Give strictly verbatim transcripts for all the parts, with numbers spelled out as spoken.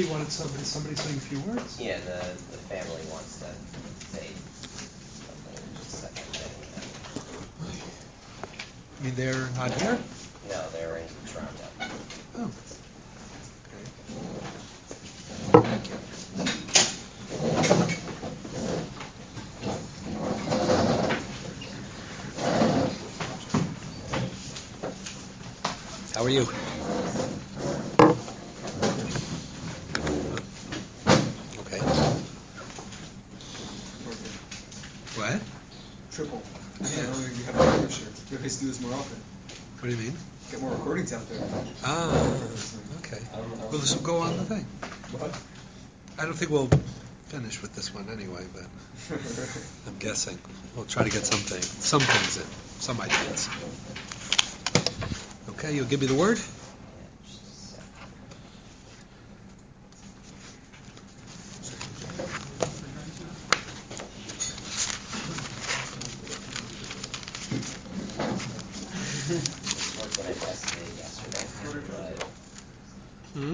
Somebody wanted somebody. Somebody saying a few words. Yeah, the the family wants to say something. Just a second. I mean, they're not here. No, they're in Toronto. Oh. How are you? Okay. What? Triple. Yeah, we have a shirt. We have to do this more often. What do you mean? Get more recordings out there. Ah, okay. Well, this will go on the thing. What? I don't think we'll finish with this one anyway, but I'm guessing we'll try to get something, some things in, some ideas. Okay, you'll give me the word? Hmm?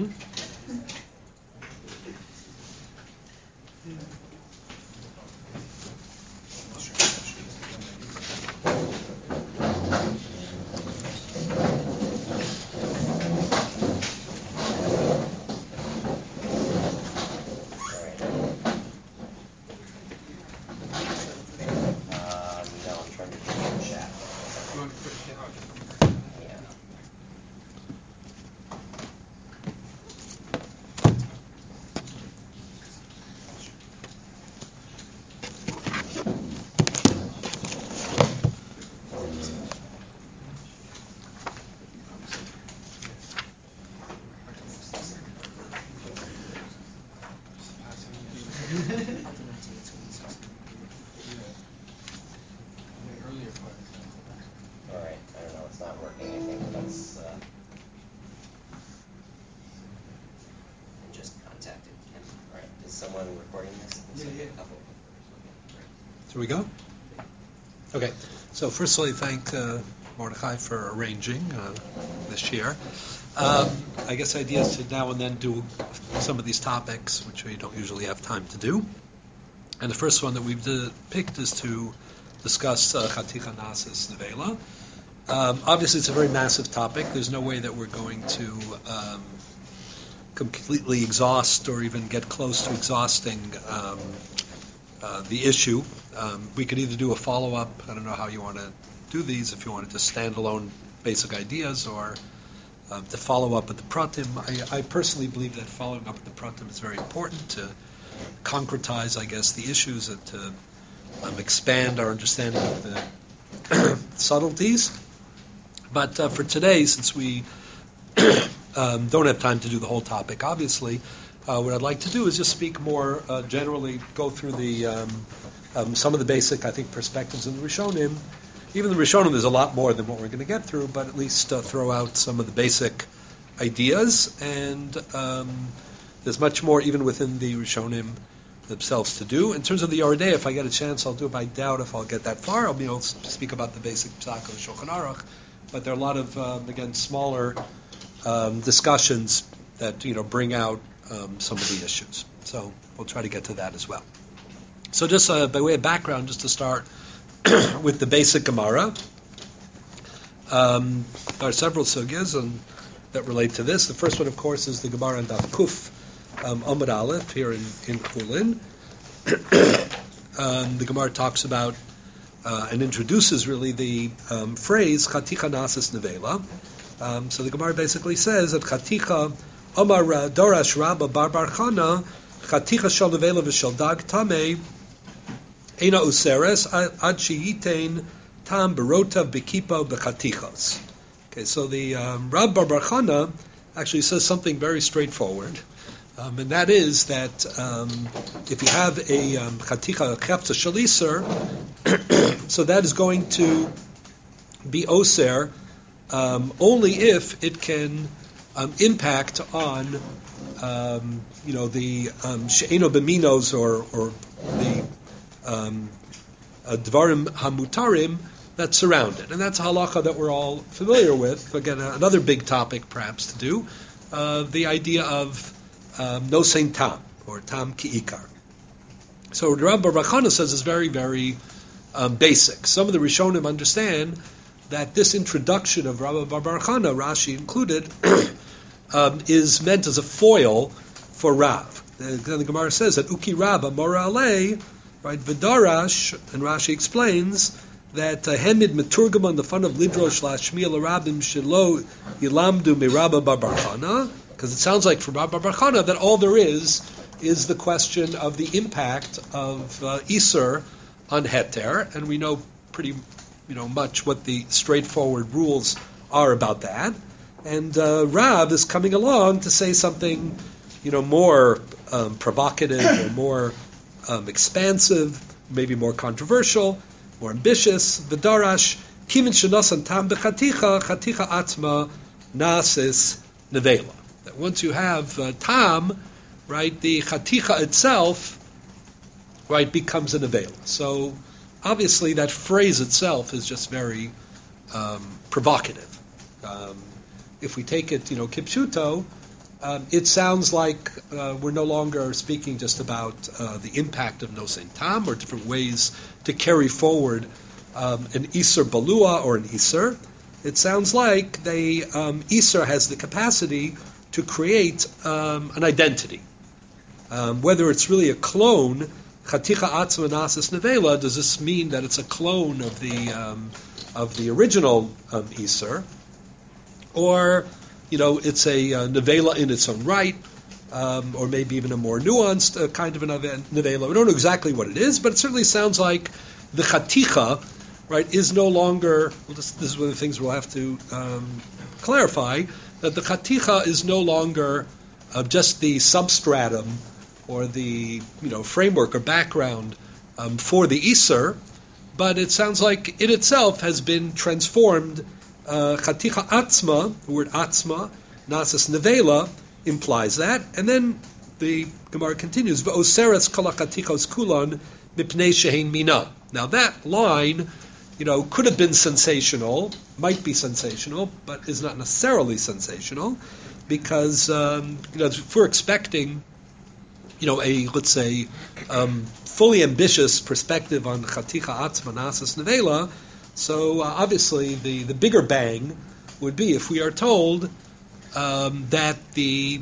Here we go? Okay. So first of all, I thank uh, Mordechai for arranging uh, this year. Um, I guess the idea is to now and then do some of these topics, which we don't usually have time to do. And the first one that we've uh, picked is to discuss uh, Chaticha Nasis Nevela. Um, obviously, it's a very massive topic. There's no way that we're going to um, completely exhaust or even get close to exhausting um, uh, the issue. Um, we could either do a follow-up. I don't know how you want to do these, if you want to just standalone basic ideas or uh, to follow up with the pratim. I, I personally believe that following up with the pratim is very important to concretize, I guess, the issues and to um, expand our understanding of the subtleties. But uh, for today, since we um, don't have time to do the whole topic, obviously, uh, what I'd like to do is just speak more uh, generally, go through the um, um, some of the basic, I think, perspectives of the Rishonim. Even the Rishonim, there's a lot more than what we're going to get through, but at least uh, throw out some of the basic ideas. And um, there's much more even within the Rishonim themselves to do. In terms of the Yoreh De'ah, if I get a chance, I'll do it. But I doubt if I'll get that far. I'll be able to speak about the basic Psak of the Shulchan Aruch. But there are a lot of, um, again, smaller um, discussions that, you know, bring out um, some of the issues. So we'll try to get to that as well. So just uh, by way of background, just to start with the basic Gemara, um, there are several sugyas and, that relate to this. The first one, of course, is the Gemara on Daf Kuf um, Amud Aleph here in, in Kulin. um, the Gemara talks about uh, and introduces really the um, phrase Chaticha Nasis Nevela. Um, so the Gemara basically says that Chaticha Amar Dorash Rabba Bar Bar Chana Chaticha Shal Nevela V'Shal Dag Tamei Eina Useres Ad Sheyitain Tam Barota Bekipa Bechatichas. Okay, so the um, Rab Bar Bar Chana actually says something very straightforward, um, and that is that um, if you have a um, Chaticha Chepta Shaliser, so that is going to be Oser um, only if it can um, impact on um, you know the She'eno Beminos or or the um, uh, Dvarim Hamutarim that surround it. And that's a halacha that we're all familiar with. Again, another big topic perhaps to do. Uh, the idea of um, no sein tam, or tam ki'ikar. So the Rabbi Bar Chana says is very, very um, basic. Some of the Rishonim understand that this introduction of Rabbi Bar Chana, Rashi included, um, is meant as a foil for Rav. The, the Gemara says that Uki Rabba Mora Alei, right, Vidarash, and Rashi explains that Hemid Meturgam on the fun of Lidrosh Lashmiel Rabim Shelo Yilamdu Mirabba Bar Bar Chana, because it sounds like for Rabbi Bar Chana that all there is is the question of the impact of uh, Iser on Heter, and we know pretty you know much what the straightforward rules are about that. And uh, Rav is coming along to say something you know more um, provocative or more um, expansive, maybe more controversial, more ambitious. V'darash kimin shenasan tam b'chaticha chaticha atzma nasis nevela. That once you have uh, tam, right, the chaticha itself, right, becomes a nevela. So obviously that phrase itself is just very um, provocative. Um, if we take it, you know, kipshuto, um, it sounds like uh, we're no longer speaking just about uh, the impact of no sein tam or different ways to carry forward um, an iser balua or an iser. It sounds like they um, iser has the capacity to create um, an identity. Um, whether it's really a clone, chaticha atzma nasis nevela, does this mean that it's a clone of the um, of the original um, iser, or you know it's a uh, nevela in its own right, um, or maybe even a more nuanced uh, kind of a nevela? We don't know exactly what it is, but it certainly sounds like the chaticha, right, is no longer. Well, this, this is one of the things we'll have to um, clarify, that the chaticha is no longer uh, just the substratum or the you know framework or background um, for the iser, but it sounds like it itself has been transformed. Chaticha uh, atzma, the word atzma, nasas nevela, implies that, and then the Gemara continues, V'oseres kol hachatichos kulon mipnei shehein mina. Now that line, you know, could have been sensational, might be sensational, but is not necessarily sensational, because um, you know if we're expecting, you know, a let's say um, fully ambitious perspective on chaticha atzma nasas nevela. So uh, obviously the, the bigger bang would be if we are told um, that the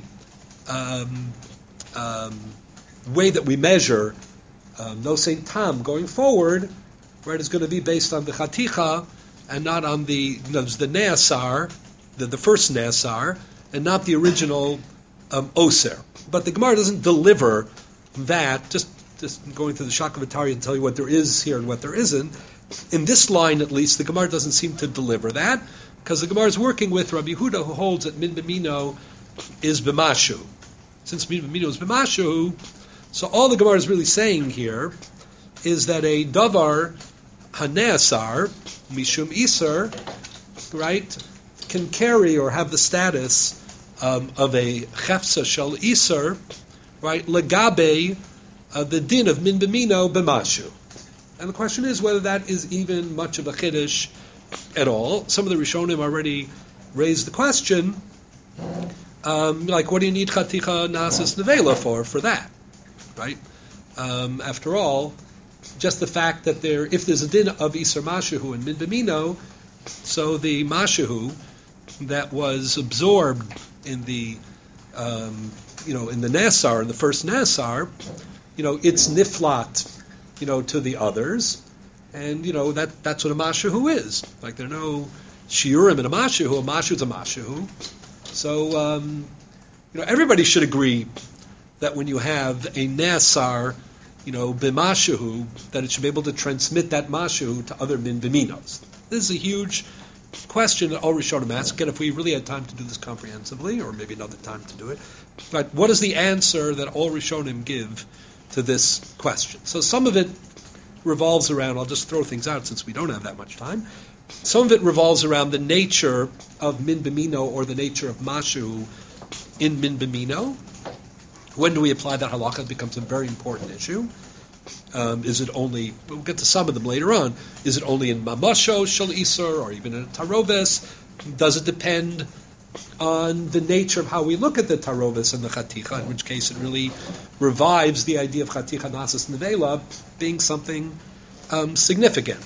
um, um, way that we measure um, no sein tam going forward, right, is going to be based on the chaticha and not on the you know, the neasar, the, the first neasar, and not the original um, oser. But the Gemara doesn't deliver that, just, just going through the Shakavatari and tell you what there is here and what there isn't. In this line, at least, the Gemara doesn't seem to deliver that, because the Gemara is working with Rabbi Yehuda, who holds that min b'mino is b'mashu. Since min b'mino is b'mashu, so all the Gemara is really saying here is that a davar haneasar mishum iser, right, can carry or have the status um, of a chefsa shel iser, right, legabe uh, the din of min b'mino b'mashu. And the question is whether that is even much of a chiddush at all. Some of the Rishonim already raised the question, um, like, what do you need chaticha nasas nevela for, for that, right? Um, after all, just the fact that there, if there's a din of Iser Mashahu and Min B'mino, so the Mashahu that was absorbed in the, um, you know, in the Nasar, in the first Nasar, you know, it's niflat, you know, to the others, and you know that that's what a mashahu is. Like there are no shiurim in a mashahu. A mashahu is a mashahu. So um, you know everybody should agree that when you have a nasar, you know, b'mashahu, that it should be able to transmit that mashahu to other min b'minos. This is a huge question that all Rishonim ask. Again, if we really had time to do this comprehensively, or maybe another time to do it, but what is the answer that all Rishonim give to this question? So some of it revolves around, I'll just throw things out since we don't have that much time, some of it revolves around the nature of min b'mino or the nature of mashu in min b'mino. When do we apply that halakha? It becomes a very important issue. Um, is it only, we'll get to some of them later on, is it only in mamasho shel iser or even in taroves? Does it depend on the nature of how we look at the tarovis and the chaticha, in which case it really revives the idea of chaticha nasas nevela being something um, significant.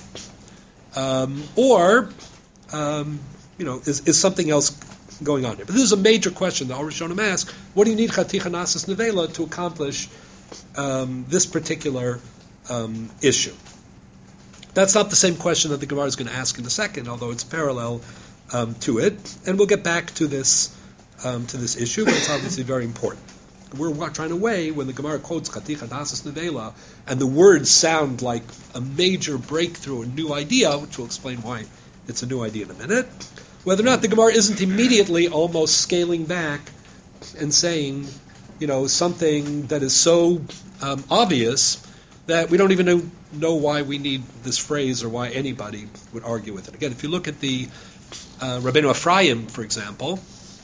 Um, or, um, you know, is, is something else going on here. But this is a major question that Al Rishonim ask: what do you need chaticha nasas nevela to accomplish um, this particular um, issue? That's not the same question that the Gemara is going to ask in a second, although it's parallel um, to it. And we'll get back to this um, to this issue, but it's obviously very important. We're trying to weigh when the Gemara quotes chaticha nasas nevela, and the words sound like a major breakthrough, a new idea, which will explain why it's a new idea in a minute. Whether or not the Gemara isn't immediately almost scaling back and saying, you know, something that is so um, obvious that we don't even know, know why we need this phrase or why anybody would argue with it. Again, if you look at the uh, Rabbeinu Ephraim, for example,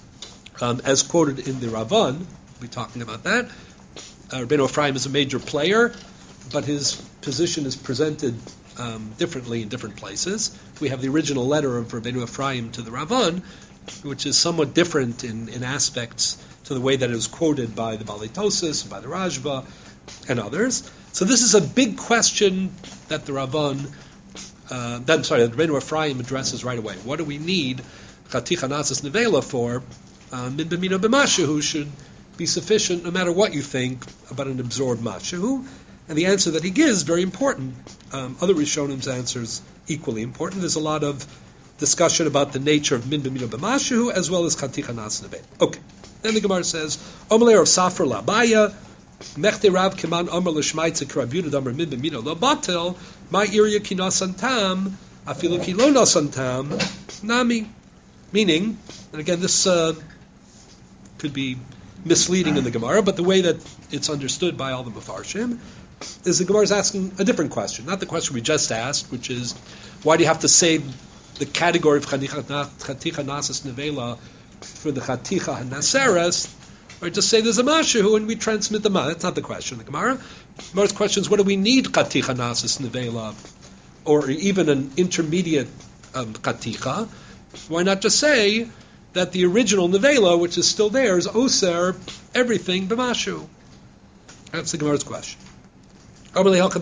um, as quoted in the Ravan, we'll be talking about that. Uh, Rabbeinu Ephraim is a major player, but his position is presented um, differently in different places. We have the original letter of Rabbeinu Ephraim to the Ravan, which is somewhat different in, in aspects to the way that it was quoted by the Balei Tosas, by the Rashba, and others. So this is a big question that the Ravan, uh, that, I'm sorry, that Rabbeinu Ephraim addresses right away. What do we need chaticha nasas nevela for? Min b'mino b'mashehu should be sufficient no matter what you think about an absorbed mashehu. And the answer that he gives is very important. Um, other Rishonim's answers equally important. There's a lot of discussion about the nature of min b'mino b'mashehu as well as chaticha nasas nevela. Okay. Then the Gemara says, Omelei of Safra Labaya, Mechte Rav Kiman Omer L'Shmaitza K'Rab Amar Min B'Mino Lo Batel, Ma Irya Ki Nasantam, Afilu Ki Lo Nasantam, Nami. Meaning, and again, this uh, could be misleading in the Gemara, but the way that it's understood by all the Mefarshim is the Gemara is asking a different question, not the question we just asked, which is, why do you have to say the category of Chaticha Nasas Nevela for the Chaticha Naseres, or just say there's a Mashu and we transmit the Ma. That's not the question. The Gemara. Gemara's question is, what do we need Chaticha Nasas Nevela, or even an intermediate um, Chaticha? Why not just say that the original Nevela, which is still there, is Oser, everything b'mashu? That's the Gemara's question. So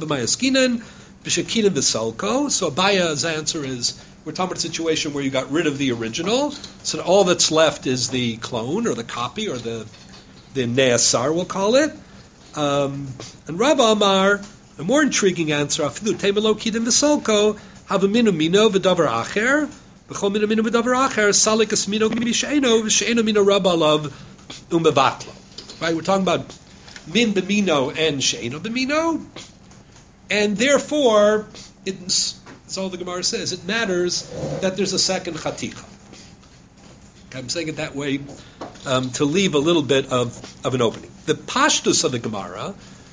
Abaya's answer is, we're talking about a situation where you got rid of the original, so all that's left is the clone, or the copy, or the the neasar, we'll call it. Um, and Rabba Amar, a more intriguing answer, Afilu Temelo Kidim V'Solko, Havaminu Mino V'Davar Acher, V'Chol Mino Mino V'Davar Acher, Salikas Mino Misheino, V'Sheino Mino Rabba Alav Umbevatlo. Right, we're talking about Min B'Mino and Sheino B'Mino, and therefore, it's, that's all the Gemara says, it matters that there's a second Chaticha. I'm saying it that way um, to leave a little bit of, of an opening. The pashtus of the Gemara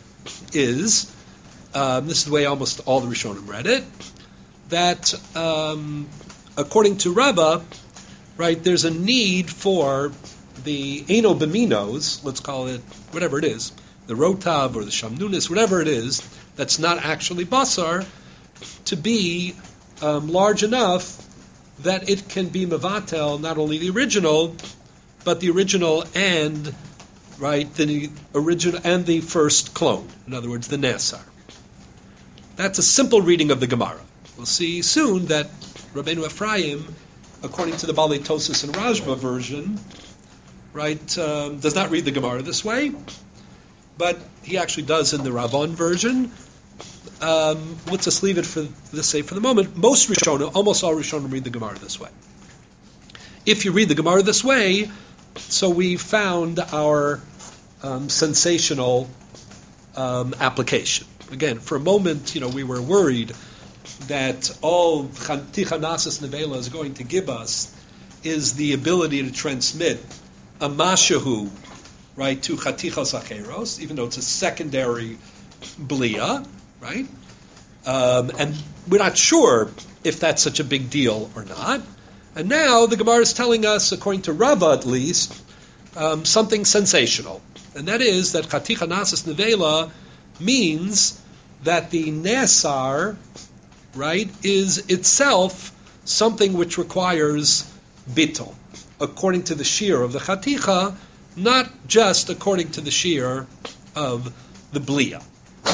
is, um, this is the way almost all the Rishonim read it, that um, according to Rabbah, right, there's a need for the Eino B'minos, let's call it whatever it is, the Rotav or the Shamnunis, whatever it is, that's not actually Basar, to be um, large enough that it can be mevatel not only the original, but the original and right the original and the first clone. In other words, the Nesar. That's a simple reading of the Gemara. We'll see soon that Rabbeinu Ephraim, according to the Balei Tosas and Rashba version, right, um, does not read the Gemara this way, but he actually does in the Ravan version. Um, let's just leave it for this sake for the moment. Most Rishonim, almost all Rishonim, read the Gemara this way. If you read the Gemara this way, so we found our um, sensational um, application. Again, for a moment, you know, we were worried that all Chaticha Nasas Nevela is going to give us is the ability to transmit a Mashahu, right, to Chatichas Acheros, even though it's a secondary Blia, right? Um, and we're not sure if that's such a big deal or not. And now the Gemara is telling us, according to Rava at least, um, something sensational. And that is that Chaticha Nasas Nevela means that the Nesar, right, is itself something which requires bittul, according to the shear of the chaticha, not just according to the shear of the blia.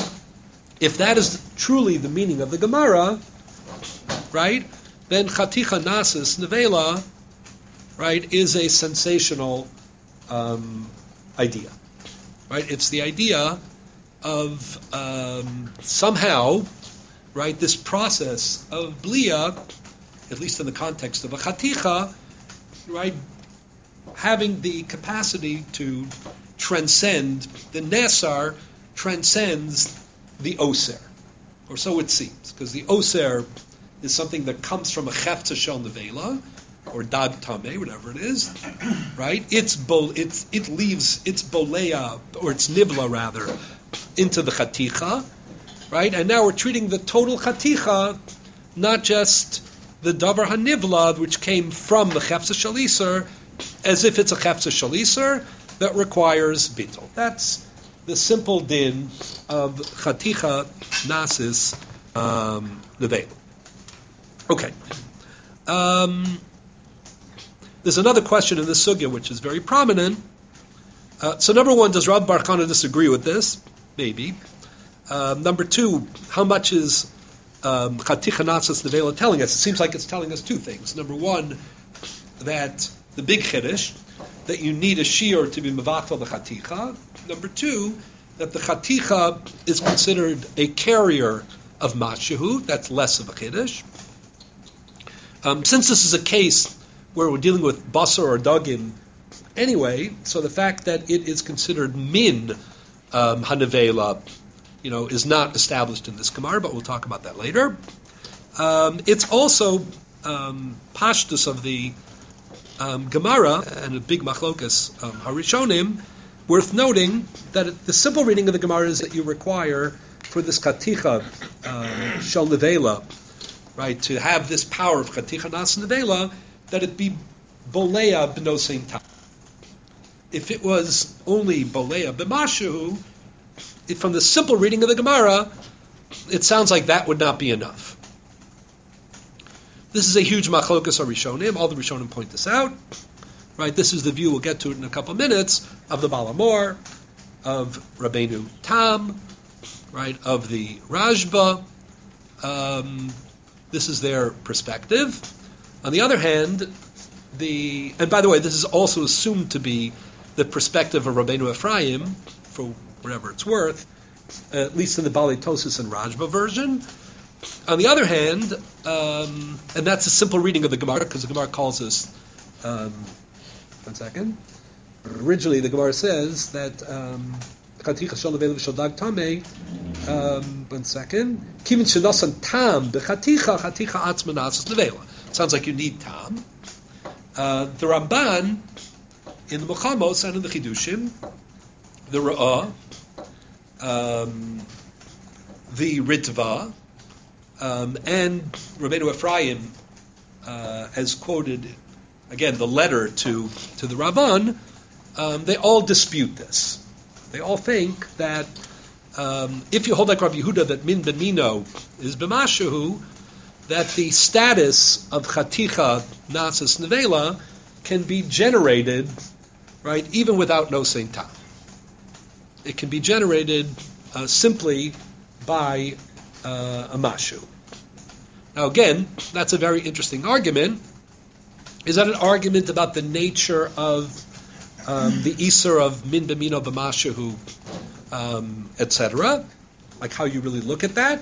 If that is truly the meaning of the Gemara, right, then chaticha nasis nevela, right, is a sensational um, idea, right? It's the idea of um, somehow, right, this process of blia, at least in the context of a chaticha, right, having the capacity to transcend, the nesar transcends the oser, or so it seems, because the oser is something that comes from a chefza shel nevela, or dag tameh, whatever it is, right? It's bol, it's it leaves its bolea, or its nivla rather, into the chaticha, right? And now we're treating the total chaticha, not just the davar hanivlad, which came from the chefza shel iser, as if it's a chefza shel iser that requires bittul. That's the simple din of chaticha nasis um, nevela. Okay. Um, there's another question in this sugya which is very prominent. Uh, so number one, does Rab Bar Chana disagree with this? Maybe. Um, number two, how much is um, chaticha nasis nevela telling us? It seems like it's telling us two things. Number one, that the big chiddush, that you need a shiur to be mevatel the chaticha. Number two, that the chaticha is considered a carrier of mashahu. That's less of a chiddush. Um, since this is a case where we're dealing with basar or dagim anyway, so the fact that it is considered min um, hanavela, you know, is not established in this Gemara, but we'll talk about that later. Um, it's also um, pashtus of the um, Gemara and a big machlokas um, harishonim. Worth noting that it, the simple reading of the Gemara is that you require for this chaticha um, shel nevela, right, to have this power of chaticha nas nevela, that it be bolea b'nosein tam. If it was only bolea b'mashu, from the simple reading of the Gemara, it sounds like that would not be enough. This is a huge machlokas harishonim. All the rishonim point this out. Right, this is the view, we'll get to it in a couple of minutes, of the Baal HaMor, of Rabbeinu Tam, right, of the Rashba. Um, this is their perspective. On the other hand, the and by the way, this is also assumed to be the perspective of Rabbeinu Ephraim, for whatever it's worth, at least in the Balei Tosis and Rashba version. On the other hand, um, and that's a simple reading of the Gemara, because the Gemara calls us um, One second. Originally, the Gemara says that chaticha shel nevela v'shel dag tameh. One second. Kivin shenosan tam b'chaticha chaticha atzma nasis nevela. Sounds like you need tam. Uh, the Ramban in the Muchamos and in the Chidushim, the Ra'ah, um, the Ritva, um, and Rabbeinu Ephraim, uh, as quoted. Again, the letter to, to the Rabban, um, they all dispute this. They all think that um, if you hold like Rav Yehuda that min b'mino is b'mashahu, that the status of chaticha nasis nevela can be generated, right, even without no saint tam. It can be generated uh, simply by uh, a mashu. Now again, that's a very interesting argument. Is that an argument about the nature of um, the Isser of min b'mino b'mashahu, um, et cetera? Like how you really look at that?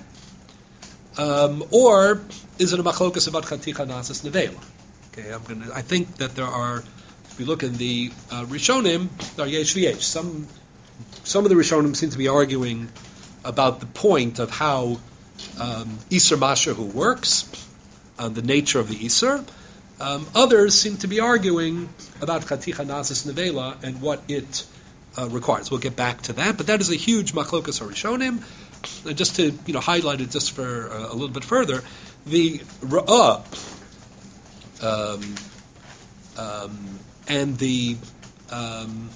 Um, or is it a machlokas about chaticha nasis nevela? Okay, I'm gonna. I think that there are. If we look in the uh, Rishonim, there are yesh v'yesh. Some some of the Rishonim seem to be arguing about the point of how um, Isser mashahu works, uh, the nature of the Isser. Um, others seem to be arguing about chaticha nasis nevela and what it uh, requires. We'll get back to that, but that is a huge machlokas harishonim. And just to you know highlight it just for uh, a little bit further, the Ra'ah um, um, and the um,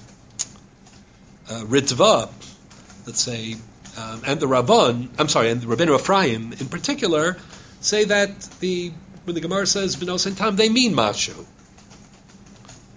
uh, Ritva, let's say, um, and the Rabban, I'm sorry, and the Rabbeinu Ephraim in particular, say that the when the Gemara says v'nosein tam, they mean mashu.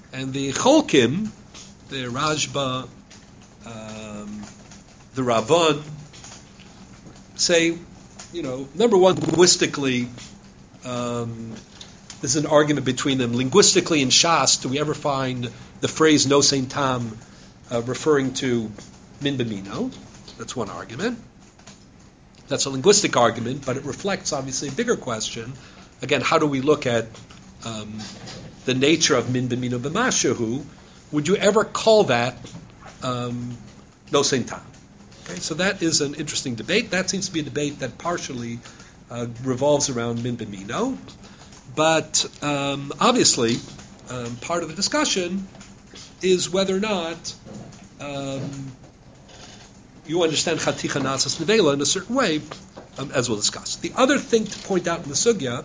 And the Cholkim, the Rajba, um, the Ravan, say, you know, number one, linguistically, um, this is an argument between them. Linguistically in Shas, do we ever find the phrase no sein tam uh, referring to min b'mino? That's one argument. That's a linguistic argument, but it reflects obviously a bigger question. Again, how do we look at um, the nature of min b'mino b'mashahu? Would you ever call that um, no sein tam? Okay, so that is an interesting debate. That seems to be a debate that partially uh, revolves around min b'mino. But um, obviously, um, part of the discussion is whether or not um, you understand Chaticha Nasas Nevela in a certain way, um, as we'll discuss. The other thing to point out in the Sugya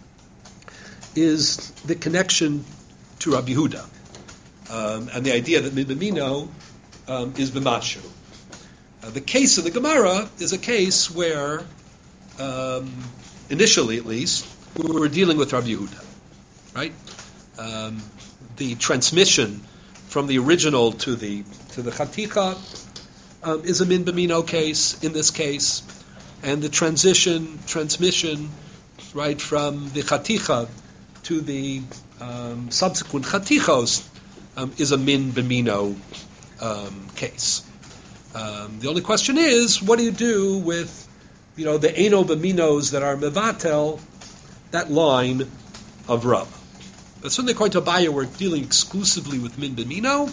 is the connection to Rabbi Yehuda, um, and the idea that Min B'mino um, is B'mashu. Uh, the case of the Gemara is a case where, um, initially at least, we were dealing with Rabbi Yehuda, right? Um, the transmission from the original to the to the Chaticha um, is a Min B'mino case in this case, and the transition transmission, right, from the Chaticha to the um, subsequent Chatichos um, is a Min B'mino um, case. Um, the only question is, what do you do with, you know, the Eino B'minos that are Mevatel, that line of Rav? But certainly according to Abaye, we're dealing exclusively with Min B'mino.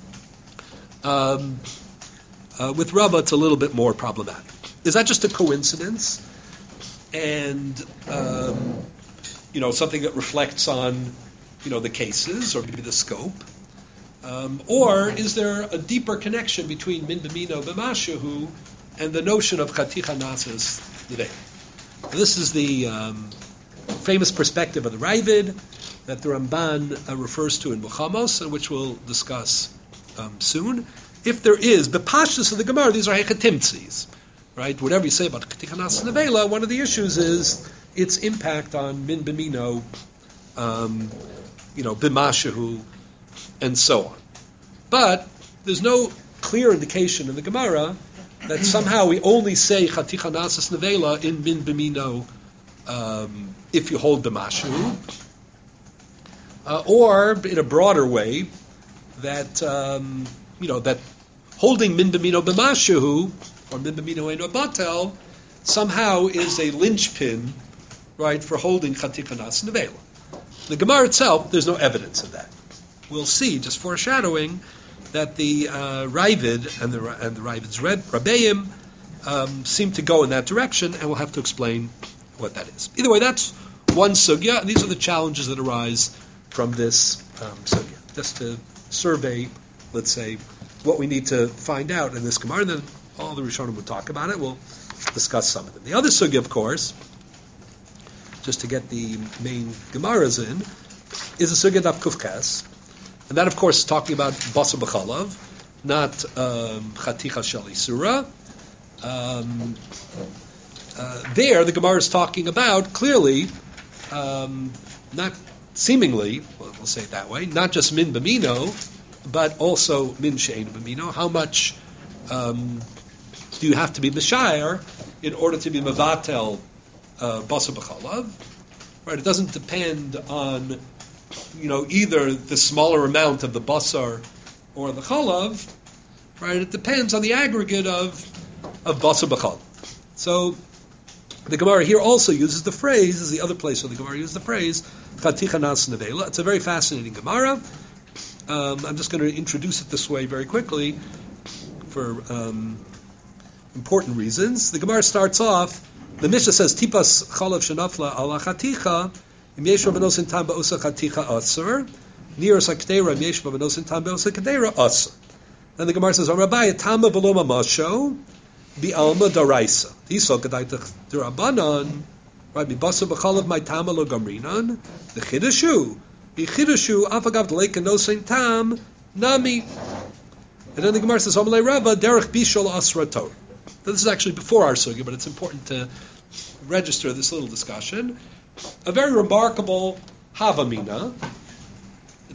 Um, uh, with Rava, it's a little bit more problematic. Is that just a coincidence? And, um, you know, something that reflects on, you know, the cases or maybe the scope? Um, or is there a deeper connection between Min B'mino B'mashahu and the notion of Chaticha Nasas Nevei? This is the um, famous perspective of the Ravid that the Ramban uh, refers to in Muchamos, and which we'll discuss um, soon. If there is, the pashtus of the Gemara, these are hechatimtzis, right? Whatever you say about Chaticha Nasas Nevela, one of the issues is its impact on Min B'mino, um, you know, B'mashahu, and so on. But there's no clear indication in the Gemara that somehow we only say Chaticha Nasas Nevela in Min B'mino um, if you hold B'mashahu, uh, or in a broader way that um, you know that holding Min B'mino B'mashahu or Min B'mino Eino Batel somehow is a linchpin, right, for holding Chaticha Nasas Nevela. The Gemara itself, there's no evidence of that. We'll see, just foreshadowing, that the uh, Ravid and the and the Ravid's Rabbeim um, seem to go in that direction, and we'll have to explain what that is. Either way, that's one sugya, and these are the challenges that arise from this um, sugya. Just to survey, let's say, what we need to find out in this Gemara, and then all the Rishonim will talk about it. We'll discuss some of them. The other sugya, of course, just to get the main Gemaras in, is the sugya of Kufkas. And that, of course, is talking about basar b'chalav, not um, chaticha shel isura. Um, uh, there, the Gemara is talking about, clearly, um, not seemingly, well, we'll say it that way, not just min b'mino, but also min she'ein b'mino. How much um, do you have to be Meshayar in order to be mevatel uh, basar b'chalav? Right? It doesn't depend on, you know, either the smaller amount of the basar or the chalav, right? It depends on the aggregate of of basar b'chalav. So the Gemara here also uses the phrase, this is the other place where the Gemara uses the phrase, Chaticha Nasas Nevela. It's a very fascinating Gemara. Um, I'm just going to introduce it this way very quickly for um, important reasons. The Gemara starts off, the Mishnah says, Tipas chalav shenafla ala chaticha, im yesh b'nosin tam ba'osa chaticha asur, niras hakdeira im yesh b'nosin tam ba'osa kadeira asur. Then the Gemara says, Rabbi, tama v'lo mamasho, bi'alma daraisa. Tisol k'daitach d'Rabbanan, right, b'basar b'chalav my tama lo gamrinan, the chidashu, b'chidashu afagav d'leika nosin tam, nami. And then the Gemara says, Omalei Rabba, derech bishol asra Torah. This is actually before our sugya, but it's important to register this little discussion. A very remarkable havamina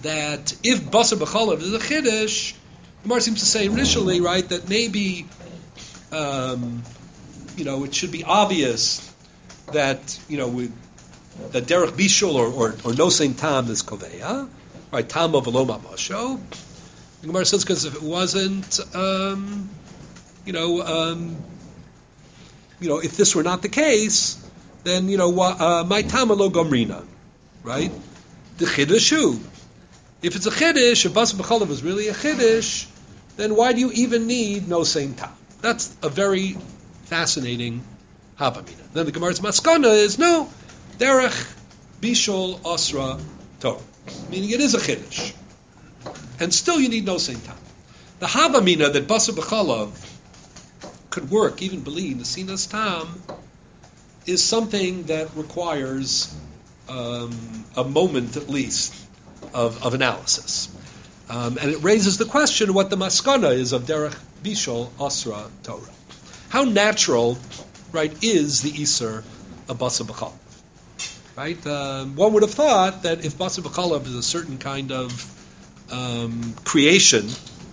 that if basar b'chalav is a chiddush, the Gemara seems to say initially, right, that maybe, um, you know, it should be obvious that, you know, we, that derech bishul or, or, or no same tam is koveya, right, tam of v'lo mamasho. The Gemara says because if it wasn't, um, you know, um, you know, if this were not the case, then, you know, uh, my tam lo gomrina, right? The chiddushu. If it's a chiddush, if basar b'chalav is really a chiddush, then why do you even need no same tam? That's a very fascinating havamina. Then the Gemara's maskana is no, derech bishul asra Torah, meaning it is a chiddush, and still you need no same tam. The havamina that basar b'chalav could work, even believe the sinas tam, is something that requires um, a moment at least of, of analysis. Um, and it raises the question what the maskana is of derech bishul asra Torah. How natural, right, is the iser of basar b'chalav? Right? Um, one would have thought that if basar b'chalav is a certain kind of um, creation,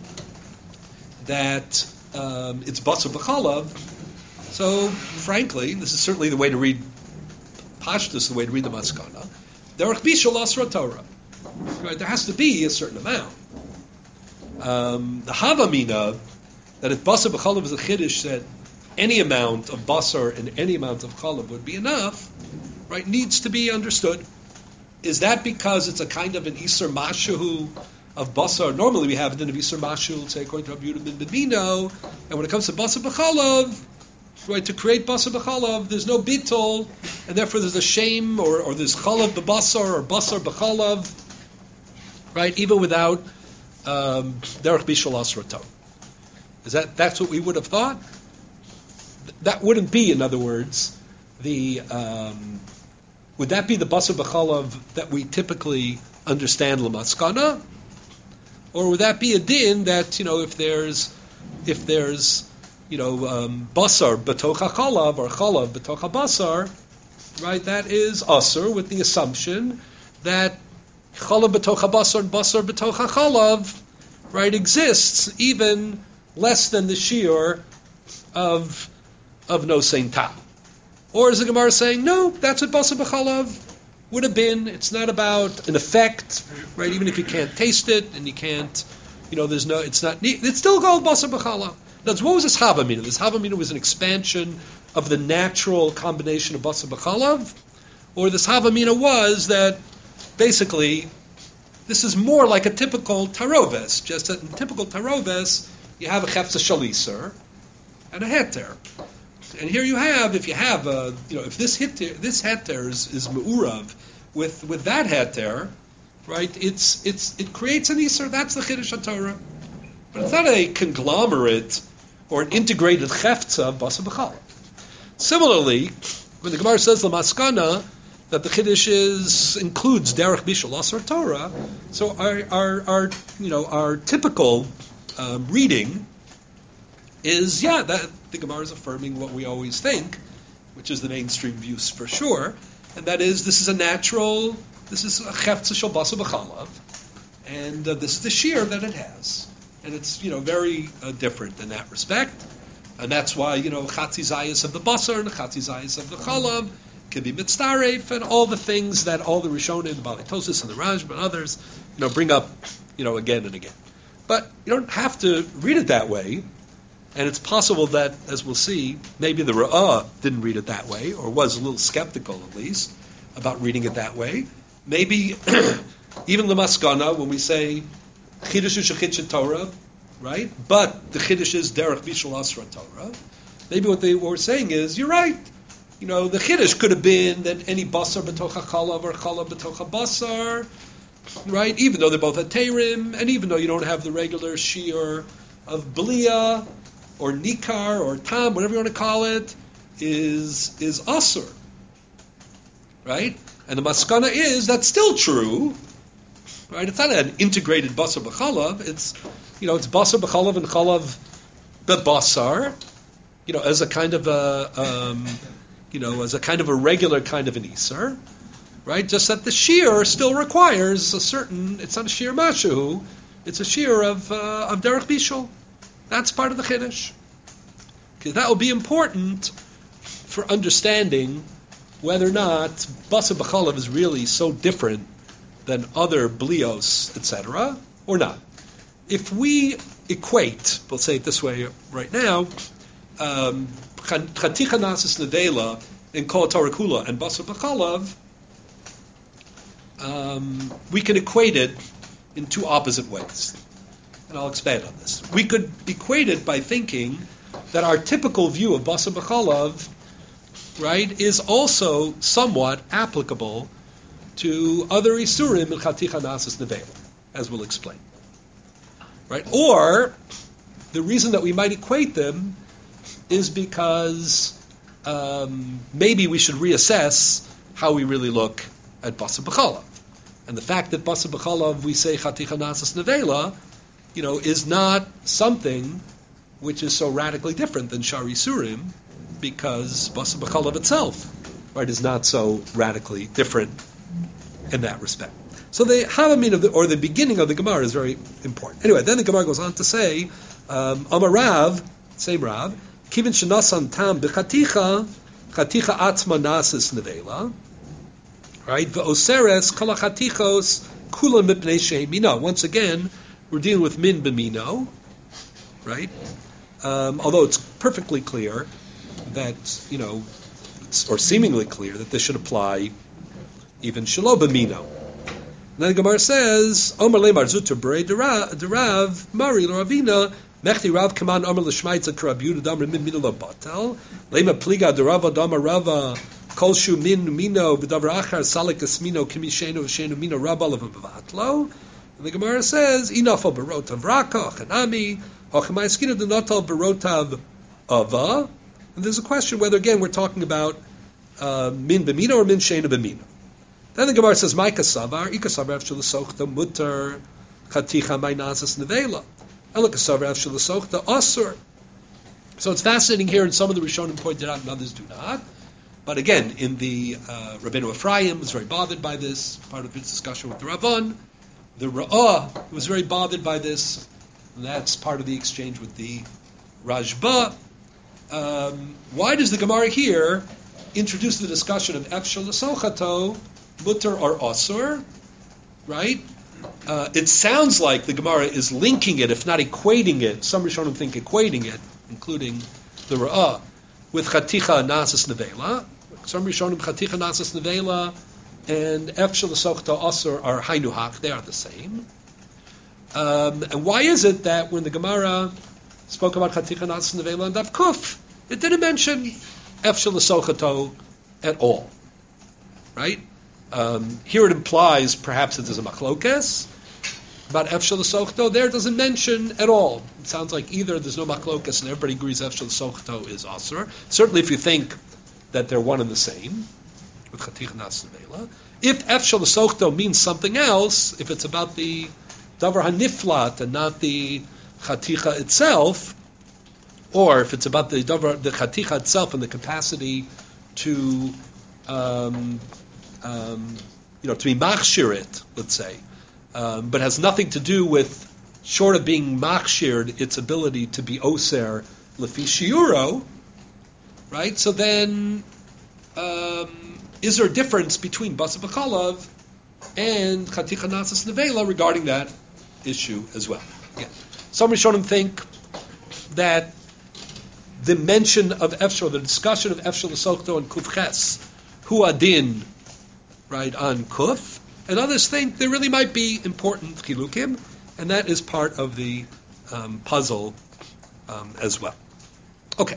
that um, it's basar b'chalav. So, frankly, this is certainly the way to read Pashtus, the way to read the maskana. Derech bishul asra Torah. Right? There has to be a certain amount. Um, the havamina that if basar b'chalav is a chiddush that any amount of basar and any amount of chalav would be enough, right, needs to be understood. Is that because it's a kind of an iser mashu of basar? Normally we have it in an iser mashu, say according to Rabbi Yehuda ben Bimino, and when it comes to basar b'chalav, right, to create basar b'chalav, there's no bittul, and therefore there's a shame, or, or there's chalav b'basar, or basar b'chalav, right, even without um, derech bishul asra Torah. Is that, that's what we would have thought? That wouldn't be, in other words, the, um, would that be the basar b'chalav that we typically understand l'maskana? Or would that be a din that, you know, if there's, if there's, you know, um, basar b'tocha chalav, or chalav b'tocha basar, right, that is asur, with the assumption that chalav b'tocha basar and basar b'tocha chalav, right, exists even less than the shiur of of no same tam. Or is the Gemara saying, no, that's what basar b'chalav would have been. It's not about an effect, right? Even if you can't taste it and you can't, you know, there's no, it's not, it's still called basar b'chalav. That's what was this havamina? This havamina was an expansion of the natural combination of basar b'chalav, or this havamina was that basically this is more like a typical taroves, just that in typical taroves you have a chefza shaliser and a heter. And here you have, if you have a, you know, if this heter, this heter is, is me'urav with with that heter, right? It's it's it creates an iser. That's the chiddush HaTorah, but it's not a conglomerate or an integrated chefza of basar b'chalav. Similarly, when the Gemara says the maskana that the chiddush is includes derech bishul asar Torah, so our our, our you know our typical um, reading is, yeah, that the Gemara is affirming what we always think, which is the mainstream views for sure, and that is this is a natural, this is a chefza shel basar b'chalav, and uh, this is the shear that it has, and it's, you know, very uh, different in that respect, and that's why, you know, chatzi zayis of the basar and chatzi zayis of the chalav can be mitzaref, and all the things that all the Rishonim, the Balei Tosas and the Rashba and others, you know, bring up, you know, again and again. But you don't have to read it that way. And it's possible that, as we'll see, maybe the Ra'ah didn't read it that way, or was a little skeptical at least about reading it that way. Maybe even the Maskana, when we say Chiddush Shechit Torah, right? But the Chiddush is Derech Bishul Asra Torah. Maybe what they were saying is, you're right. You know, the Chiddush could have been that any Basar B'tocha Chalav or Chalav B'tocha Basar, right? Even though they're both at Teirim, and even though you don't have the regular Shiur of Belia, or Nikar, or Tam, whatever you want to call it, is is Asur. Right? And the Maskana is, that's still true. Right? It's not an integrated Basar B'chalav. It's, you know, it's Basar B'chalav and Chalav B'basar, you know, as a kind of a, um, you know, as a kind of a regular kind of an Isar. right? Just that the shear still requires a certain, it's not a shear mashu, it's a shear of, uh, of derech bishul. That's part of the chiddush. Okay, that will be important for understanding whether or not basa b'chalav is really so different than other blios, et cetera, or not. If we equate, we'll say it this way right now, um, chaticha nasis nedela in kol Torah kula and basa b'chalav, um, we can equate it in two opposite ways. And I'll expand on this. We could equate it by thinking that our typical view of basa b'chalav, right, is also somewhat applicable to other isurim in chaticha nasis nevela, as we'll explain. Right? Or the reason that we might equate them is because um, maybe we should reassess how we really look at basa b'chalav. And the fact that basa b'chalav we say chaticha nasis nevela, you know, is not something which is so radically different than shari surim, because basa b'chalav itself, right, is not so radically different in that respect. So the havamin of the, or the beginning of the Gemara is very important. Anyway, then the Gemara goes on to say, um, Amar Rav, same Rav, kivin shenasan tam b'chaticha, chaticha atzma nasis nevela, right, v'oseres kol hachatichos kulam mipnei shehemino. Once again, we're dealing with min b'mino, right? Um, although it's perfectly clear that, you know, or seemingly clear that this should apply even shelo b'mino. And then the Gemara says, Omer lemar zuter berei derav mari l'ravina mechti rav kaman omer l'shmaitza k'rab Yehuda damar min mino lo batel lema pliga derava damar rava kol shu min mino v'davar achar salik esmino kimi shenu v'shenu mino rabba levavatlo. And the Gemara says, Inafal barotav raka chanami hachmayskina denotal barotav ava. And there's a question whether again we're talking about uh, min b'mino or min shenu b'mino. Then the Gemara says, Maika savar, ika savar afshel sochta mutter chaticha mainasas nevela. Elika savar afshel sochta asur. So it's fascinating here, and some of the Rishonim pointed out, and others do not. But again, in the uh, Rabbeinu Ephraim was very bothered by this, part of his discussion with the Ravan. The Ra'ah was very bothered by this, and that's part of the exchange with the Rajba. Um, why does the Gemara here introduce the discussion of Efshel Sochato, Mutter or Asur? Right? Uh, it sounds like the Gemara is linking it, if not equating it. Some Rishonim think equating it, including the Ra'ah, with Chaticha Nasas Nevela. Some Rishonim Chaticha Nasas Nevela and Efshel Sochta Asur are Hainuhach, they are the same. Um, and why is it that when the Gemara spoke about Chaticha Nasas Nevela and Dav Kuf, it didn't mention Efshel Sochato at all? Right? Um, here it implies perhaps that there's a machlokes about Efshel Sochato. There it doesn't mention at all. It sounds like either there's no machlokes and everybody agrees Efshel Sochato is Asur. Certainly if you think that they're one and the same, with Chaticha Nasas Nevela. If Efshel Sochato means something else, if it's about the Davar HaNiflat and not the Chaticha itself, or if it's about the Davar, the Chaticha itself and the capacity to, um, um, you know, to be machshirit, let's say, um, but has nothing to do with, short of being machshired, its ability to be oser lefi shiuro, right? So then, um, is there a difference between basa b'chalav and chaticha nasas nevela regarding that issue as well? Yeah. Some Rishonim think that the mention of Efshel, the discussion of Efshel Sochto and Kuf Ches, Hu Adin, right, on Kuf, and others think there really might be important chilukim, and that is part of the um, puzzle um, as well. Okay.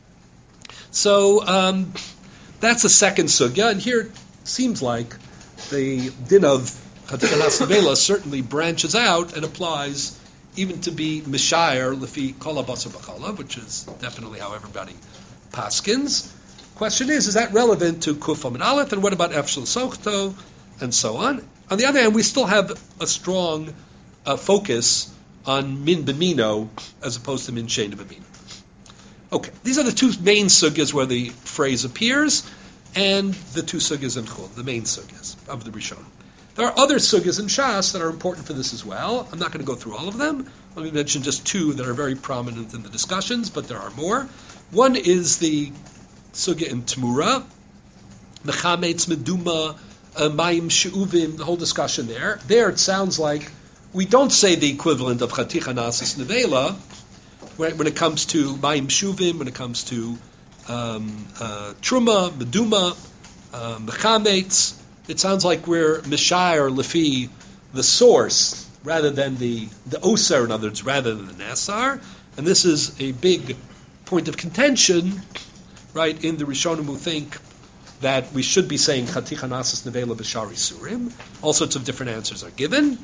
So, um, that's the second sugya, and here it seems like the din of Chaticha Nasas Nevela certainly branches out and applies even to be Mishayer Lefi Kol HaBasar B'Chalav, which is definitely how everybody paskins. Question is, is that relevant to Kuf Amud Aleph, and what about Efshel Sochto, and so on? On the other hand, we still have a strong uh, focus on Min B'Mino as opposed to Min Shein B'Mino. Okay, these are the two main sugyas where the phrase appears. and the two sugyas in Chul, the main sugyas of the Rishonim. There are other sugyas in Shas that are important for this as well. I'm not going to go through all of them. Let me mention just two that are very prominent in the discussions, but there are more. One is the sugya in Tmura, Mechametz, Meduma, uh, Mayim, She'uvim, the whole discussion there. There it sounds like we don't say the equivalent of Chaticha Nasis Nevela when, when it comes to Mayim Shuvim, when it comes to um, uh, Truma, Meduma, uh, Mechametz. It sounds like we're Mishai or Lefi, the source, rather than the, the Oser, in other words, rather than the Nasar. And this is a big point of contention, right, in the Rishonim who think that we should be saying Chaticha Nasis Nevela B'Shari Surim. All sorts of different answers are given.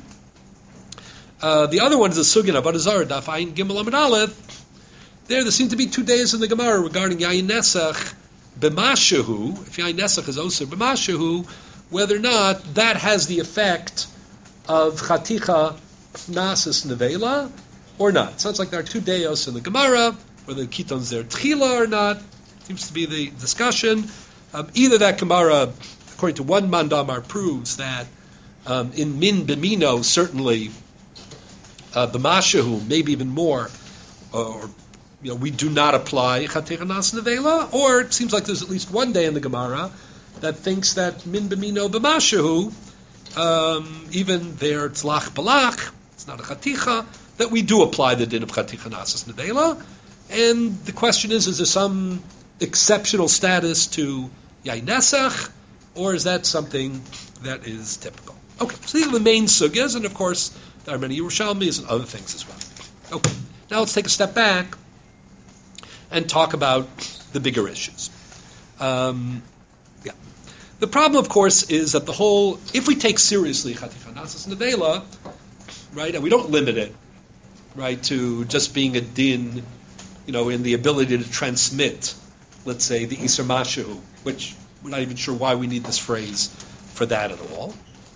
Uh, the other one is the Sugin Avodah Zarah, Daf Ayin Gimel Amud Aleph. There, there seem to be two days in the Gemara regarding Yayin Nesach B'Mashehu, if Yayin Nesach is Oser B'Mashehu, whether or not that has the effect of Chaticha Nasis Nevela or not. It sounds like there are two deos in the Gemara, whether the Kiton's there Tchila or not. Seems to be the discussion. Um, either that Gemara, according to one Mandamar, proves that um, in Min B'Mino, certainly uh, B'Mashehu, maybe even more, or you know, we do not apply Chaticha Nasis Nevela, or it seems like there's at least one day in the Gemara that thinks that min b'mino b'mashehu, um, even there tzlach balach, it's not a chaticha, that we do apply the din of chaticha nasis nevela. And the question is, is there some exceptional status to yayin nesach, or is that something that is typical? Okay, so these are the main sugyas, and of course there are many Yerushalmis and other things as well. Okay, now let's take a step back and talk about the bigger issues. Um, Yeah. The problem, of course, is that the whole, if we take seriously Chaticha Nasis Nevela, right, and we don't limit it, right, to just being a din, you know, in the ability to transmit, let's say, the Isser Mashu, which we're not even sure why we need this phrase for that at all.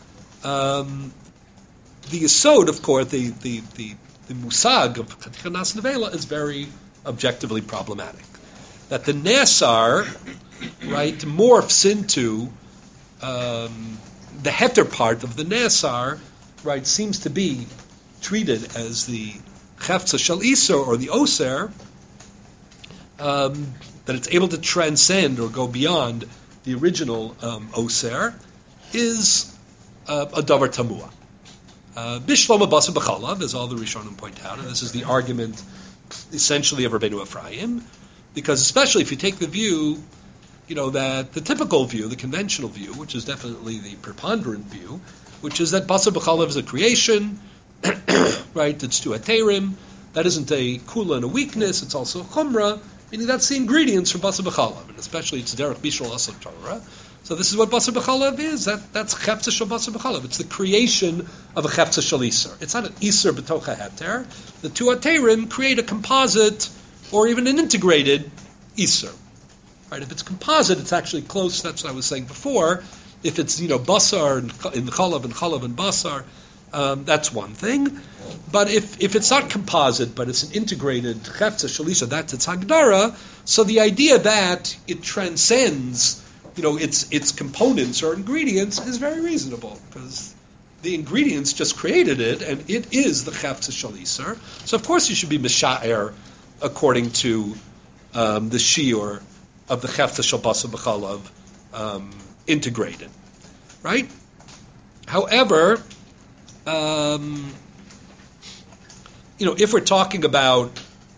Um, the Yesod, of course, the, the, the, the Musag of Chaticha Nasis Nevela is very objectively problematic. That the Nesar, right, morphs into um, the heter part of the Nesar, right, seems to be treated as the Chefza Shal Iser, or the Oser, um, that it's able to transcend or go beyond the original um, Oser, is uh, a Davar Tamua. Bishloma Basa B'chalav, as all the Rishonim point out, and this is the argument essentially of Rabbeinu Ephraim, because especially if you take the view, you know, that the typical view, the conventional view, which is definitely the preponderant view, which is that Basar B'chalav is a creation, right, it's to Aterim, that isn't a kula and a weakness, it's also a chumrah, meaning that's the ingredients for Basar B'chalav, and especially it's derech bishul asal Torah. So this is what Basar B'chalav is, that, that's Chefza Shal Basar B'chalav, it's the creation of a Chefza Shal Iser. It's not an Iser b'tocha heter. The two Aterim create a composite, or even an integrated Iser. Right? If it's composite, it's actually close. That's what I was saying before. If it's, you know, basar in chalav and chalav and basar, um, that's one thing. But if, if it's not composite, but it's an integrated chefza shalisha, that's its hagdara. So the idea that it transcends, you know, its its components or ingredients is very reasonable, because the ingredients just created it, and it is the chefza shalisha. So of course you should be misha'er according to um, the shiur of the Chefza Shal Basar B'chalav um, integrated, right? However, um, you know, if we're talking about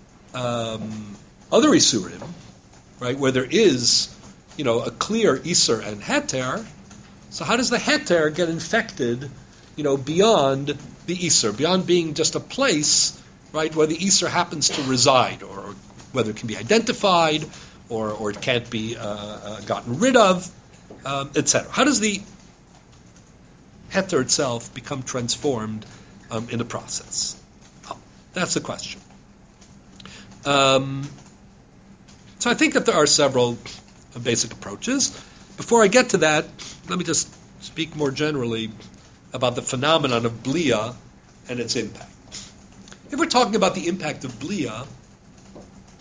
um, other Isurim, right, where there is, you know, a clear Isur and Heter, so how does the Heter get infected, you know, beyond the Isur, beyond being just a place, right, where the Isur happens to reside, or whether it can be identified, or or it can't be uh, uh, gotten rid of, um, et cetera. How does the heter itself become transformed um, in the process? Oh, that's the question. Um, so I think that there are several uh, basic approaches. Before I get to that, let me just speak more generally about the phenomenon of Blia and its impact. If we're talking about the impact of Blia,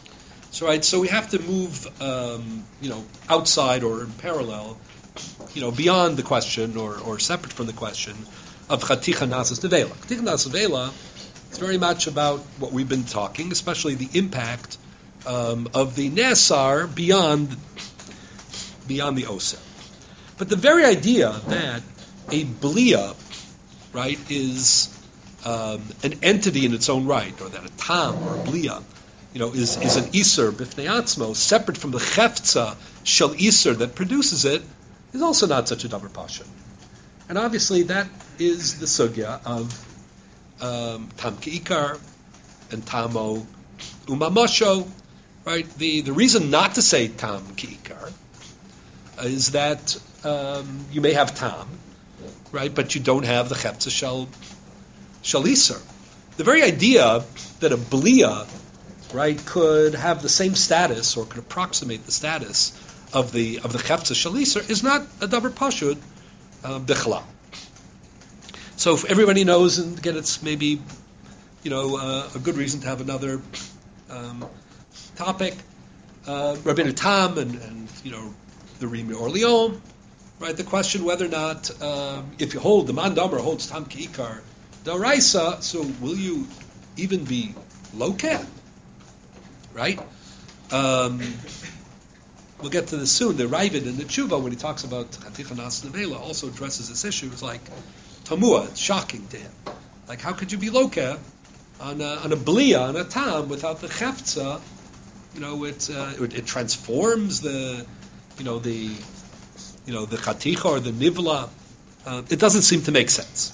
So right, so we have to move, um, you know, outside or in parallel, you know, beyond the question or, or separate from the question of chaticha nasas nevela. Chaticha nasas nevela is very much about what we've been talking, especially the impact um, of the nesar beyond beyond the osa. But the very idea that a blia, right, is um, an entity in its own right, or that a tam or a blia, you know, is, is an iser b'fnei atzmo, separate from the cheftza shel iser that produces it, is also not such a davar pasha. And obviously that is the sugya of um, tam ke'ikar and tamo umamasho, right? The the reason not to say tam ke'ikar is that um, you may have tam, right, but you don't have the cheftza shel shel iser. The very idea that a blia, right, could have the same status or could approximate the status of the of the cheftza shel iser is not a davar pashud bichlal. So if everybody knows, and again, it's maybe, you know, uh, a good reason to have another um, topic. Uh, Rabbeinu Tam and, and you know the Rimi Orleans, right? The question whether or not um, if you hold the man damer holds tam keikar daraisa, so will you even be lokeh? Right? Um, we'll get to this soon. The Ravid in the Tshuva, when he talks about Chaticha Nas Nevela, also addresses this issue. It's like Tamua, it's shocking to him. Like, how could you be lokeh on a, on a blia, on a tam, without the cheftza? You know, it, uh, it it transforms the, you know, the, you know, the chaticha or the nivla. Uh, it doesn't seem to make sense.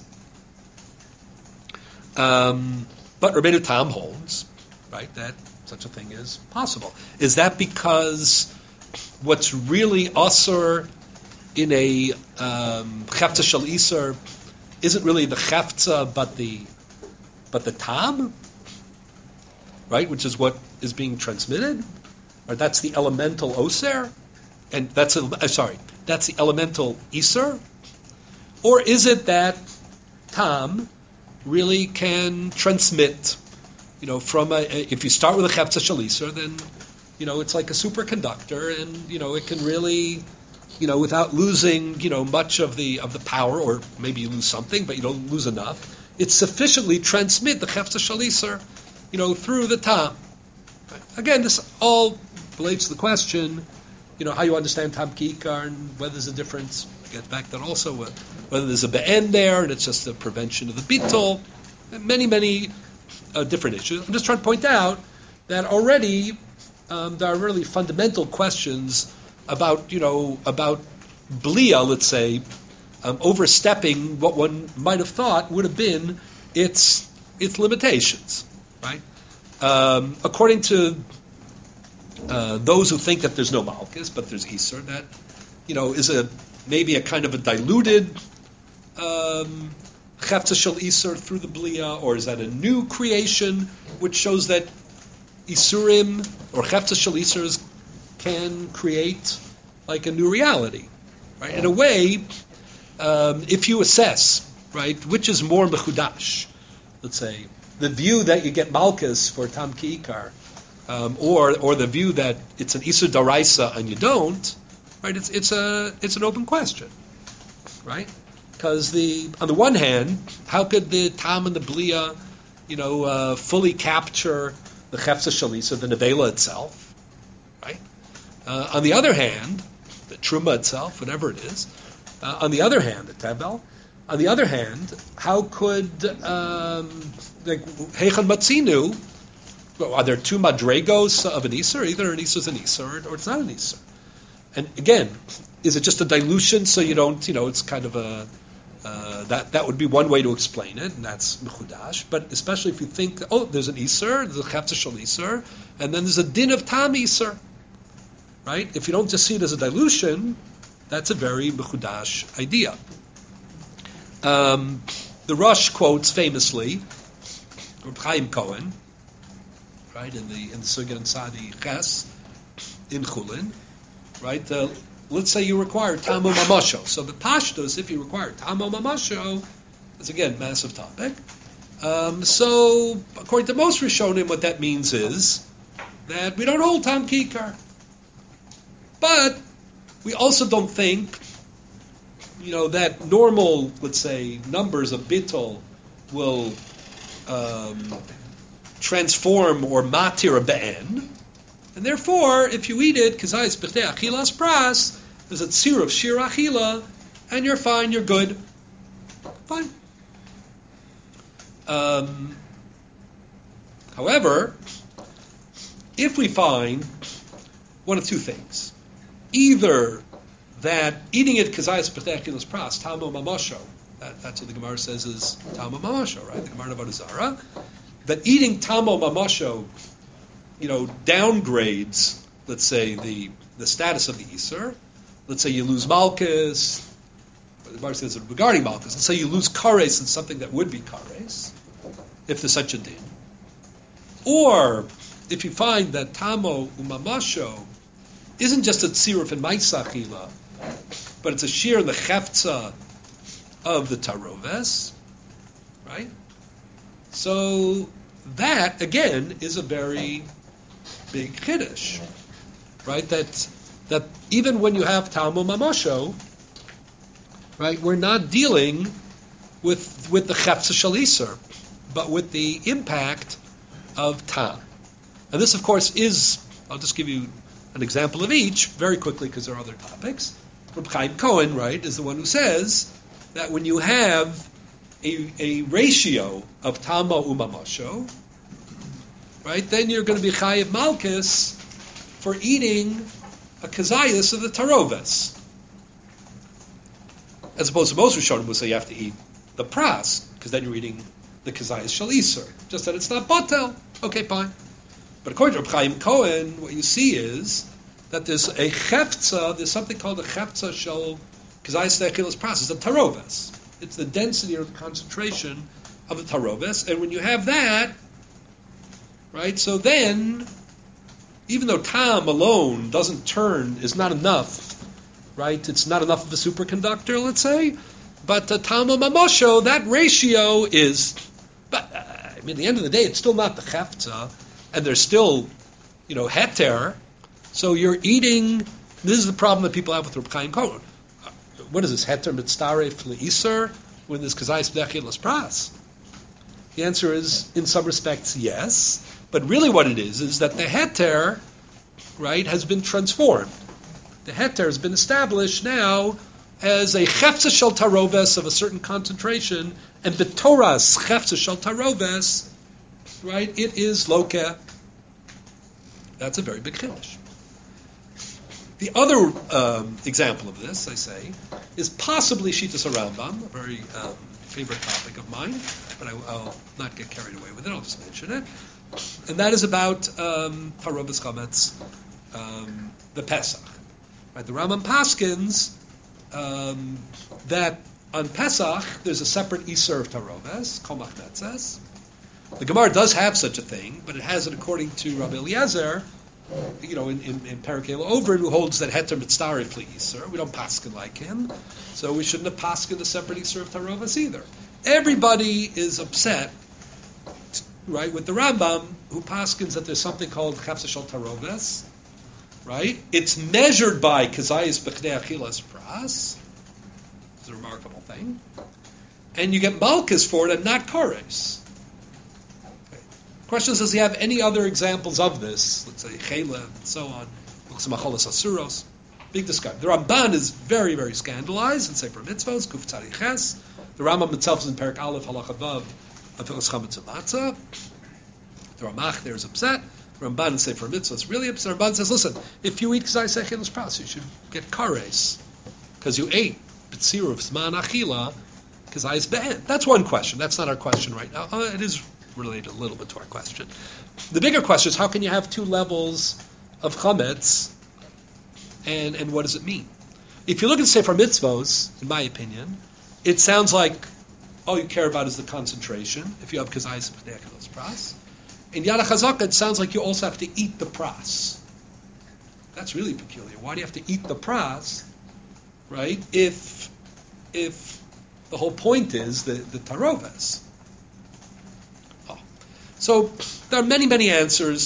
Um, but Rabbeinu Tam holds, right, that such a thing is possible. Is that because what's really asur in a um, cheftza shel iser isn't really the cheftza, but the but the tam, right? Which is what is being transmitted, or that's the elemental oser, and that's a, uh, sorry, that's the elemental iser, or is it that tam really can transmit? You know, from a, if you start with a cheftza shel iser, then you know it's like a superconductor, and you know it can really, you know, without losing you know much of the of the power, or maybe you lose something, but you don't lose enough. It sufficiently transmit the cheftza shel iser, you know, through the tam. Again, this all relates to the question, you know, how you understand tam kikar and whether there's a difference. Get back to that also, whether there's a be'en there and it's just a prevention of the bittul. Many, many uh, different issues. I'm just trying to point out that already um, there are really fundamental questions about, you know, about blia, let's say, um, overstepping what one might have thought would have been its its limitations, right? Um, according to uh, those who think that there's no malchus, but there's iser, that you know is a maybe a kind of a diluted um, cheftza shel iser through the blia, or is that a new creation which shows that isurim or cheftza shel isers can create like a new reality, right? In a way, um, if you assess, right, which is more mechudash, let's say, the view that you get malchus for tam ki'ikar, um, or or the view that it's an isur daraisa and you don't, right? It's it's a it's an open question, right? Because the on the one hand, how could the tam and the blia, you know, uh, fully capture the cheftza shel iser, the nevela itself, right? Uh, on the other hand, the truma itself, whatever it is. Uh, on the other hand, the tevel. On the other hand, how could um, like Heichan Matzinu? Well, are there two madregos of an iser? Either an iser is an iser, or it's not an iser. And again, is it just a dilution? So you don't, you know, it's kind of a uh, that that would be one way to explain it, and that's mechudash. But especially if you think, oh, there's an iser, there's a cheftza shel iser, and then there's a din of tam iser, right? If you don't just see it as a dilution, that's a very mechudash idea. Um, the Rosh quotes famously Reb Chaim Cohen, right, in the in the Sugya and Sadi Ches in Chulin, right? Uh, let's say you require Tamo Mamasho. So the Pashtos, if you require Tamo Mamasho, is again massive topic. Um, so according to most Rishonim, what that means is that we don't hold Tam Kikar. But we also don't think, you know, that normal, let's say, numbers of bittul will um, transform or matir a be'en. And therefore, if you eat it, kazayis b'chtei achilas pras, there's a tzir of shir achila, and you're fine, you're good. Fine. Um, however, if we find one of two things, either that eating it kazayis b'chtei achilas pras, tamo mamasho, that, that's what the Gemara says is tamo mamasho, right? The Gemara of Avodah Zarah, that eating tamo mamasho, you know, downgrades, let's say, the, the status of the Isser. Let's say you lose Malchus. The Gemara says regarding Malchus. Let's say you lose Kares in something that would be Kares, if there's such a din. Or, if you find that Tamo Umamasho isn't just a tziruf in Maisachila, but it's a shear in the Cheftza of the Taroves, right? So, that, again, is a very big chiddush, right? That that even when you have Talmud Mamosho, right, we're not dealing with with the Chefza Shaliser, but with the impact of Tam. And this, of course, is, I'll just give you an example of each very quickly because there are other topics. Reb Chaim Cohen, right, is the one who says that when you have a, a ratio of Tama Umamosho, right, then you're going to be Chayiv Malchus for eating a kazayas of the Taroves. As opposed to most Rishonim who say you have to eat the pras, because then you're eating the kazayas shaliser. Just that it's not batel. Okay, fine. But according to Reb Chaim Cohen, what you see is that there's a cheftza, there's something called a cheftza shel kazayas techilas pras. It's a Taroves. It's the density or the concentration of the Taroves. And when you have that, right, so then, even though Tam alone doesn't turn, is not enough, right, it's not enough of a superconductor, let's say, but uh, Tam Mamosho, that ratio is, but uh, I mean, at the end of the day, it's still not the Cheftza, and there's still, you know, Heter, so you're eating, this is the problem that people have with Reb Chaim Cohen. Uh, what is this, Heter Mitzaref Le'iser, when there's Kazayis B'dechil Pras? The answer is, in some respects, yes. But really what it is, is that the heter, right, has been transformed. The heter has been established now as a chefza shel taroves of a certain concentration, and b'toras chefza shel taroves, right, it is loka. That's a very big chiddush. The other um, example of this, I say, is possibly Shitas Rambam, a very um, favorite topic of mine, but I, I'll not get carried away with it, I'll just mention it. And that is about um, Taroves Chametz, um, the Pesach. Right, the Rambam paskins um, that on Pesach there's a separate Iser of Taroves, Kol Machnetzes. The Gemara does have such a thing, but it has it according to Rabbi Eliezer, you know, in, in, in Parakela Over, who holds that Heter Mitzaref Le'iser. We don't paskin like him, so we shouldn't have paskin the separate Iser of Taroves either. Everybody is upset, right, with the Rambam, who paskins that there's something called Chefza Shel Taroves, right? It's measured by Kazayis B'chnei Achilas Pras. It's a remarkable thing. And you get Malchus for it and not Kares. Okay. Question is, does he have any other examples of this? Let's say Chela and so on. Asuros. Big discussion. The Ramban is very, very scandalized in Sefer Mitzvos, Kuf Tzadi Ches. The Rambam itself is in Perak Aleph Halach Vav of Hilchos Chametz Matzah. The Ramach there is upset. The Ramban in Sefer Mitzvah is really upset. The Ramban says, listen, if you eat Kazai Sechelis Pras, you should get Kares, because you ate B'tzir of Zman Achila, Kazai is Be'en. That's one question. That's not our question right now. Uh, it is related a little bit to our question. The bigger question is, how can you have two levels of Chametz, and, and what does it mean? If you look at Sefer Mitzvos, in my opinion, it sounds like all you care about is the concentration, if you have Kazayis B'nei Pras. In Yad HaChazaka, it sounds like you also have to eat the pras. That's really peculiar. Why do you have to eat the pras, right, if if the whole point is the, the taroves? Oh. So there are many, many answers.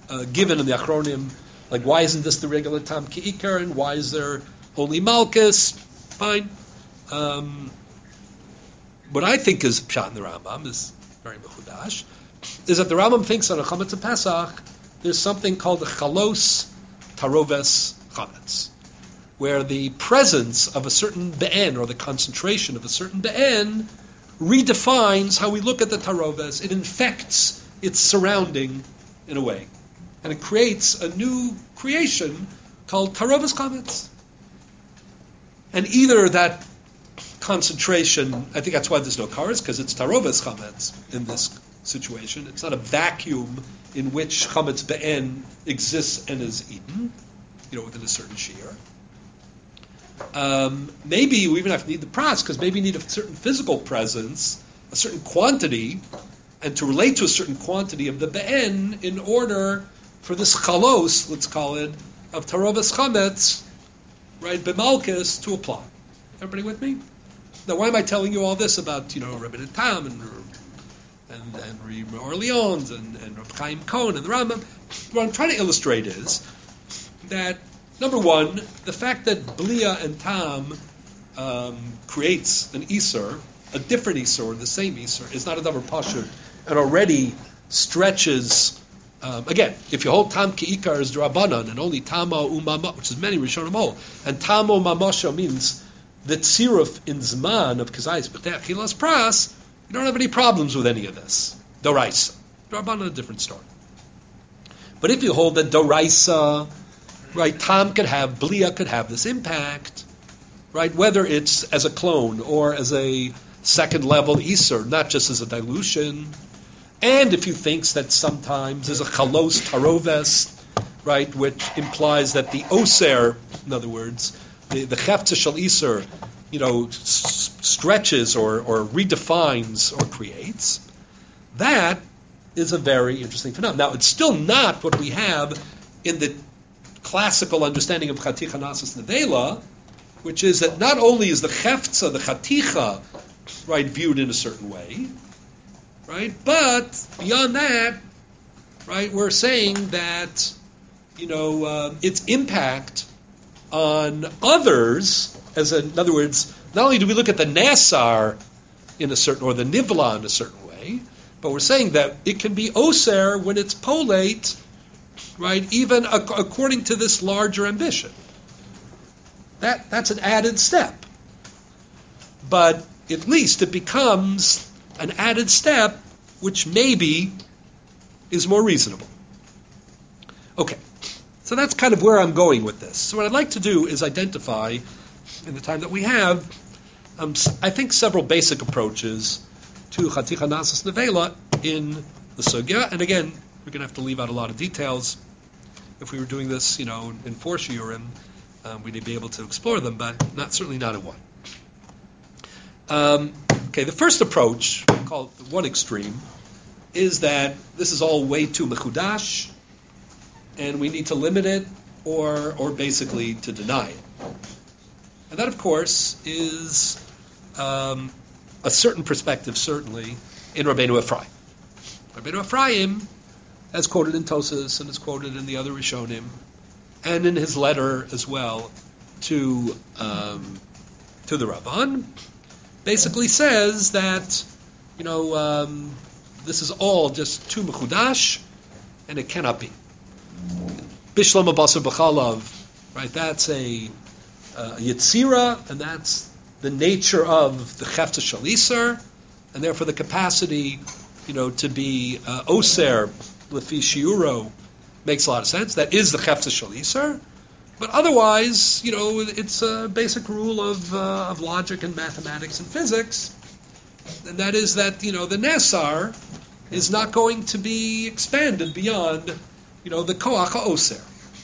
uh, given in the Achronim, like why isn't this the regular Tam Ki'ikar, and why is there only Malchus? Fine. Um, what I think is Pshat in the Rambam is very mechudash, is that the Rambam thinks on a Chametz of Pesach, there's something called the Chalos Taroves Chametz, where the presence of a certain be'en, or the concentration of a certain be'en, redefines how we look at the taroves. It infects its surrounding in a way. And it creates a new creation called taroves chametz. And either that concentration, I think that's why there's no cars, because it's taroves chametz in this situation. It's not a vacuum in which chametz be'en exists and is eaten, you know, within a certain shear. Um, maybe you even have to need the pras, because maybe you need a certain physical presence, a certain quantity, and to relate to a certain quantity of the be'en in order for this chalos, let's call it, of tarovas chametz, right, b'malchus, to apply. Everybody with me? Now, why am I telling you all this about, you know, Rebbe Tam and and and Rebbe Orleans and, and Reb Chaim Cohen and the Rambam? What I'm trying to illustrate is that, number one, the fact that Blia and Tam um, creates an Isser, a different Isser, or the same Isser, is not a davar pashut, and already stretches, um, again, if you hold Tam Ki'ikar as Drabanan, and only Tama Umama, which is many Rishonim hold, and Tamo Mamasha means the tziruf in Zman of Kazayis B'tech Chilas Pras, you don't have any problems with any of this. Doraisa. Drabanan, a different story. But if you hold that Doraisa, right, Tam could have, Blia could have this impact, right, whether it's as a clone or as a second level Isser, not just as a dilution. And if you think that sometimes there's a Chalos Taroves, right, which implies that the Oser, in other words, the, the Chefza Shel Isser, you know, s- stretches or, or redefines or creates, that is a very interesting phenomenon. Now, it's still not what we have in the classical understanding of Chaticha Nasis Nevela, which is that not only is the Chefza, the Chaticha, right, viewed in a certain way, right, but beyond that, right, we're saying that, you know, uh, its impact on others, as a, in other words, not only do we look at the Nasar in a certain, or the Nivla in a certain way, but we're saying that it can be Oser when it's polate, right, even ac- according to this larger ambition. That That's an added step. But at least it becomes an added step which maybe is more reasonable. Okay, so that's kind of where I'm going with this. So what I'd like to do is identify, in the time that we have, um, I think several basic approaches to Chaticha Nasis Nevela in the Sugya. And again, we're going to have to leave out a lot of details. If we were doing this, you know, in four shiurim, um, we'd be able to explore them, but not certainly not in one. Um, okay, the first approach, called the one extreme, is that this is all way too mechudash, and we need to limit it, or or basically to deny it. And that, of course, is um, a certain perspective, certainly, in Rabbeinu Ephraim. Rabbeinu Ephraim, as quoted in Tosas and is quoted in the other Rishonim, and in his letter as well to um, to the Rabban, basically says that, you know, um, this is all just too mechudash, and it cannot be. Bishlam Abasar B'chalav, right? That's a uh, Yetzira, and that's the nature of the Chefza Shel Isser, and therefore the capacity, you know, to be uh, Oser Lefi Shiuro makes a lot of sense. That is the Chefza Shel Isser. But otherwise, you know, it's a basic rule of uh, of logic and mathematics and physics, and that is that, you know, the Nesar is not going to be expanded beyond, you know, the Koach HaOser.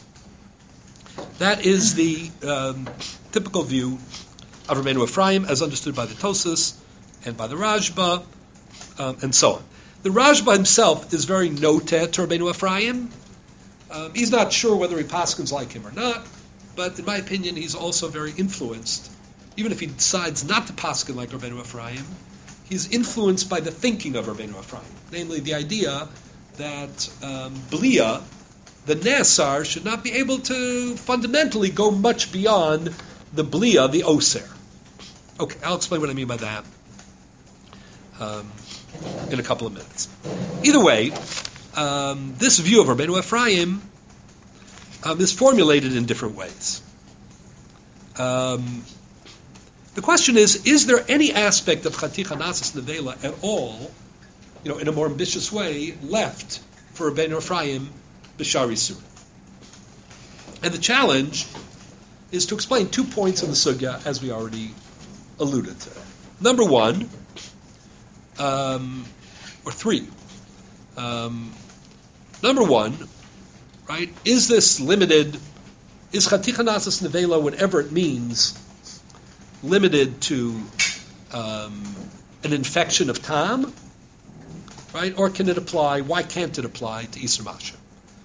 That is the um, typical view of Rabbeinu Ephraim, as understood by the Tosas and by the Rashba, um, and so on. The Rashba himself is very noteh to Rabbeinu Ephraim. Um, he's not sure whether he paskins like him or not, but in my opinion, he's also very influenced. Even if he decides not to paskin like Rabbeinu Ephraim, he's influenced by the thinking of Rabbeinu Ephraim, namely the idea that um, Blia the Nesar should not be able to fundamentally go much beyond the Blia, the Oser. Okay, I'll explain what I mean by that um, in a couple of minutes. Either way, um, this view of Rabbeinu Ephraim um, is formulated in different ways. Um, the question is, is there any aspect of Chaticha Nasas Nevela at all, you know, in a more ambitious way, left for Rabbeinu Ephraim B'Shari Surah? And the challenge is to explain two points in the sugya, as we already alluded to. Number one, um, or three. Um, number one, right, is this limited, is Chaticha Nasas Nevela, whatever it means, limited to um, an infection of Tam, right, or can it apply, why can't it apply to Isser Masha?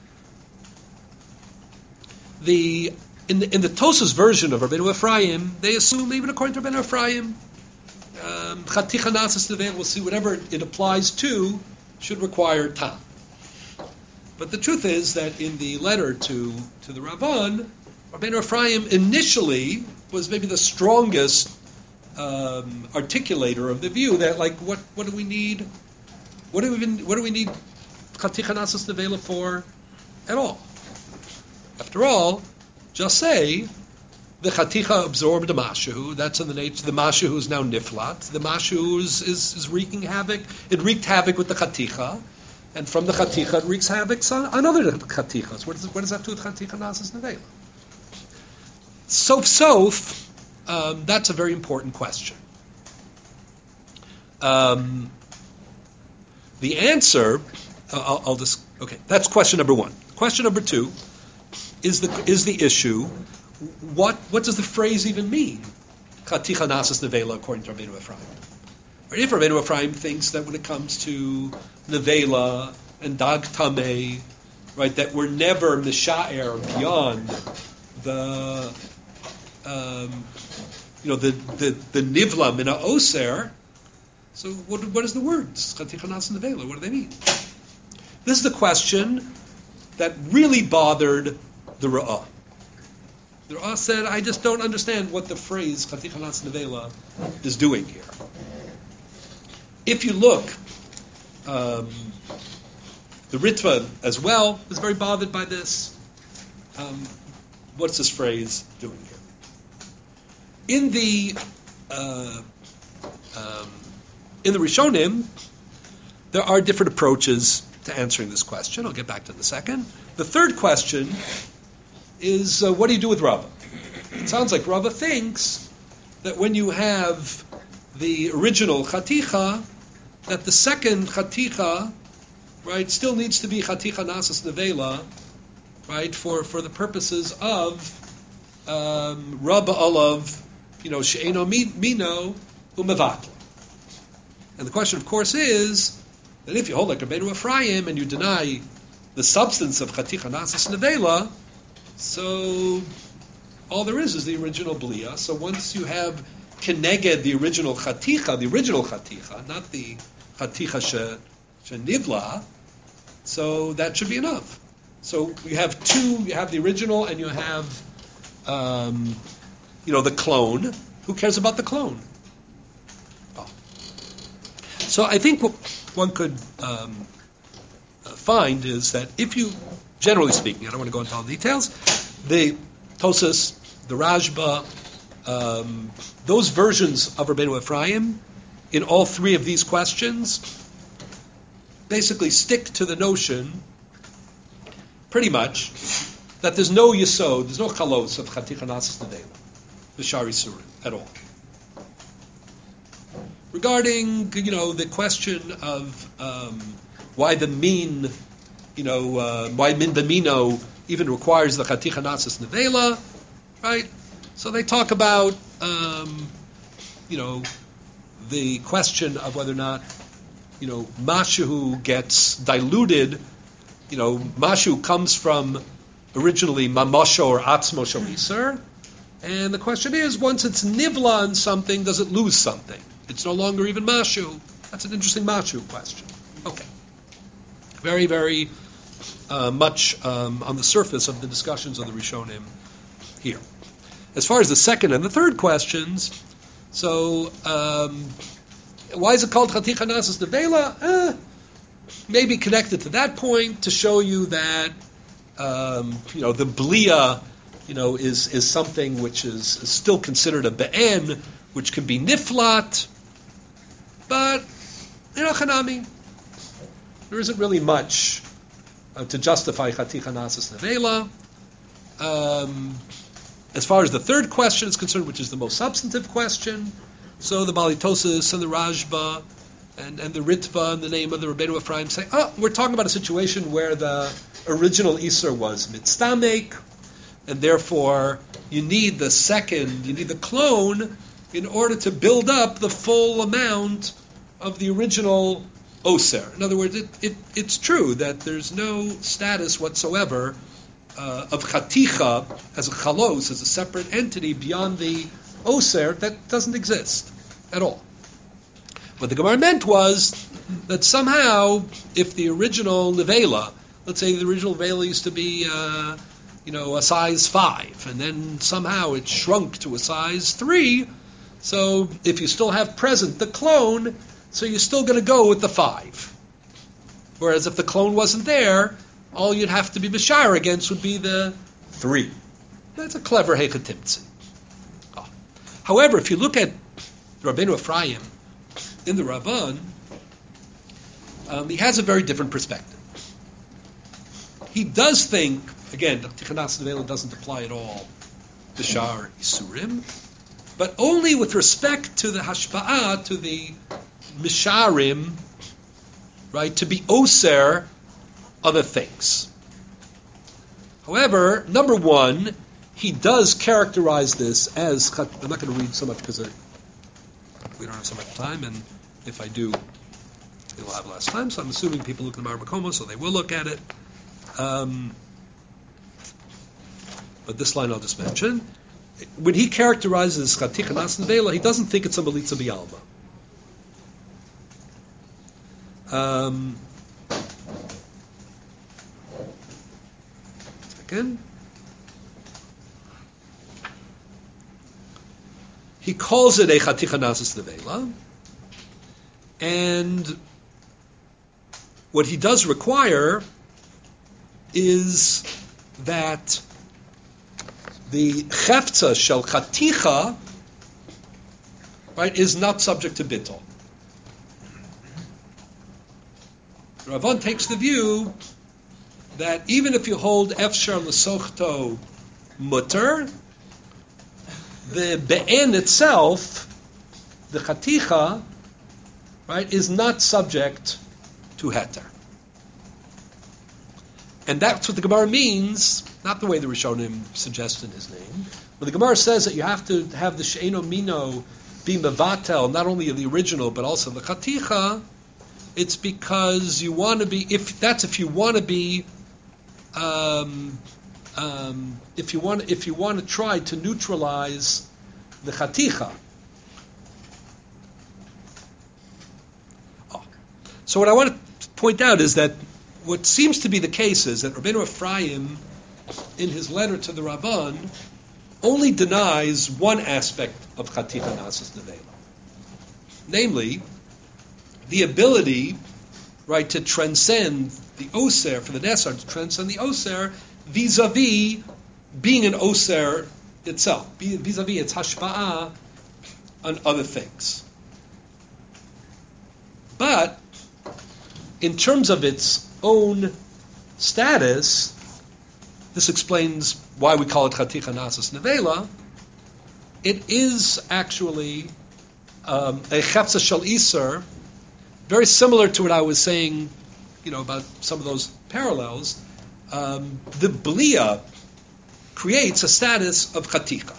The In the, in the Tosas version of Rabbeinu Ephraim, they assume, even according to Rabbeinu Ephraim, um, Chaticha Nasas Nevela, we'll see, whatever it applies to, should require Tam. But the truth is that in the letter to, to the Ravan, Rabbeinu Ephraim initially was maybe the strongest um, articulator of the view that, like, what, what do we need? What do we even, what do we need Chaticha Nasas Nevela for at all? After all, just say the Chaticha absorbed the Mashu. That's in the nature. The Mashu is now Niflat. The Mashu is, is, is wreaking havoc. It wreaked havoc with the Chaticha, and from the Chaticha it wreaks havoc on, on other Chatichas. What does, what does that do with Chaticha Nasas Nevela? Sof Sof, um, that's a very important question. Um, the answer, uh, I'll, I'll just okay. That's question number one. Question number two is the is the issue. What what does the phrase even mean? Chaticha Nasas Nevela, according to Rabbeinu Ephraim. Or if Rabbeinu Ephraim thinks that when it comes to Nevela and Dag Tameh, right, that we're never Misha'er beyond the um, you know the the, the Nivla Mina Oser. So what what is the words? Chaticha Nasas Nevela, what do they mean? This is the question that really bothered the Ra'ah. The Ra'ah said, I just don't understand what the phrase Chaticha Nasas Nevela is doing here. If you look, um, the Ritva as well is very bothered by this. Um, what's this phrase doing here? In the uh, um, in the Rishonim, there are different approaches to answering this question. I'll get back to it in a second. The third question is, uh, what do you do with Rava? It sounds like Rava thinks that when you have the original Chaticha, that the second Chaticha, right, still needs to be Chaticha Nasas Nevela, right, for, for the purposes of um, Rabba Olav, you know, She'eno Mino Umevatla. And the question, of course, is that if you hold like Rabbeinu Ephraim and you deny the substance of Chaticha Nasas Nevela, so all there is is the original Blia. So once you have Keneged, the original Chaticha, the original Chaticha, not the Chaticha she, she Nivla, so that should be enough. So you have two, you have the original and you have, um, you know, the clone. Who cares about the clone? Oh. So I think what one could um, find is that if you, generally speaking, I don't want to go into all the details, the Tosas, the Rashba, um, those versions of Rabbeinu Ephraim, in all three of these questions, basically stick to the notion, pretty much, that there's no yesod, there's no chalos of Chaticha Nasas Nevela, the Shari Surah, at all. Regarding, you know, the question of um, why the min, you know, uh, why min b'mino even requires the Chaticha Nasas Nevela, right? So they talk about, um, you know, the question of whether or not, you know, mashu gets diluted. You know, mashu comes from originally mamasho or atzmo iser, and the question is, once it's nivla on something, does it lose something? It's no longer even mashu. That's an interesting mashu question. Okay, very, very uh, much um, on the surface of the discussions of the Rishonim here. As far as the second and the third questions, so um, why is it called Chaticha Nasas Nevela? Eh, maybe connected to that point to show you that um, you know the Blia, you know, is is something which is, is still considered a be'en, which can be niflat, but you know, Chanami, there isn't really much uh, to justify Chaticha Nasas Nevela. Um, as far as the third question is concerned, which is the most substantive question, so the Balitosis and the Rajba and, and the Ritva and the name of the Rabbeinu Ephraim say, oh, we're talking about a situation where the original Isser was mitstamek, and therefore you need the second, you need the clone in order to build up the full amount of the original Oser. In other words, it, it, it's true that there's no status whatsoever uh, of Chaticha as a Chalos, as a separate entity beyond the Oser. That doesn't exist at all. What the Gemara meant was that somehow, if the original Nevela, let's say the original Nevela used to be, uh, you know, a size five, and then somehow it shrunk to a size three, so if you still have present the clone, so you're still going to go with the five. Whereas if the clone wasn't there, all you'd have to be Bashar against would be the three. That's a clever Hechatimtzi. Oh. However, if you look at Rabbeinu Ephraim in the Ramban, um, he has a very different perspective. He does think, again, Tichanas Nevela doesn't apply at all to Shar Isurim, but only with respect to the Hashpa'ah, to the Misharim, right, to be Oser other things. However, number one, he does characterize this as, I'm not going to read so much because we don't have so much time, and if I do, it will have less time, so I'm assuming people look at the Marmakomo, so they will look at it. Um, but this line I'll just mention. When he characterizes Chaticha Nasas Nevela, he doesn't think it's a Melitza B'Alma. Um, second. He calls it a Chaticha Nasas Nevela, and what he does require is that the Chefza Shel Chaticha, right, is not subject to bittul. Ravan takes the view that even if you hold Efshar L'Sochto Mutter, the Be'en itself, the Chaticha, right, is not subject to Heter. And that's what the Gemara means, not the way the Rishonim suggest in his name. When the Gemara says that you have to have the She'eno Mino be Mevatel, not only the original, but also the Chaticha, it's because you want to be, if that's if you want to be, um, um, if you want, if you want to try to neutralize the Chaticha. Oh. So what I want to point out is that what seems to be the case is that Rabbeinu Ephraim, in his letter to the Rabban, only denies one aspect of Chaticha Nasas Nevela, namely the ability, right, to transcend the Oser, for the Nesar to transcend the Oser vis-a-vis being an Oser itself, vis-a-vis its hashpa'ah on other things. But in terms of its own status, this explains why we call it Chaticha Nasas Nevela. It is actually um, a Chefza Shel Iser, very similar to what I was saying, you know, about some of those parallels. Um, the Blia creates a status of Chaticha.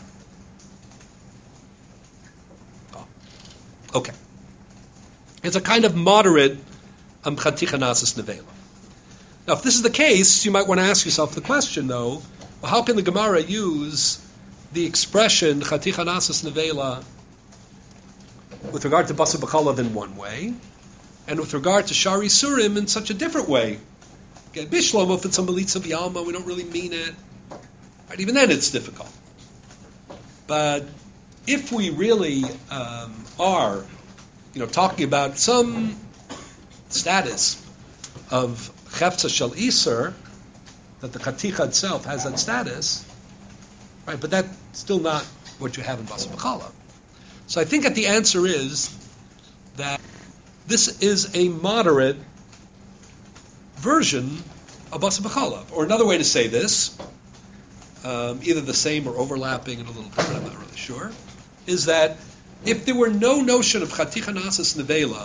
Oh. Okay. It's a kind of moderate um, Chaticha Nasas Nevela. Now, if this is the case, you might want to ask yourself the question, though, well, how can the Gemara use the expression Chaticha Nasas Nevela with regard to Basar B'Chalav in one way, and with regard to Shari Surim in such a different way? Get Bishlomo, if it's a Melitza B'Alma, we don't really mean it. Right? Even then it's difficult. But if we really um, are, you know, talking about some status of Chefza Shel Iser, that the Chaticha itself has that status, right? But that's still not what you have in Basar B'Chala. So I think that the answer is that this is a moderate version of Basar B'Chala. Or another way to say this, um, either the same or overlapping and a little different, I'm not really sure, is that if there were no notion of Chaticha Nasis Nevela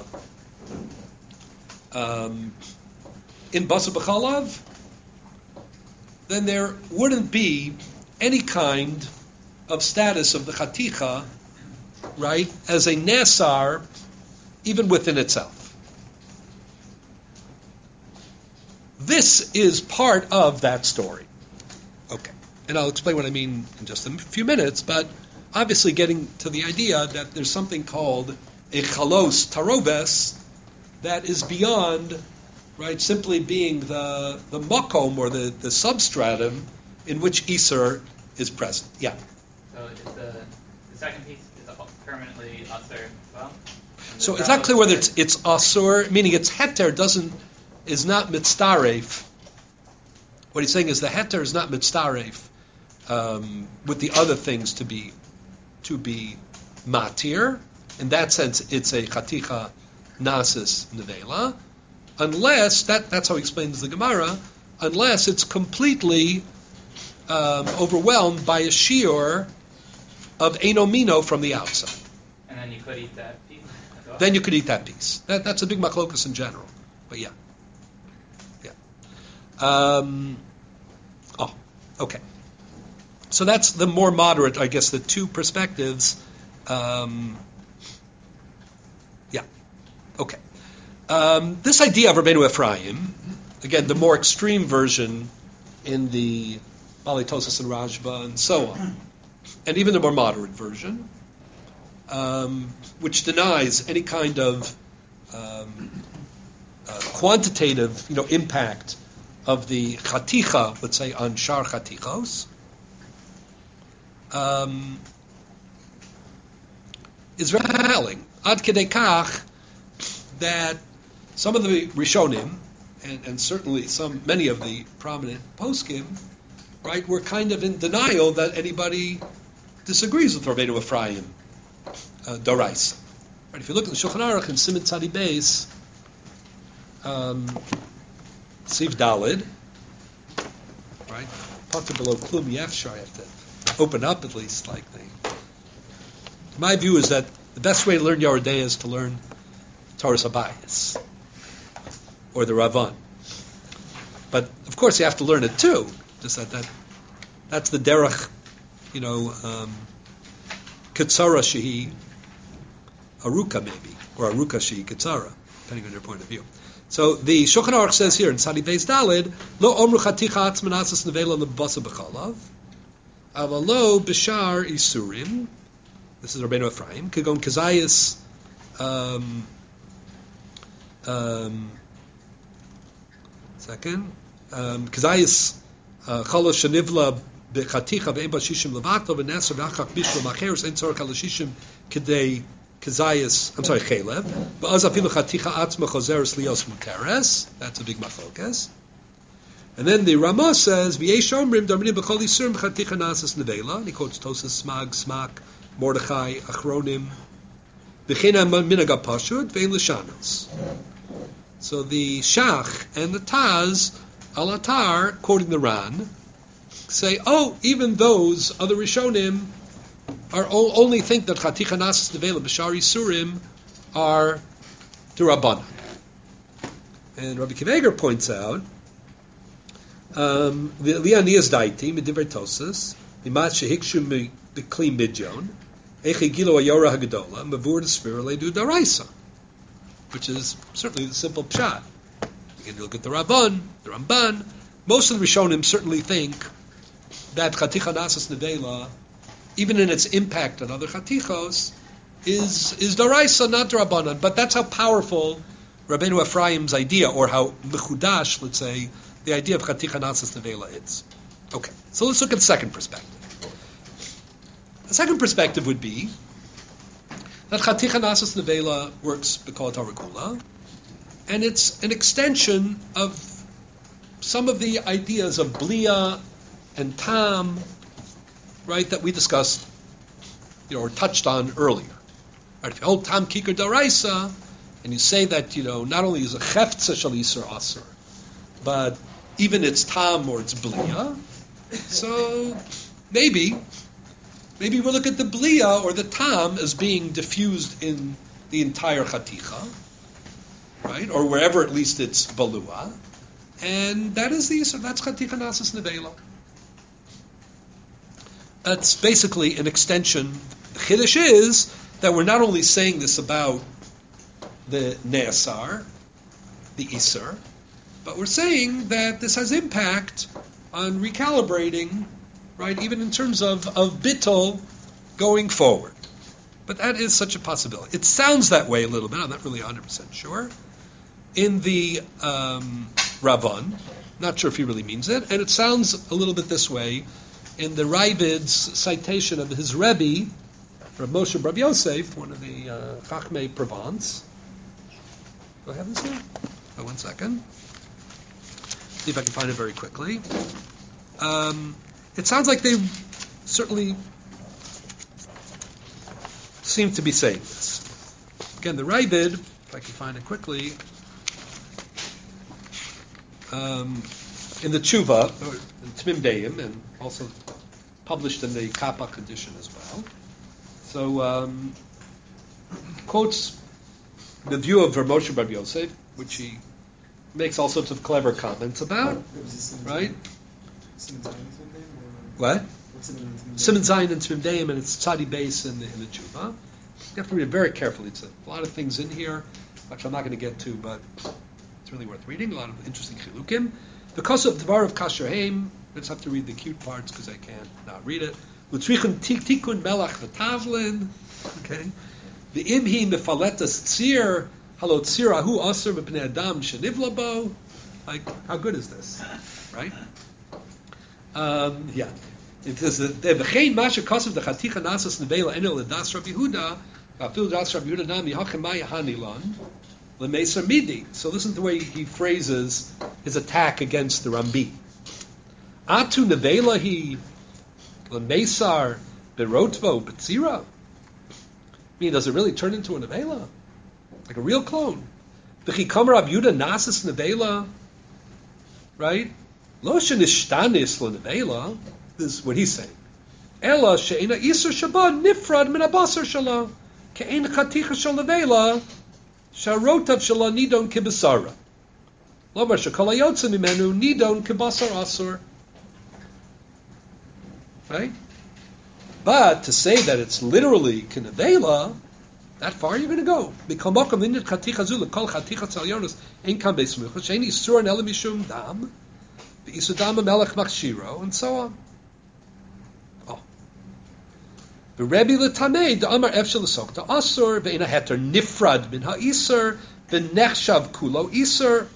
um, in Basar B'Chalav, then there wouldn't be any kind of status of the Chaticha, right, as a Nasar, even within itself. This is part of that story. Okay. And I'll explain what I mean in just a few minutes, but obviously getting to the idea that there's something called a chalos tarobes that is beyond, right, simply being the the makom or the, the substratum in which Iser is present. Yeah. So is the, the second piece is permanently asur as well? So it's not clear whether it's it's asur, meaning its heter doesn't is not mitzdaref. What he's saying is the heter is not mitzdaref um, with the other things to be to be matir. In that sense, it's a chaticha nasis nevela, unless that that's how he explains the Gemara. Unless it's completely um, overwhelmed by a shiur of enomino from the outside. And then you could eat that piece as well? Then you could eat that piece. That, that's a big machlokus in general. But yeah. Yeah. Um, oh, okay. So that's the more moderate, I guess, the two perspectives. Um, yeah. Okay. Um, this idea of Rabbeinu Ephraim, again, the more extreme version in the Bali Tosas and Rajba and so on, and even the more moderate version, um, which denies any kind of um, uh, quantitative, you know, impact of the chaticha, let's say, on shar chatichos, um, is very compelling. Ad kedei kach that some of the Rishonim, and, and certainly some many of the prominent poskim, right, were kind of in denial that anybody disagrees with Rabbeinu Ephraim uh, Doraisa. Right, if you look at the Shulchan Aruch in Siman Tzadi Beis, um, Siv Dalid, right, Potter below Klum Yefshar, I have to open up at least slightly. My view is that the best way to learn Yoreh De'ah is to learn Torah Habayis or the Ravan. But of course, you have to learn it too. Just that, that that's the derech, you know, um, Ketzara Shehi Aruka maybe, or Aruka Shehi Ketzara, depending on your point of view. So the Shulchan Aruch says here in Tzadi Beis Dalid, Lo Omru Chaticha Atzman Asas Nevela Lebasa B'Chalav, Avalo B'Shar Isurim. This is Rabbeinu Ephraim. Kagon Kazayas. Um, um, second, Kazayas Chalos Shanivla Bechaticha Ve'em Bashishim Levato V'Neser V'Achach Bishlo Macheres Ein Tzorach Halashishim Kedei Kazayas. I'm sorry, Chalev. V'Az Afilu Chaticha Atzma Chozeres Lios Muteres. That's a big machlokas. And then the Ramah says V'Yesh Omrim Darminim B'Chol Yisurim Chaticha Nasas Nevela. And he quotes Tosas Smag Smak Mordechai Achronim B'Chena Minaga Pashut Ve'Ein L'Shanos. So the Shach and the Taz Alatar, quoting the Ran, say, oh, even those other Rishonim are o- only think that Chaticha Nasas Nevela B'Shar Yisurim are D'Rabbanan. And Rabbi Kiveger points out um, the Lianias Daiti Midivrei Tosas Mimat Shehikshu B'Kli Midyon Echi Gilo Ayora Hagadola Mavur D'Sfira Ledu Daraisa, which is certainly the simple pshat. You can look at the Rabban, the Ramban. Most of the Rishonim certainly think that Chaticha Nasas Nevela, even in its impact on other Chatichos, is is Daraisa, not Rabbanan. But that's how powerful Rabbeinu Ephraim's idea, or how Mechudash, let's say, the idea of Chaticha Nasas Nevela is. Okay, so let's look at the second perspective. The second perspective would be that Chaticha Nasas Nevela works B'kol Torah Kula, and it's an extension of some of the ideas of Blia and Tam, right, that we discussed, you know, or touched on earlier. Right, if you hold Tam Kikar Daraisa, and you say that, you know, not only is a Cheftza Shal Yisur Aser, but even it's Tam or it's Blia, so maybe, maybe we'll look at the Blia or the Tam as being diffused in the entire Chaticha, right, or wherever at least it's Balua, and that is the Yisur, that's Chaticha Nasas Nevela. That's basically an extension. The Chiddush is that we're not only saying this about the Ne'asar, the Isser, but we're saying that this has impact on recalibrating, right, even in terms of, of Bittul going forward. But that is such a possibility. It sounds that way a little bit, I'm not really one hundred percent sure, in the um, Ravan, not sure if he really means it, and it sounds a little bit this way in the Ravid's citation of his Rebbe, Rav Moshe Bar Yosef, one of the uh, Chachmei Provence. Do I have this here? Oh, one second. See if I can find it very quickly. Um, it sounds like they certainly seem to be saying this. Again, the Ravid, if I can find it quickly, um, in the Tshuva, or in Tmim Deim, and also published in the Kapak edition as well. So, um, quotes the view of Rav Moshe Bar Yosef, which he makes all sorts of clever comments about, right? What? Simon Zayin and Tmim Deim, and it's Tzadi Beis in the, in the Tshuva. You have to read it very carefully. It's a, a lot of things in here, which I'm not going to get to, but it's really worth reading. A lot of interesting chilukim. Because of the Dvar of Kasher Haim, I just have to read the cute parts because I can't not read it. L'tzrichun tikun melach v'tavlin. Okay. The imhi mefaletas tzir halot tzir ahu aser b'pnei adam shenivlabo. Like, how good is this, right? Um, yeah. It says that v'chein masha kasav the chaticha nasas nevela enel ledas Rabbi Yehuda v'afil das Rabbi Yehuda nami hachemai hanilan. So listen to the way he phrases his attack against the Rambi. Atu nevela he lemesar berotvo b'tzira. I mean, does it really turn into a nevela, like a real clone? V'chikam Rabbi Yehuda nasas nevela, right? Lo shenishtanis lo nevela. This is what he's saying. Ela she'ena isur shabbat nifrad min abasar shala ke'en chaticha shal nevela. Sharotav shala nidon kibasara. Lomar shekol hayotze mimenu nidon kibasar asur. Right? But to say that it's literally kinevela, that far you're going to go. B'kolmokom init chaticha zu lekol chaticha tzalyonos ein kam beismucha she'en isur an elam mishum dam v'isur dam melech machshiro and so on. The Rebbe l'tamei the Amar efshel l'sokta asur ve'ina heter nifrad min ha'isur v'nechshav kulo isur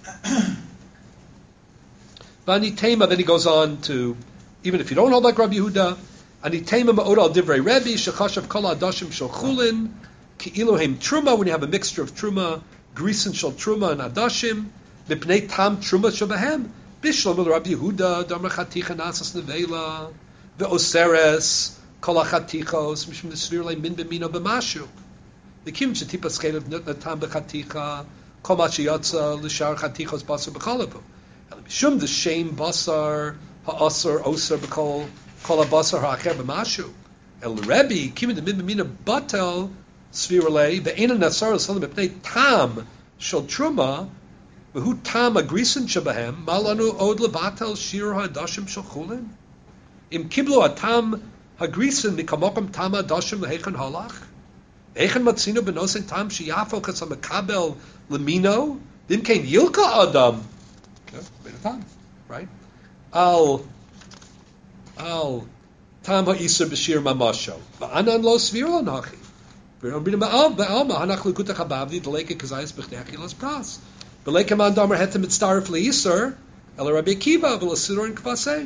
v'anitema. Then he goes on to, even if you don't hold like Rabbi Yehuda, anitema ma'od al divrei Rebbe shechashav kol adashim shel chulin ki'ilu heim truma, when you have a mixture of truma, grisen shel truma and adashim mipnei tam truma shel behem bishlam Rabbi Yehuda damar chaticha nasas nevela ve'oseres kol hachatichos mishum nesvir min b'mino b'mashu. The kim shetipa skelev natam b'chaticha kol ma sheyatza l'shar chatichos basar b'chalabu. Mishum the shame basar ha'asar osar b'kol kol ha'basar ha'acher b'mashu. El Rebbe kim the min b'mino batel svir lei ve'ena nasar l'salim b'pnei tam shel truma v'hu tam agrisen shebahem malanu od levatel shir ha'adashim shel chulin im kiblu atam Hagrisen mikamokam tama dashim lehechan halach. Hechan matzino benosen tam shiyafo kasam kabel lemino. Dim kein yilka adam. Okay, bit of time, right? Al al tam ha'isur b'shir mamasho. Va'anan lo svir lo nachi. V'rom b'nim ba'al ba'alma hanach lukutach habavdi d'leike kazayis b'chtechi las pras. B'leike man damer hetem mitzdarif le'isur El Rabbi Akiva v'lasidorin kvasei.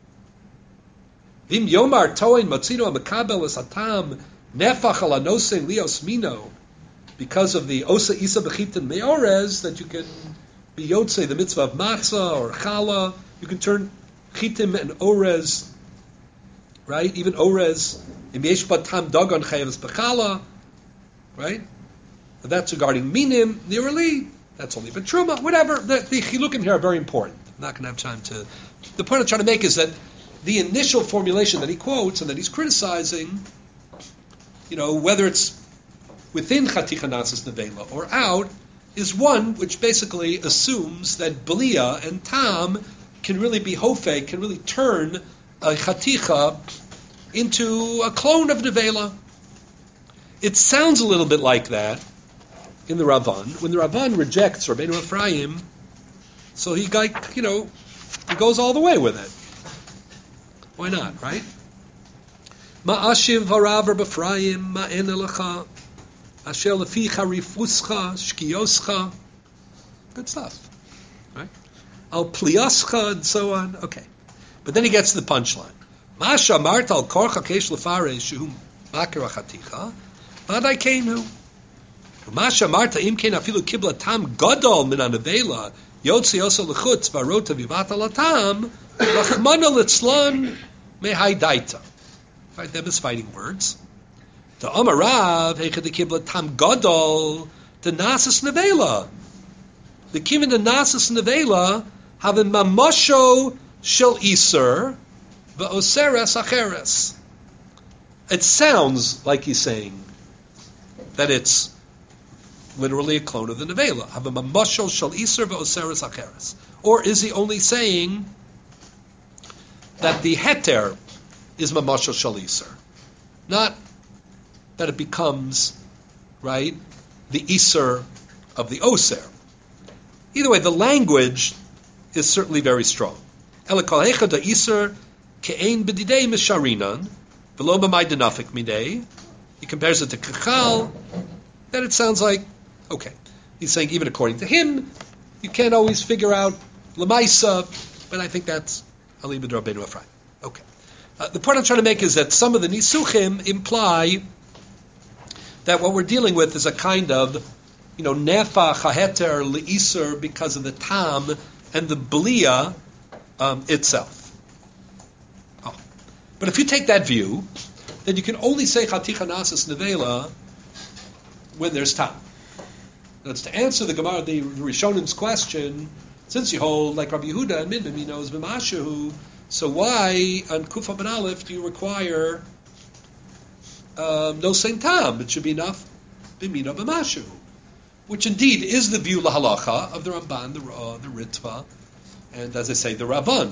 Vim yomar toin motzino amakabel es hatam nefach ala nosein lios mino, because of the osa isa bechitin meorez, that you can be yotze the mitzvah of matzah or challah. You can turn chitim and orez, right? Even orez im yesh batam dagon chayavas bechala, right? And that's regarding minim nearly. That's only for truma. Whatever. The, the chilukim here are very important. I'm not going to have time to. The point I'm trying to make is that the initial formulation that he quotes and that he's criticizing, you know, whether it's within Chaticha Nasas Nevela or out, is one which basically assumes that Belia and Tam can really be Hofe, can really turn a Chaticha into a clone of Nevela. It sounds a little bit like that in the Ravan. When the Ravan rejects Rabbeinu Ephraim, so he, got, you know, he goes all the way with it. Why not, right? Ma'ashiv harav b'Ephraim ma'en elecha asher lefi charifuscha shkiyoscha. Good stuff, right? Al pliascha and so on. Okay, but then he gets to the punchline. Masha marta al korcha kesh lefaresh shehu makir achaticha v'adai keinu. Masha marta im kein afilu kibla tam gadol min anavela yotzi oso lechutz varota vivata latam lachmana litzlan mehaidaita. Right, them is fighting words. The Amarav hechad the kibla tam gadol the nasas nevela. The kim the nasas nevela have a mamasho shel iser v'oseres acheres. It sounds like he's saying that it's literally a clone of the nevela. Have a mamasho shel iser v'oseres acheres. Or is he only saying that the heter is mamashal shaliser, not that it becomes, right, the iser of the oser. Either way, the language is certainly very strong. Elakal hecha da iser ke'ein b'didei misharinan v'lo b'may denafik midei. He compares it to kachal. Then it sounds like, okay, he's saying even according to him, you can't always figure out lemaisa, but I think that's Ali b'd Rabbeinu Ephraim. Okay. Uh, the point I'm trying to make is that some of the nisuchim imply that what we're dealing with is a kind of, you know, nefach haheter leiser because of the tam and the belia um, itself. Oh. But if you take that view, then you can only say chaticha nasas nevela when there's tam. That's to answer the Gemara, the Rishonim's question. Since you hold like Rabbi Yehuda and Minbim, he knows b'mashu. So why on Kufa ben Aleph do you require um, no same tam? It should be enough b'mina b'mashu, which indeed is the view lahalacha of the Ramban, the uh, the Ritva, and as I say, the Ravan.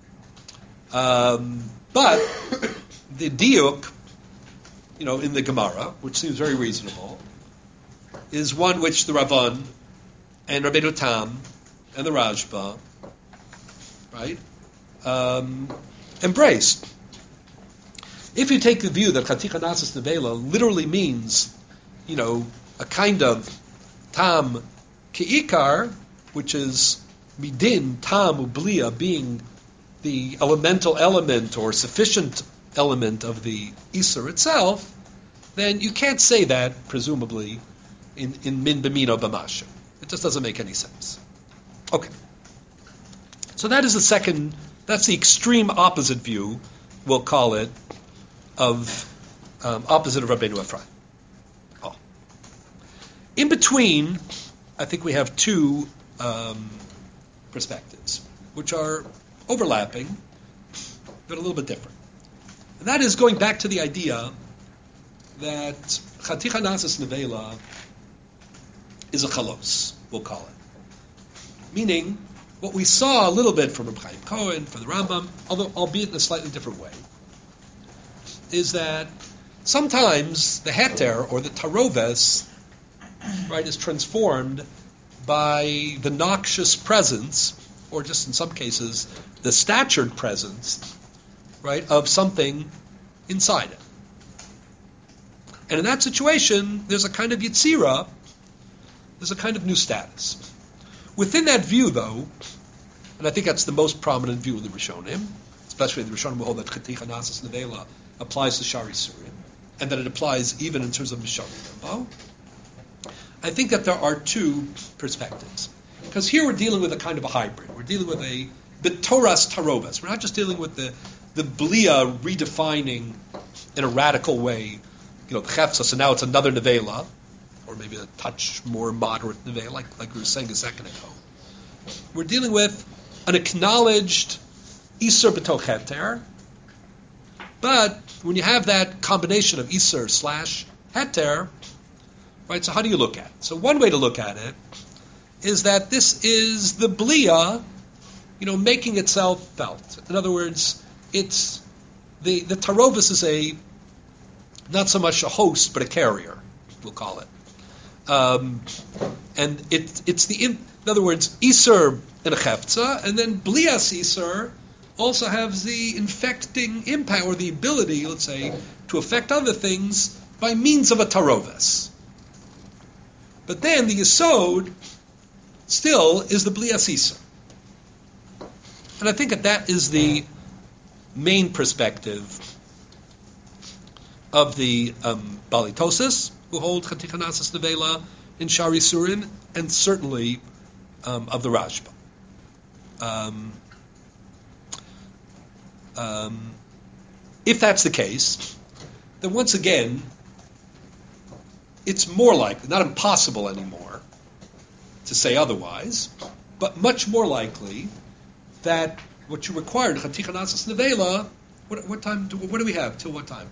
Um, but the diuk, you know, in the Gemara, which seems very reasonable, is one which the Ravan and Rabbeinu Tam and the Rajba, right? Um, embraced. If you take the view that Chaticha Nasas Nevela literally means, you know, a kind of tam ke'ikar, which is midin, tam ublia, being the elemental element or sufficient element of the Isser itself, then you can't say that, presumably, in, in min b'mino b'mashu. It just doesn't make any sense. Okay. So that is the second. That's the extreme opposite view, we'll call it, of um, opposite of Rabbeinu Ephraim. Oh. In between, I think we have two um, perspectives, which are overlapping, but a little bit different. And that is going back to the idea that Chaticha Nasas Nevela is a chalos, we'll call it. Meaning, what we saw a little bit from Reb Chaim Cohen, from the Rambam, although albeit in a slightly different way, is that sometimes the heter or the taroves, right, is transformed by the noxious presence, or just in some cases, the statured presence, right, of something inside it. And in that situation, there's a kind of yitzira, there's a kind of new status. Within that view, though, and I think that's the most prominent view of the Rishonim, especially the Rishonim who hold that Chaticha Nasas Nevela applies to Shari Surim, and that it applies even in terms of Misharim Limbo. I think that there are two perspectives. Because here we're dealing with a kind of a hybrid. We're dealing with a B'toras Tarovas. We're not just dealing with the, the Blia redefining in a radical way, you know, the Chefza, so now it's another Nevela, or maybe a touch more moderate Nevela, like, like we were saying a second ago. We're dealing with an acknowledged Isur B'toch Heter, but when you have that combination of Isur slash Heter, right, so how do you look at it? So one way to look at it is that this is the Blia, you know, making itself felt. In other words, it's the the Tarovis is a not so much a host but a carrier, we'll call it, um, and it it's the in, in other words Isur and a Chefza, and then Blias Isur also has the infecting impact or the ability, let's say, to affect other things by means of a Tarovis. But then the Yesod still is the Blias Isur. And I think that that is the main perspective of the um, Balitosis, who hold Chaticha Nasas Nevela in Shari Surim, and certainly um, of the Rashba. Um, um, if that's the case, then once again, it's more likely, not impossible anymore, to say otherwise, but much more likely that what you require in Chaticha Nasas Nevela, what, what time, do, what do we have? Till what time?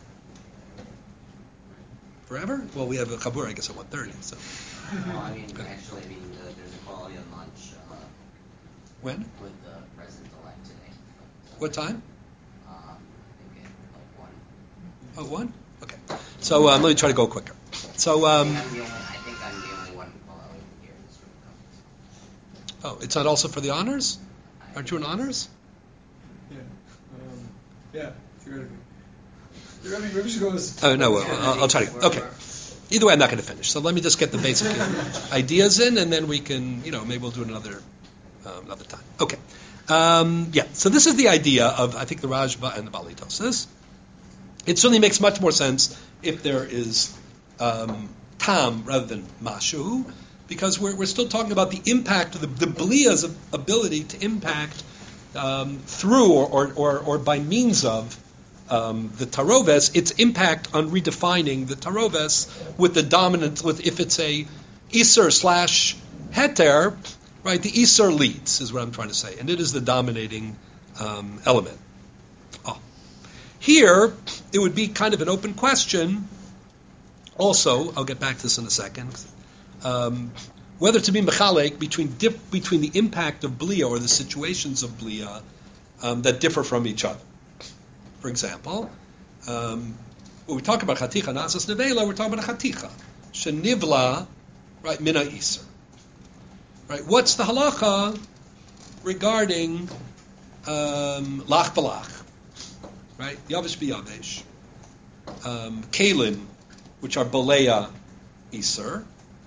Forever? Well, we have a Chabur, I guess, at one thirty. So. Well, I mean, actually, I mean, uh, there's a quality on lunch uh, When? with the president-elect today. What time? Um, I think at like one. Oh, one? Okay. So um, let me try to go quicker. So, um, I, think I'm the only, I think I'm the only one allowing here in this room. oh, it's not also for the honors? Aren't you in honors? Yeah. Um, yeah, theoretically. Theoretically, maybe she goes. Oh, no, well, I'll, I'll try to. Okay. Either way, I'm not going to finish. So let me just get the basic ideas in, and then we can, you know, maybe we'll do it another, um, another time. Okay. Um, yeah, so this is the idea of, I think, the Rashba and the Balitosis. It certainly makes much more sense if there is um, tam rather than mashu, because we're, we're still talking about the impact of the, the Blia's ability to impact um, through or, or, or, or by means of um, the Taroves, its impact on redefining the Taroves with the dominant, with if it's a Isur slash Heter, right, the Isur leads, is what I'm trying to say, and it is the dominating um, element. Oh. Here, it would be kind of an open question, also, I'll get back to this in a second, um, whether to be mechalek between dif- between the impact of Blia or the situations of Blia um, that differ from each other. For example, um, when we talk about Chaticha Nasas Nevela, we're talking about a Chaticha. Shenivla, right, Mina Isur. Right, what's the halacha regarding um, Lach Balach? Right, Yavish B'Yavish. Um, Kalim, which are Balea Isur.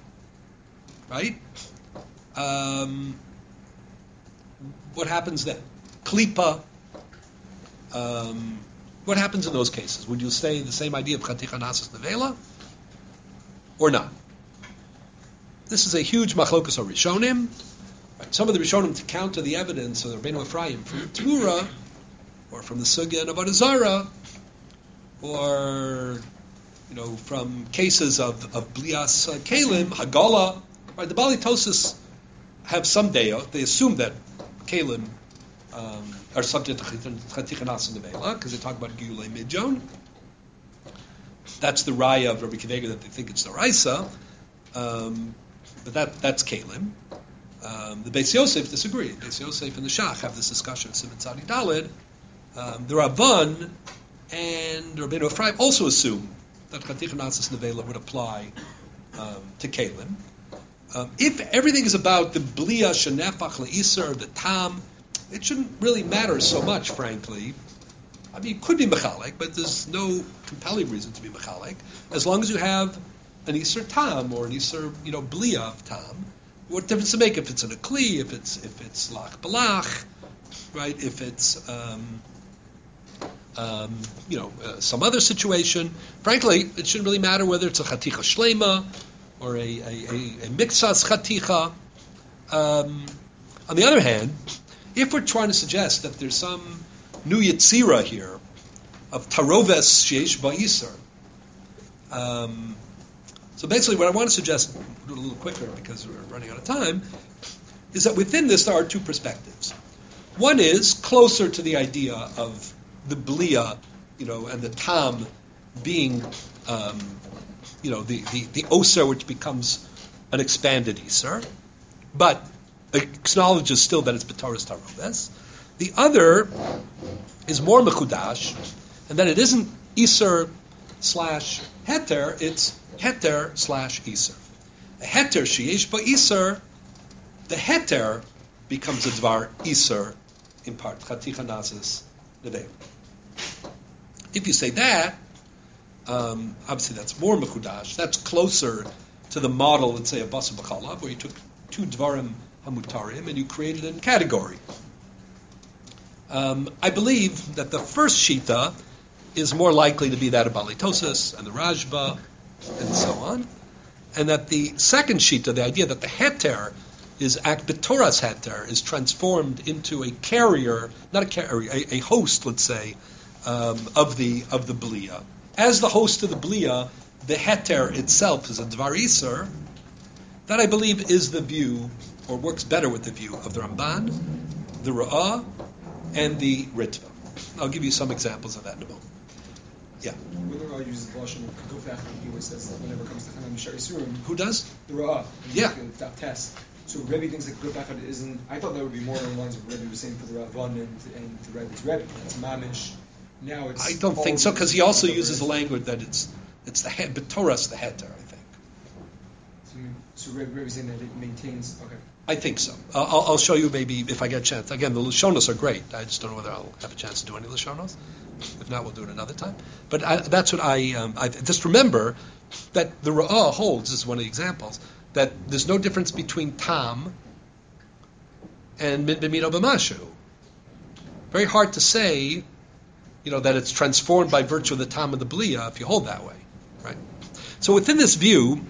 Right? Um, what happens then? Klipa. Um, what happens in those cases? Would you say the same idea of Chaticha Nasas Nevela? Or not? This is a huge machlokas of Rishonim. Right? Some of the Rishonim to counter the evidence of the Rabbeinu Ephraim from the Torah, or from the Sugya and Avodah Zarah, or you know, from cases of, of Blias uh, Kalim, Hagala. Right? The Balitosis have some deo. They assume that Kalim um, are subject to Chaticha Nasas Nevela because they talk about Giyulei Midjon. That's the raya of Rabbi Kivega that they think it's the Raisa. Um, but that that's Kalim. Um, the Beis Yosef disagree. Beis Yosef and the Shach have this discussion. Simon Tzadi Daled. Um, the Rabban and Rabbeinu Ephraim also assume that Chaticha Nasas Nevela would apply um, to Kalim. Um, if everything is about the Blia Shenefach Le'Isur, the Tam, it shouldn't really matter so much, frankly. I mean, it could be Mechalek, but there's no compelling reason to be Mechalek, as long as you have an Isur Tam or an Isur, you know, Blia of Tam, what difference does it make if it's in a kli, if it's if it's lach balach, right? If it's um, um, you know uh, some other situation. Frankly, it shouldn't really matter whether it's a chaticha shlema or a a, a, a mixas chaticha. Um, on the other hand, if we're trying to suggest that there's some new yitzira here of taroves sheish ba'isar, um, so basically what I want to suggest, do it a little quicker because we're running out of time, is that within this there are two perspectives. One is closer to the idea of the blia, you know, and the tam being, um, you know, the, the, the oser which becomes an expanded iser, but acknowledges still that it's b'toras taroves. The other is more mechudash, and that it isn't iser slash heter, it's heter slash iser. A heter sheyesh ba iser, the heter becomes a dvar iser in part chaticha nazis nevela. If you say that, um, obviously that's more mechudash. That's closer to the model, let's say, of basa b'chalav, where you took two dvarim hamutarim and you created a category. Um, I believe that the first shita is more likely to be that of Balitosis and the Rajba and so on, and that the second shita, the idea that the heter is act b'toras heter, is transformed into a carrier, not a carrier, a, a host, let's say, um, of the of the blia. As the host of the blia, the heter itself is a dvar iser. That I believe is the view, or works better with the view of the Ramban, the Ra'ah, and the Ritva. I'll give you some examples of that in a moment. Yeah. When the Ra'ah uses the Lashon Kagufach, he always says that whenever it comes to Chanam Mishar Yisurim, Who does? the Ra'ah, Yeah. the test. So Rebbe thinks that Kagufach isn't. I thought that would be more along the lines of what Rebbe was saying for the Ravan and, and the Rebbe's Rebbe. It's Mamish. Now it's. I don't think so, because he also uses the language that it's it's the het, b'toras the heter, I think. So, so Rebbe, Rebbe's saying that it maintains. Okay. I think so. Uh, I'll, I'll show you maybe if I get a chance. Again, the Lashonos are great. I just don't know whether I'll have a chance to do any Lashonos. If not, we'll do it another time. But I, that's what I, um, I just remember that the Ra'ah holds, this is one of the examples, that there's no difference between Tam and Min B'mino B'mashu. Very hard to say, you know, that it's transformed by virtue of the Tam and the Blia if you hold that way, right? So within this view,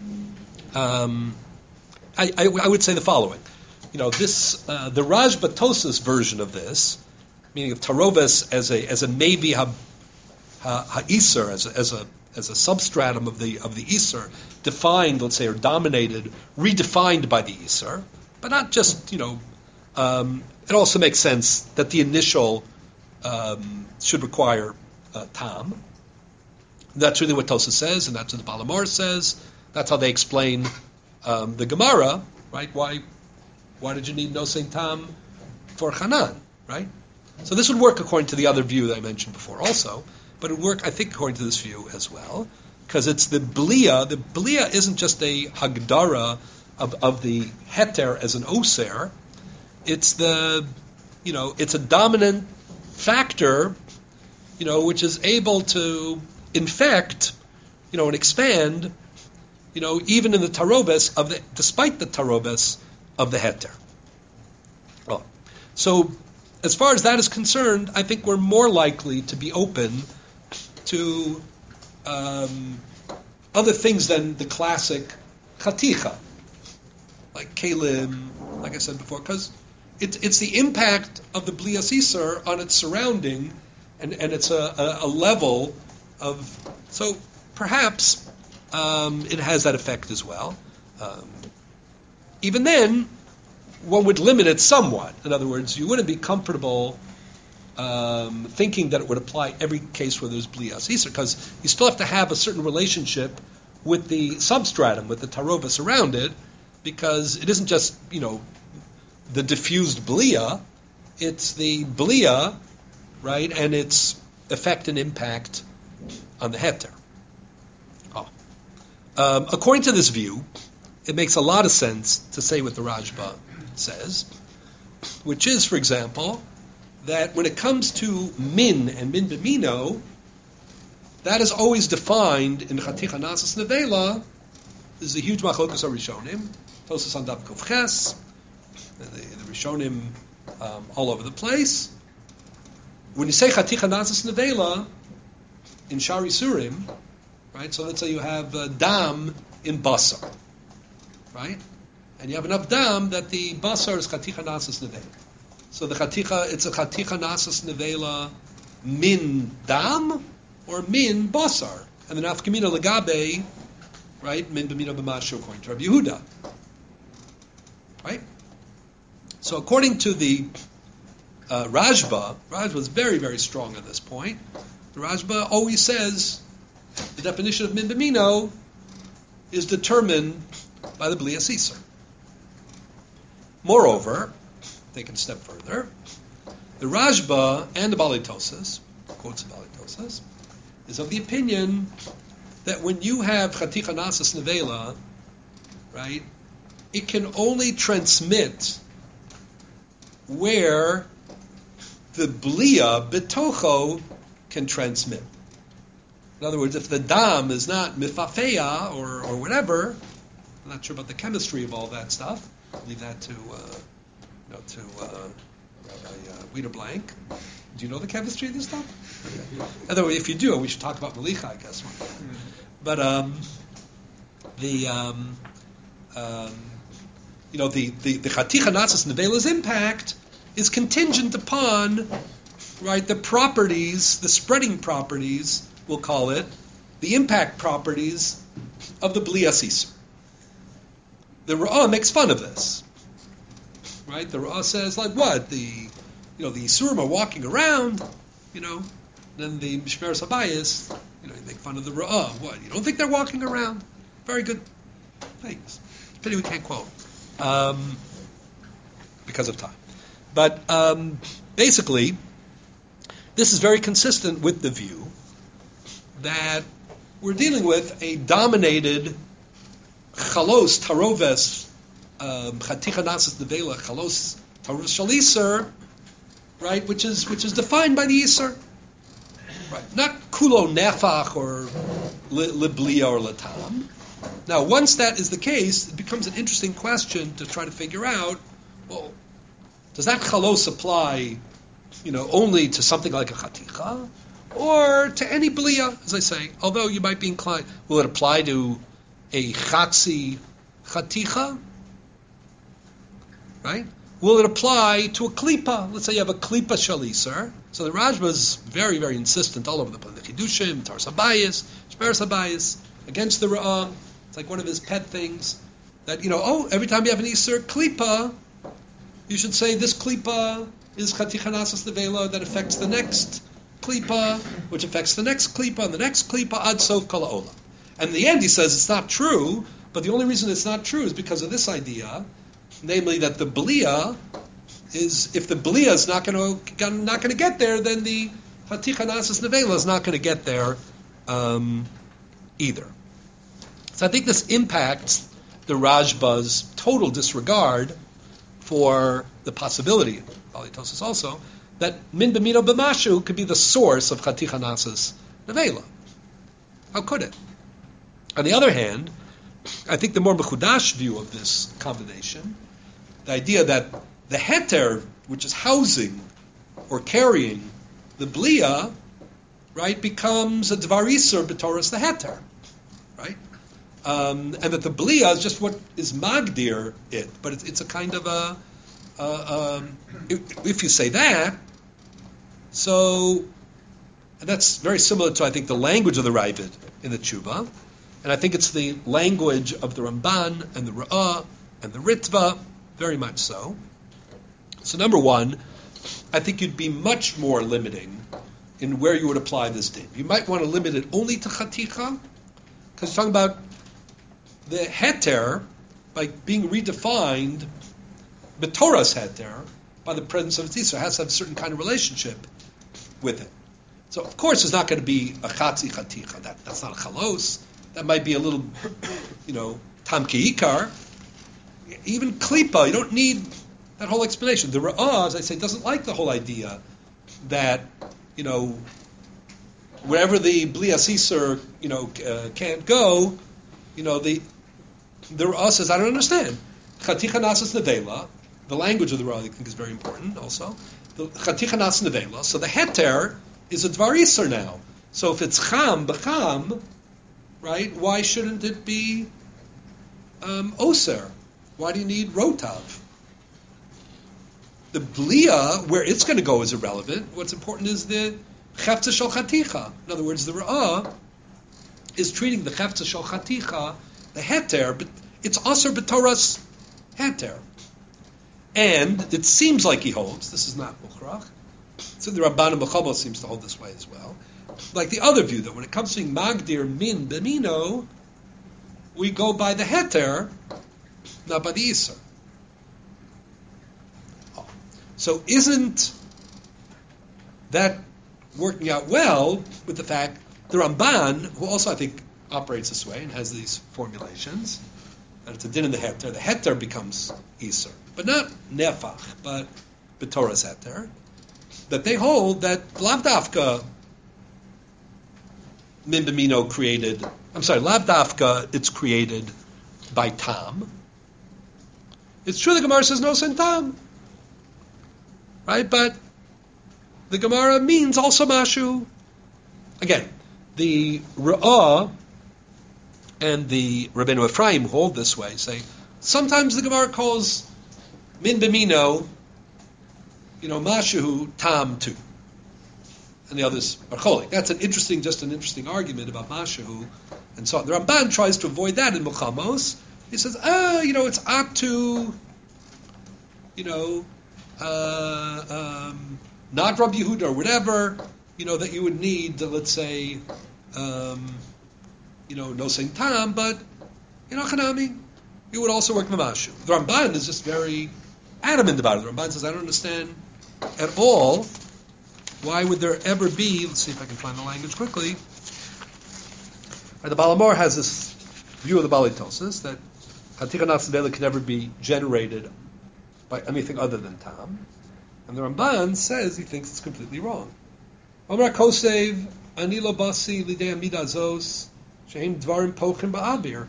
um, I, I, I would say the following. You know, this uh, the Rajba Tosas version of this, meaning of Taroves as a as a maybe ha, ha, ha Iser, as a, as a as a substratum of the of the Iser, defined, let's say, or dominated, redefined by the Iser, but not just, you know. Um, it also makes sense that the initial um, should require uh, Tam. That's really what Tosas says, and that's what the Balamor says. That's how they explain um, the Gemara, right? Why why did you need no Saint Tam for Hanan, right? So this would work according to the other view that I mentioned before also, but it would work, I think, according to this view as well, because it's the Blia. The Blia isn't just a Hagdara of, of the Heter as an Oser. It's the, you know, it's a dominant factor, you know, which is able to infect, you know, and expand, you know, even in the Tarobes of the, despite the Tarobes of the Heter. Oh. So, as far as that is concerned, I think we're more likely to be open to um, other things than the classic chaticha, like kalim, like I said before, because it's it's the impact of the blias iser on its surrounding, and, and it's a, a, a level of, so perhaps um, it has that effect as well. Um, even then, one would limit it somewhat. In other words, you wouldn't be comfortable um, thinking that it would apply every case where there's blias iser, because you still have to have a certain relationship with the substratum, with the tarovas around it, because it isn't just, you know, the diffused blia, it's the blia, right, and its effect and impact on the heter. Oh. Um, according to this view, it makes a lot of sense to say what the Rajba says, which is, for example, that when it comes to min and min b'mino, that is always defined in Chaticha Nasas Nevela. This is a huge machlokas harishonim. Tosus on Daf Kuf Ches, the, the Rishonim um, all over the place. When you say Chaticha Nazis Nevela in Shari Surim, right? So let's say you have uh, dam in basar, right? And you have enough dam that the basar is Chaticha Nazis Nevela. So the Chaticha, it's a Chaticha Nazis Nevela min dam or min basar, and the nafkamina legabe, right? Min b'mina b'mashu, according to Rabbi Yehuda, right? So according to the uh, Rajba, Rajba is very, very strong on this point. The Rajba always says the definition of min b'mino is determined by the Bli Asisar. Moreover, take it a step further, the Rajba and the Bali Tosas, quotes the Bali Tosas, is of the opinion that when you have Chaticha Nasas Nevela, right, it can only transmit where the Blia Betocho can transmit. In other words, if the dam is not mifafeya or, or whatever, I'm not sure about the chemistry of all that stuff. I'll leave that to uh, you know, to uh, Rabbi uh, Weeder Blank. Do you know the chemistry of this stuff? Okay. Although if you do, we should talk about Malicha, I guess. Mm-hmm. But um, the um, um, you know the the, the Chaticha Natsas Nevela's impact is contingent upon, right, the properties, the spreading properties, we'll call it, the impact properties of the Bli Asisar. The Ra'ah makes fun of this, right? The Ra'ah says, like, what? The, you know, the Yisurim are walking around, you know, then the Mishmeres Habayis, you know, you make fun of the Ra'ah. What? You don't think they're walking around? Very good things. Pity we can't quote. Um, because of time. But um, basically, this is very consistent with the view that we're dealing with a dominated chalos taroves chaticha nasas nevela chalos taroves shalisar, right? Which is which is defined by the Yisur, right? Not kulo nefach or liblia or latam. Now, once that is the case, it becomes an interesting question to try to figure out. Well, does that chalos apply, you know, only to something like a chaticha, or to any blia, as I say? Although you might be inclined, will it apply to a chatzi chaticha? Right? Will it apply to a klipa? Let's say you have a klipa shalisar. So the Rajba is very, very insistent all over the place. The Chidushim, Tars Habayis, Shmeres Habayis, against the Ra'ah. It's like one of his pet things. That, you know, oh, every time you have an Isur klipa, you should say this klipa is chaticha nasas nevela that affects the next klipa, which affects the next klipa, and the next klipa, ad sof kol ha'olam. And in the end, he says it's not true, but the only reason it's not true is because of this idea, namely that the blia is, if the blia is not going to not going to get there, then the chaticha nasas nevela is not going to get there um, either. So I think this impacts the Rajba's total disregard for the possibility, Bali Tosas also, that min b'mino b'mashu could be the source of chaticha nasas nevela. How could it? On the other hand, I think the more mechudash view of this combination, the idea that the heter, which is housing or carrying the blia, right, becomes a dvar isur b'toras the heter, right? Um, and that the blia is just what is magdir it, but it's, it's a kind of a, uh, um, if, if you say that, so, and that's very similar to, I think, the language of the Ravid in the Tshuva, and I think it's the language of the Ramban and the Ra'ah and the Ritva, very much so. So number one, I think you'd be much more limiting in where you would apply this din. You might want to limit it only to chaticha, because you're talking about the heter, by being redefined, b'toras heter, by the presence of tzisa, has to have a certain kind of relationship with it. So, of course, it's not going to be a chatzi chaticha. That, that's not a chalos. That might be a little, you know, tam ki'ikar. Even klipa, you don't need that whole explanation. The Ra'ah, as I say, doesn't like the whole idea that, you know, wherever the Bli Asisar, you know, uh, can't go, you know, the the Ra'ah says, I don't understand. Chaticha Nasas Nevela, the language of the Ra I think is very important also. The Chaticha Nasas Nevela, so the heter is a Dvar Iser now. So if it's Cham, B'cham, right, why shouldn't it be um, Oser? Why do you need Rotav? The Blia, where it's going to go is irrelevant. What's important is the Chefza Shal Chaticha. In other words, the Ra'ah is treating the Chefza Shal Chaticha, the heter, but it's Aser B'Torah's heter. And it seems like he holds, this is not Mukhrach, so the Rabbanim B'Chabal seems to hold this way as well. Like the other view, that when it comes to Magdir Min B'Mino, we go by the heter, not by the Iser. So isn't that working out well with the fact the Ramban, who also I think operates this way and has these formulations, that it's a din in the heter, the heter becomes Iser, but not Nefach, but B'Torah's heter, that they hold that Lavdafka Min B'Mino created, I'm sorry, Lavdafka, it's created by Tam. It's true the Gemara says no sin Tam, right? But the Gemara means also Mashu. Again, the Ra'ah and the Rabbeinu Ephraim hold this way, say, sometimes the Gemara calls Min B'Mino, you know, Mashu, Tam too. And the others are cholik. That's an interesting, just an interesting argument about Mashu and so on. The Ramban tries to avoid that in Muchamos. He says, ah, you know, it's Atu, you know, uh, um, not Rabbi Yehuda or whatever, you know, that you would need, to, let's say, um, you know, no saying Tam, but, you know, Chanami, you would also work Mamashu. The Ramban is just very adamant about it. The Ramban says, I don't understand at all why would there ever be, let's see if I can find the language quickly. Right, the Balamor has this view of the Bali Tosas that Chaticha Nasas Nevela can never be generated by anything other than Tam. And the Ramban says he thinks it's completely wrong. Omar Kosev, Anilo Basi, Lidei Amidazos, Shehem Dvarim Pochim Ba'abir.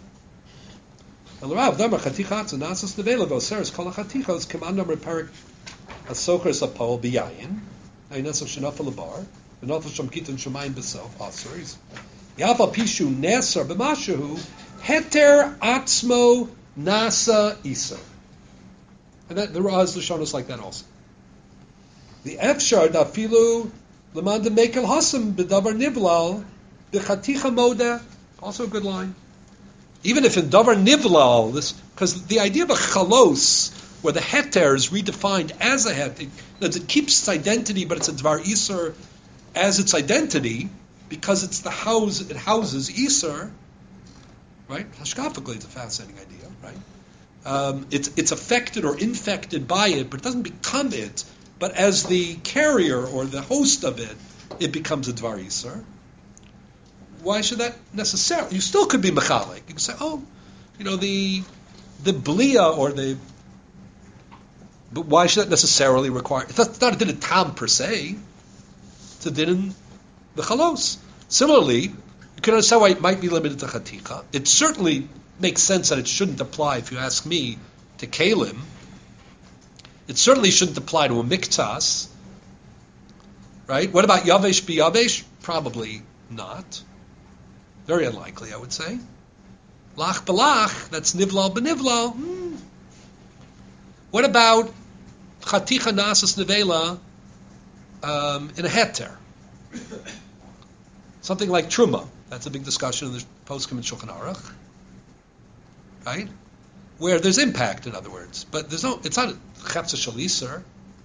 El Rav, Damar Chaticha Nasas Nevela, Voseres Kol HaChatichos, Keman Namar Perik Asocher Sapol Biyayin, Ayinasa Shenafel Labar, Benafel Shom Kitan Shemayim B'Sof, Aseris. Yafa Pishu Neser B'Mashahu, Heter Atzmo Nasa Isa. And that, the Raz Lashonos like that also. The Efshar Dafilu Lemanda Mekel Hasam B'Davar Nivlal B'Chaticha Moda, also a good line. Even if in Davar Nivlal, this, because the idea of a chalos, where the heter is redefined as a heter, it keeps its identity, but it's a Dvar Iser as its identity, because it's the house, it houses Iser, right? Hashkafically, it's a fascinating idea, right? Um, it's it's affected or infected by it, but it doesn't become it. But as the carrier or the host of it, it becomes a Dvar Iser. Why should that necessarily? You still could be mechalik. You can say, oh, you know, the the blia or the. But why should that necessarily require? It's not a din in tam per se. It's a din in the chalos. Similarly, you can understand why it might be limited to chaticha. It certainly makes sense that it shouldn't apply, if you ask me, to kalim. It certainly shouldn't apply to a miktas. Right? What about yavesh biyavesh? Probably not. Very unlikely, I would say. Lach balach, that's nivlal benivlal. Hmm. What about chaticha nasas nevela um, in a heter? Something like truma. That's a big discussion in the poskim and Shulchan Aruch, right? Where there's impact, in other words, but there's no. It's not a chepsa shaliser.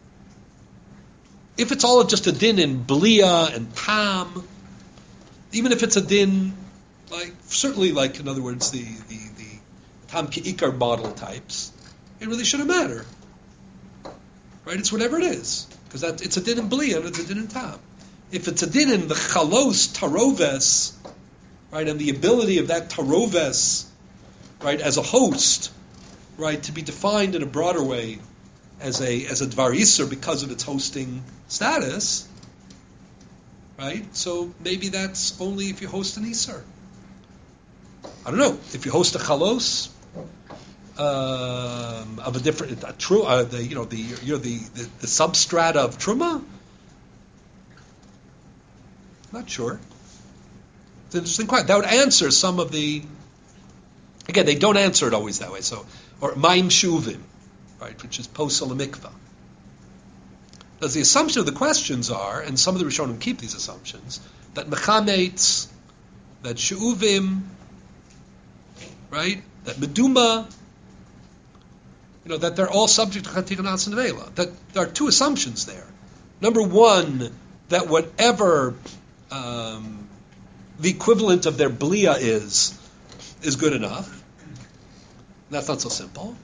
If it's all just a din in blia and tam, even if it's a din, like certainly like in other words the the, the tam ki'ikar model types, it really shouldn't matter, right? It's whatever it is, because that it's a din in blia and it's a din in tam. If it's a din in the chalos taroves, right, and the ability of that taroves, right, as a host, right, to be defined in a broader way as a as a dvar iser because of its hosting status, right? So maybe that's only if you host an iser. I don't know. If you host a chalos, um, of a different, a true, uh, the you know the you know the, the the substrata of truma? Not sure. It's an interesting question. That would answer some of the. Again, they don't answer it always that way. So, or maim shuvim, right, which is posel mikvah. Because the assumption of the questions are, and some of the Rishonim keep these assumptions, that mechametz, that shuvim, right, that meduma, you know, that they're all subject to chatichanas and nevela. That there are two assumptions there. Number one, that whatever um, the equivalent of their blia is, is good enough. That's not so simple.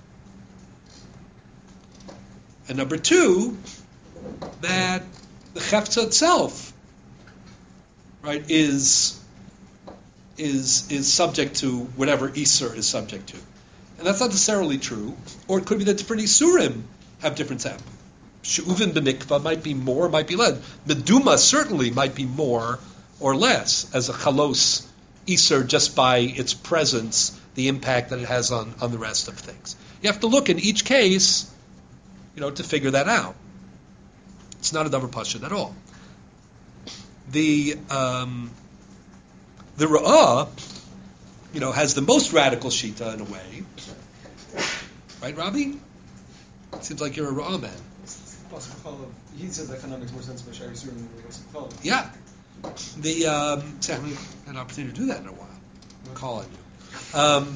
And number two, that the chefza itself, right, is is is subject to whatever iser is subject to. And that's not necessarily true. Or it could be that different isurim have different samples. She'uvin b'mikvah might be more, might be less. Meduma certainly might be more or less as a chalos iser just by its presence, the impact that it has on, on the rest of things. You have to look in each case, you know, to figure that out. It's not a davar pashut at all. The um, the Ra'ah, you know, has the most radical shita in a way, right, Robbie? It seems like you're a Ra'ah man. He says that kind of makes more sense by Shari Surim than Basar Yeah. The um, see, I haven't had an opportunity to do that in a while. I'm calling you. Um,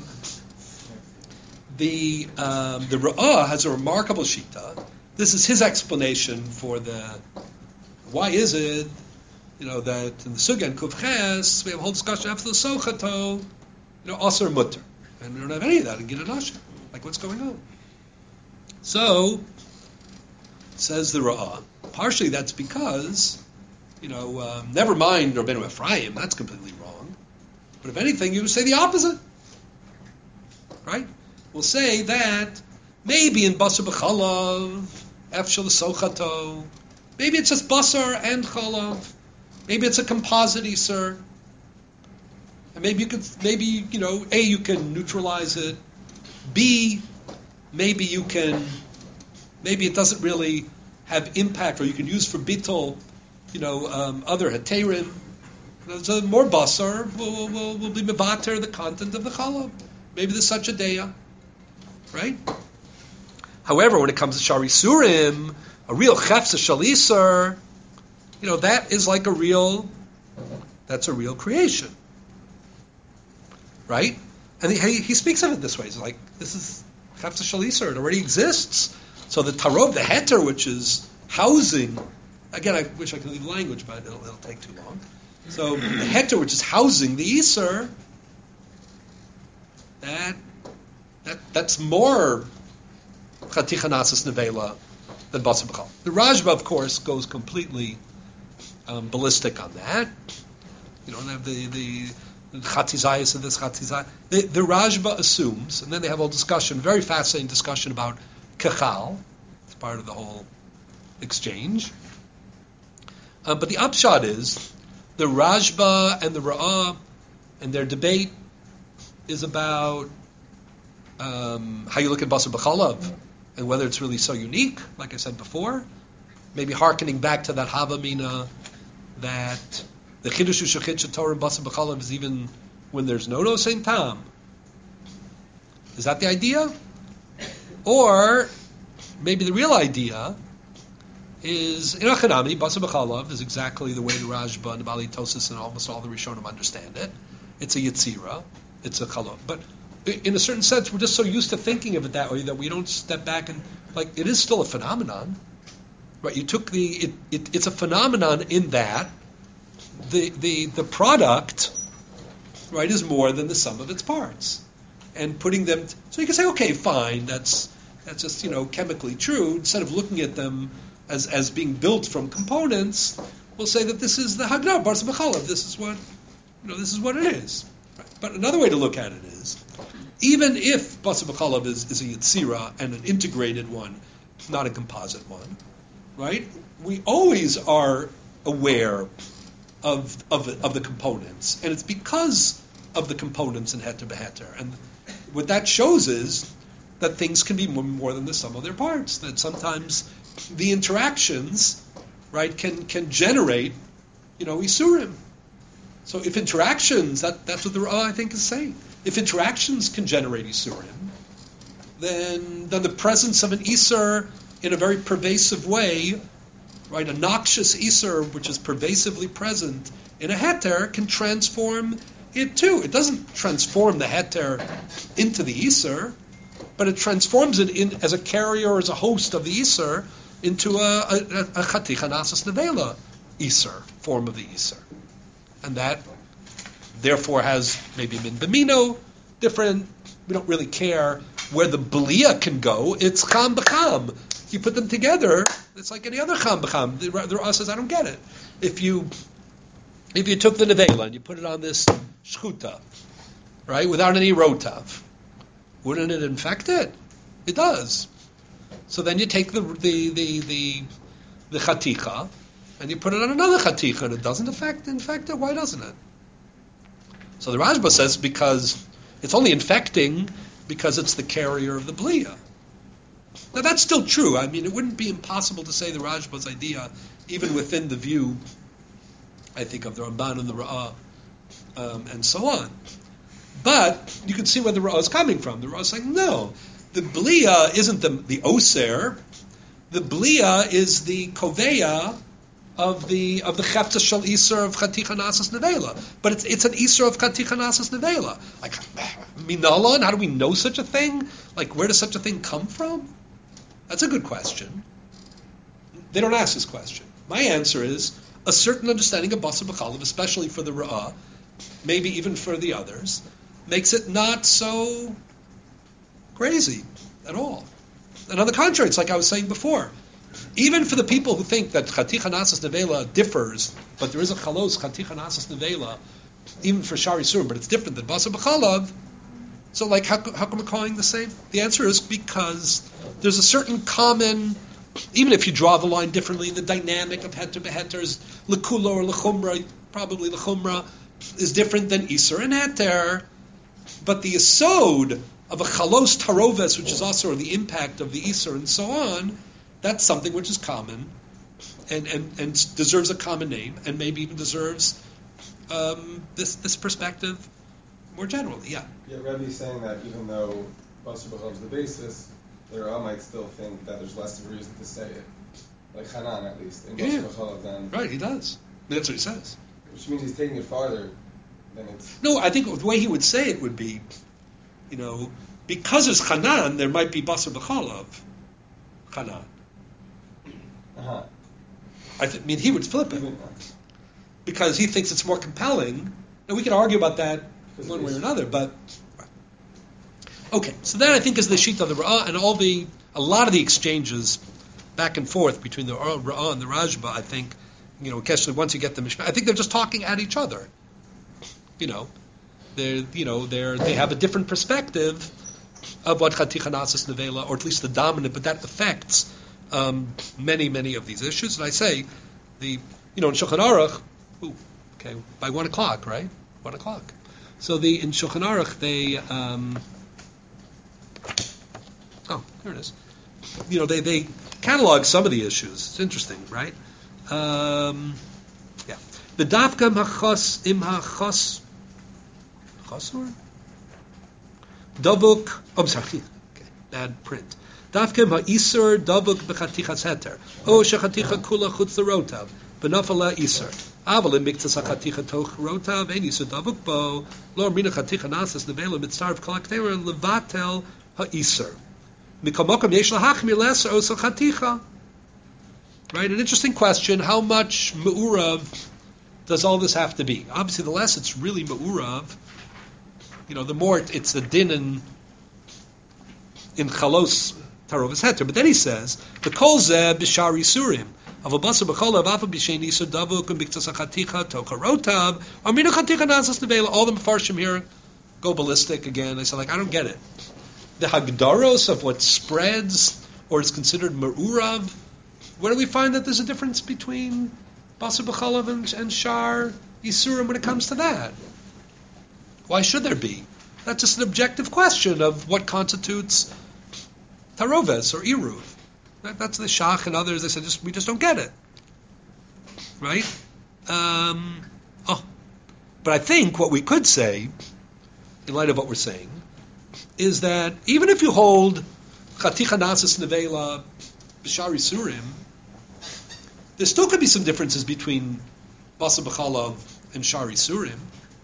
the um, the Ra'ah has a remarkable shita. This is his explanation for the why is it, you know, that in the Sugya and Kufches we have a whole discussion after the Sochato, you know, Aser Mutter, and we don't have any of that in Gidon Asher. Like, what's going on? So says the Ra'ah. Partially that's because, you know, um, never mind Rabbeinu Ephraim, that's completely wrong. But if anything, you would say the opposite, right? We'll say that maybe in Basar B'chalav, Efshel Sochato, maybe it's just Basar and Chalav, maybe it's a composite Iser, and maybe you could, maybe, you know, A, you can neutralize it, B, maybe you can, maybe it doesn't really have impact, or you can use for Bittul, you know, um, other Heterim. So more Basar will, will, will be Mevater, the content of the Chalav. Maybe there's such a Deya, right? However, when it comes to Shari Surim, a real Chefza Shalisar, you know, that is like a real, that's a real creation, right? And he, he speaks of it this way. He's like, this is Chefza Shalisar, it already exists. So the Tarov, the Heter, which is housing, again, I wish I could leave language, but it'll, it'll take too long. So the Heter, which is housing the Iser, that, that that's more Chatichanasis Nevela than Basar B'chal. The Rajba, of course, goes completely um, ballistic on that. You don't have the the Chatizayas of this Chatizayas. The, the Rajba assumes, and then they have a discussion, very fascinating discussion about Kechal. It's part of the whole exchange. Uh, but the upshot is the Rajba and the Ra'ah and their debate is about um, how you look at Basar B'chalav and whether it's really so unique, like I said before. Maybe hearkening back to that Havamina that the Chiddush Shechit Torah and Basar B'chalav is even when there's no no same tam. Is that the idea? Or maybe the real idea is in Achanami, Basar B'chalav is exactly the way the Rajba and the Bali Tosis and almost all the Rishonim understand it. It's a Yetzira, it's a Chalav. But in a certain sense, we're just so used to thinking of it that way that we don't step back and, like, it is still a phenomenon. Right? You took the, it, it, it's a phenomenon in that the, the, the product, right, is more than the sum of its parts. And putting them, t- so you can say, okay, fine, that's, that's just, you know, chemically true. Instead of looking at them as, as being built from components, we'll say that this is the Hagnar, Basar B'chalav, this is what, you know, this is what it is. Right? But another way to look at it is, even if Basar B'chalav is, is a Yetzira and an integrated one, not a composite one, right? We always are aware of, of, of the components, and it's because of the components in Heter B'Heter. And what that shows is that things can be more, more than the sum of their parts. That sometimes the interactions, right, can can generate, you know, isurim. So if interactions, that that's what the Ra'ah, I think, is saying. If interactions can generate isurim, then then the presence of an isur in a very pervasive way, right, a noxious isur which is pervasively present in a heter can transform it too. It doesn't transform the heter into the isur, but it transforms it in as a carrier, as a host of the isur, into a a, a chaticha nasas nevela isur, form of the isur. And that, therefore, has maybe min b'mino, different, we don't really care where the belia can go, it's cham b'cham. You put them together, it's like any other cham b'cham. The, the Ra'ah says, I don't get it. If you if you took the nevela and you put it on this shchuta, right, without any rotav, wouldn't it infect it? It does. So then you take the the the the, the chaticha, and you put it on another chaticha, and it doesn't affect, infect it. Why doesn't it? So the Rashba says because it's only infecting because it's the carrier of the belia. Now that's still true. I mean, it wouldn't be impossible to say the Rashba's idea, even within the view, I think, of the Ramban and the Ra'ah, um, and so on. But you can see where the Ra'ah is coming from. The Ra'ah is saying, no, the belia isn't the, the oser. The belia is the koveya of the of the chefta shel iser of chaticha nasas nevela, but it's it's an iser of chaticha nasas nevela. Like minalon, how do we know such a thing? Like where does such a thing come from? That's a good question. They don't ask this question. My answer is a certain understanding of basar b'chalav, especially for the Ra'ah, maybe even for the others, makes it not so crazy at all. And on the contrary, it's like I was saying before. Even for the people who think that chaticha nasas nevela differs, but there is a chalos chaticha nasas nevela, even for shari surim, but it's different than basar b'chalav. So, like, how, how come we're calling the same? The answer is because there's a certain common, even if you draw the line differently, the dynamic of heter beheters, lekula or lechumra, probably lechumra, is different than iser and heter. But the yesod of a chalos taroves, which is also the impact of the iser and so on, that's something which is common and, and, and deserves a common name, and maybe even deserves um, this this perspective more generally. Yeah. Yeah, Rebbe is saying that even though basar b'chalav is the basis, the Ra'ah might still think that there's less of a reason to say it, like Hanan at least in basar Yeah. b'chalav than Right, he does. That's what he says. which means he's taking it farther than it's. No, I think the way he would say it would be, you know, because it's Hanan, there might be basar b'chalav. Hanan. Uh-huh. I th- mean, he would flip it Even, because he thinks it's more compelling. And we can argue about that Because one it way or is. another, but okay. So that I think is the sheet of the Ra'ah, and all the a lot of the exchanges back and forth between the Ra'ah and the Rashba. I think, you know, especially once you get the Mishnah, I think they're just talking at each other. You know, they're you know they're they have a different perspective of what chaticha nasas nevela, or at least the dominant, but that affects um, many many of these issues. And I say the you know in Shulchan Aruch, ooh, okay, by one o'clock, right? One o'clock. So the in Shulchan Aruch they um, oh there it is. You know they they catalog some of the issues. It's interesting, right? Um, yeah, the dafka machos im hachos chosor davuk. Oh, I'm sorry. Okay, bad print. Dafka ma'isur davuk b'chatichas heter. Oh, shechaticha kula chutz l'rotav b'nafala isur. Aval in miktas hachaticha toch rotav ein isur davuk bo lo mina chaticha nasas nevela mitzarv kolaktera levatel ha'isur. Mikamokim yesh lahachmir lesser osel chaticha. Right, an interesting question. How much me'urav does all this have to be? Obviously, the less it's really me'urav, you know, the more it, it's the din in in chalos tarovis heter. But then he says the kol zeh b'shar isurim of a basar b'cholav afa b'shein isur davuk and b'ktas hachaticha tocha rotav amina chaticha nasas nevela. All the mefarshim here go ballistic again. I said, like, I don't get it. The hagdaros of what spreads or is considered me'urav. Where do we find that there's a difference between basar b'chalav and, and shar isurim when it comes to that? Why should there be? That's just an objective question of what constitutes taroves or iruv. That, that's the Shach and others. They said just we just don't get it, right? Um, oh, but I think what we could say, in light of what we're saying, is that even if you hold chaticha nasis nevela b'shari surim, there still could be some differences between basa b'chalav and shari surim.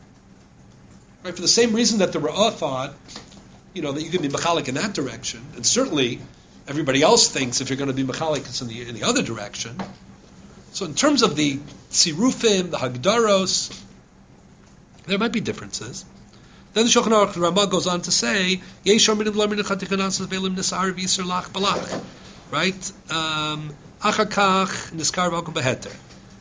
Right, for the same reason that the Ra'ah thought, you know, that you can be mechalik in that direction, and certainly everybody else thinks if you're going to be mechalik, it's in the in the other direction. So in terms of the sirufim, the hagdaros, there might be differences. Then the Shulchan Aruch Ramah goes on to say, Yeshar minim lamin chatikanas velim nisar v'yisur lach balach, right? Um, achakach niskar v'akum beheter.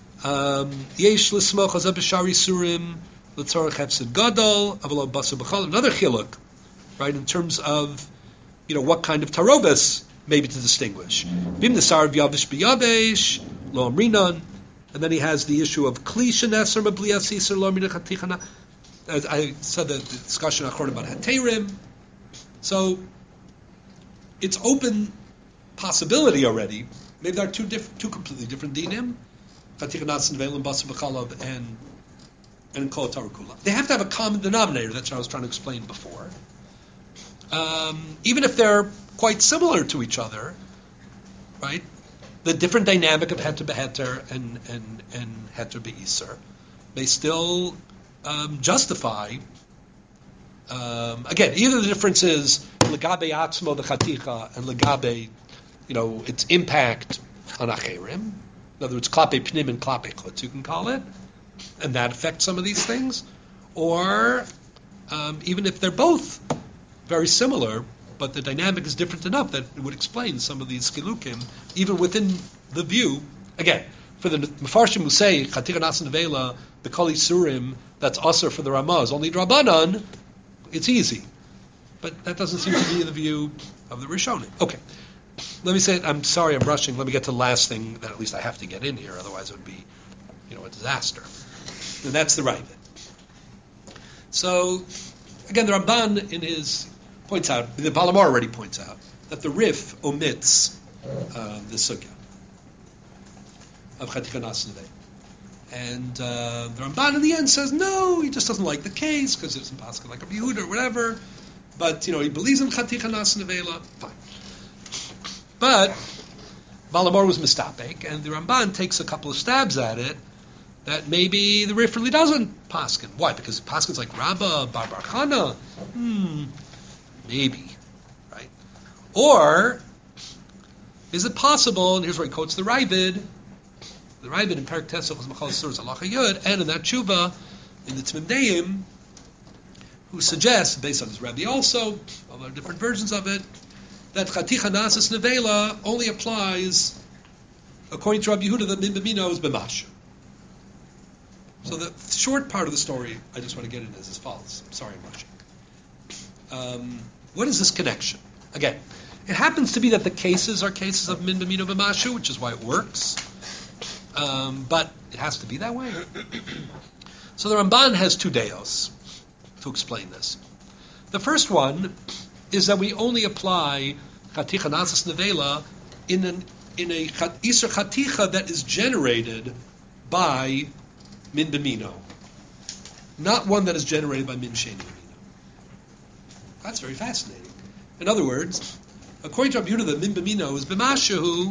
Yesh l'smoch hazeh b'shari surim l'tzorach hefsid gadol avalo basu b'chal. Another chiluk, right? In terms of, you know, what kind of tarobas maybe to distinguish. Bim nisar v'yavish b'yavesh lo amrinan, and then he has the issue of kli sheneser mablias yisur lo amrinan chatichana. As I said, the discussion according about heterim. So it's open possibility already. Maybe there are two diff- two completely different dinim, chatichanas and velim basa b'chalav and and kol tarakula. They have to have a common denominator. That's what I was trying to explain before. Um, even if they're quite similar to each other, right? The different dynamic of heter beheter and and and heter beiser, they still um, justify. Um, again, either the difference is legabe atzmo the chaticha and legabe, you know, its impact on acherim. In other words, klape pnim and klape chutz, you can call it, and that affects some of these things. Or um, even if they're both very similar, but the dynamic is different enough that it would explain some of these chilukim, even within the view. Again, for the Mefarshim who say Chaticha Nas Nevela, the Kali Surim, that's Asr for the Ramaz, only Drabanan, it's easy. But that doesn't seem to be the view of the Rishonim. Okay, let me say it. I'm sorry, I'm rushing. Let me get to the last thing that at least I have to get in here, otherwise it would be, you know, a disaster. And that's the Ravid. So, again, the Ramban in his points out, the Balamar already points out, that the Rif omits uh, the Sugya of Chaticha Nas Nevei. And uh, the Ramban in the end says, no, he just doesn't like the case, because it's impossible like a Yehuda or whatever, but, you know, he believes in Chaticha Nas Nevela, fine. But Balamar was mistapek, and the Ramban takes a couple of stabs at it, that maybe the Rif really doesn't paskin. Why? Because paskin's like Rabbah, Bar Bar Chana. Hmm, maybe, right? Or is it possible? And here's where he quotes the Ravid. The Ravid in Perak Tesach was Machal Surah Zalacha Yud, and in that Tshuva in the Tzmim Deim, who suggests, based on his Rebbe also, all the different versions of it, that Chaticha Nasis Nevela only applies according to Rabbi Yehuda that Min B'mino is B'mashu. So the short part of the story I just want to get in is as follows. I'm sorry I'm rushing. Um, what is this connection? Again, it happens to be that the cases are cases of min b'mino b'mashu, which is why it works. Um, but it has to be that way. So the Ramban has two deos to explain this. The first one is that we only apply chaticha nasas nevela in an in a iser chaticha that is generated by min b'mino, not one that is generated by min sheni b'mino. That's very fascinating. In other words, according to Rabbi Yehuda, the min b'mino is b'mashahu,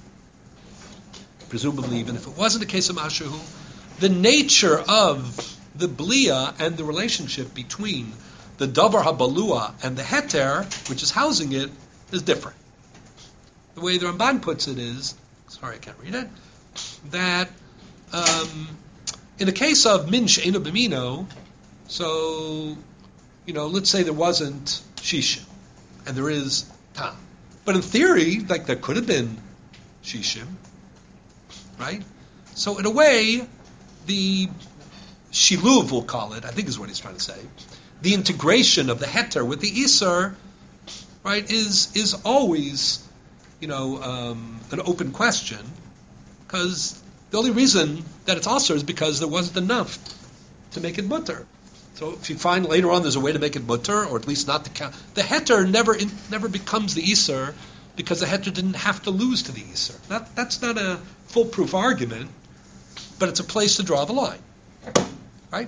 presumably even if it wasn't a case of mashahu, the nature of the blia and the relationship between the davar habalua and the heter, which is housing it, is different. The way the Ramban puts it is, sorry I can't read it, that um, in the case of min she'ena b'mino, so, you know, let's say there wasn't shishim, and there is tam. But in theory, like there could have been shishim, right? So in a way, the shiluv, we'll call it, I think is what he's trying to say, the integration of the heter with the iser, right, is is always, you know, um, an open question, because the only reason that it's also is because there wasn't enough to make it mutter. So if you find later on there's a way to make it mutter, or at least not the count, the heter never in, never becomes the iser because the heter didn't have to lose to the iser. That, that's not a foolproof argument, but it's a place to draw the line. Right?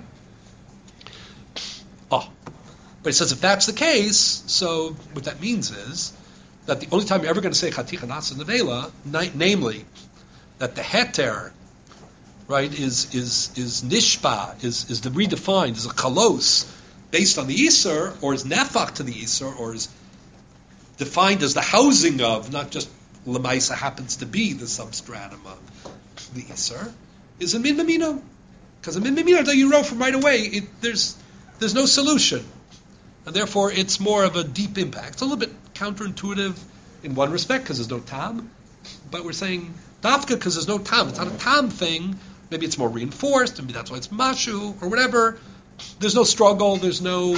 Oh. But it says if that's the case, so what that means is that the only time you're ever going to say chaticha nasa nevela, namely, that the heter, right, is is is nishpa, is is the redefined, is a kalos based on the iser, or is nefach to the iser, or is defined as the housing of, not just lemaisa happens to be the substratum of the iser, is a min b'mino. Because a min b'mino that you wrote from right away, it, there's there's no solution. And therefore, it's more of a deep impact. It's a little bit counterintuitive in one respect, because there's no tam. But we're saying dafka because there's no tam. It's not a tam thing. Maybe it's more reinforced. Maybe that's why it's mashu or whatever. There's no struggle. There's no.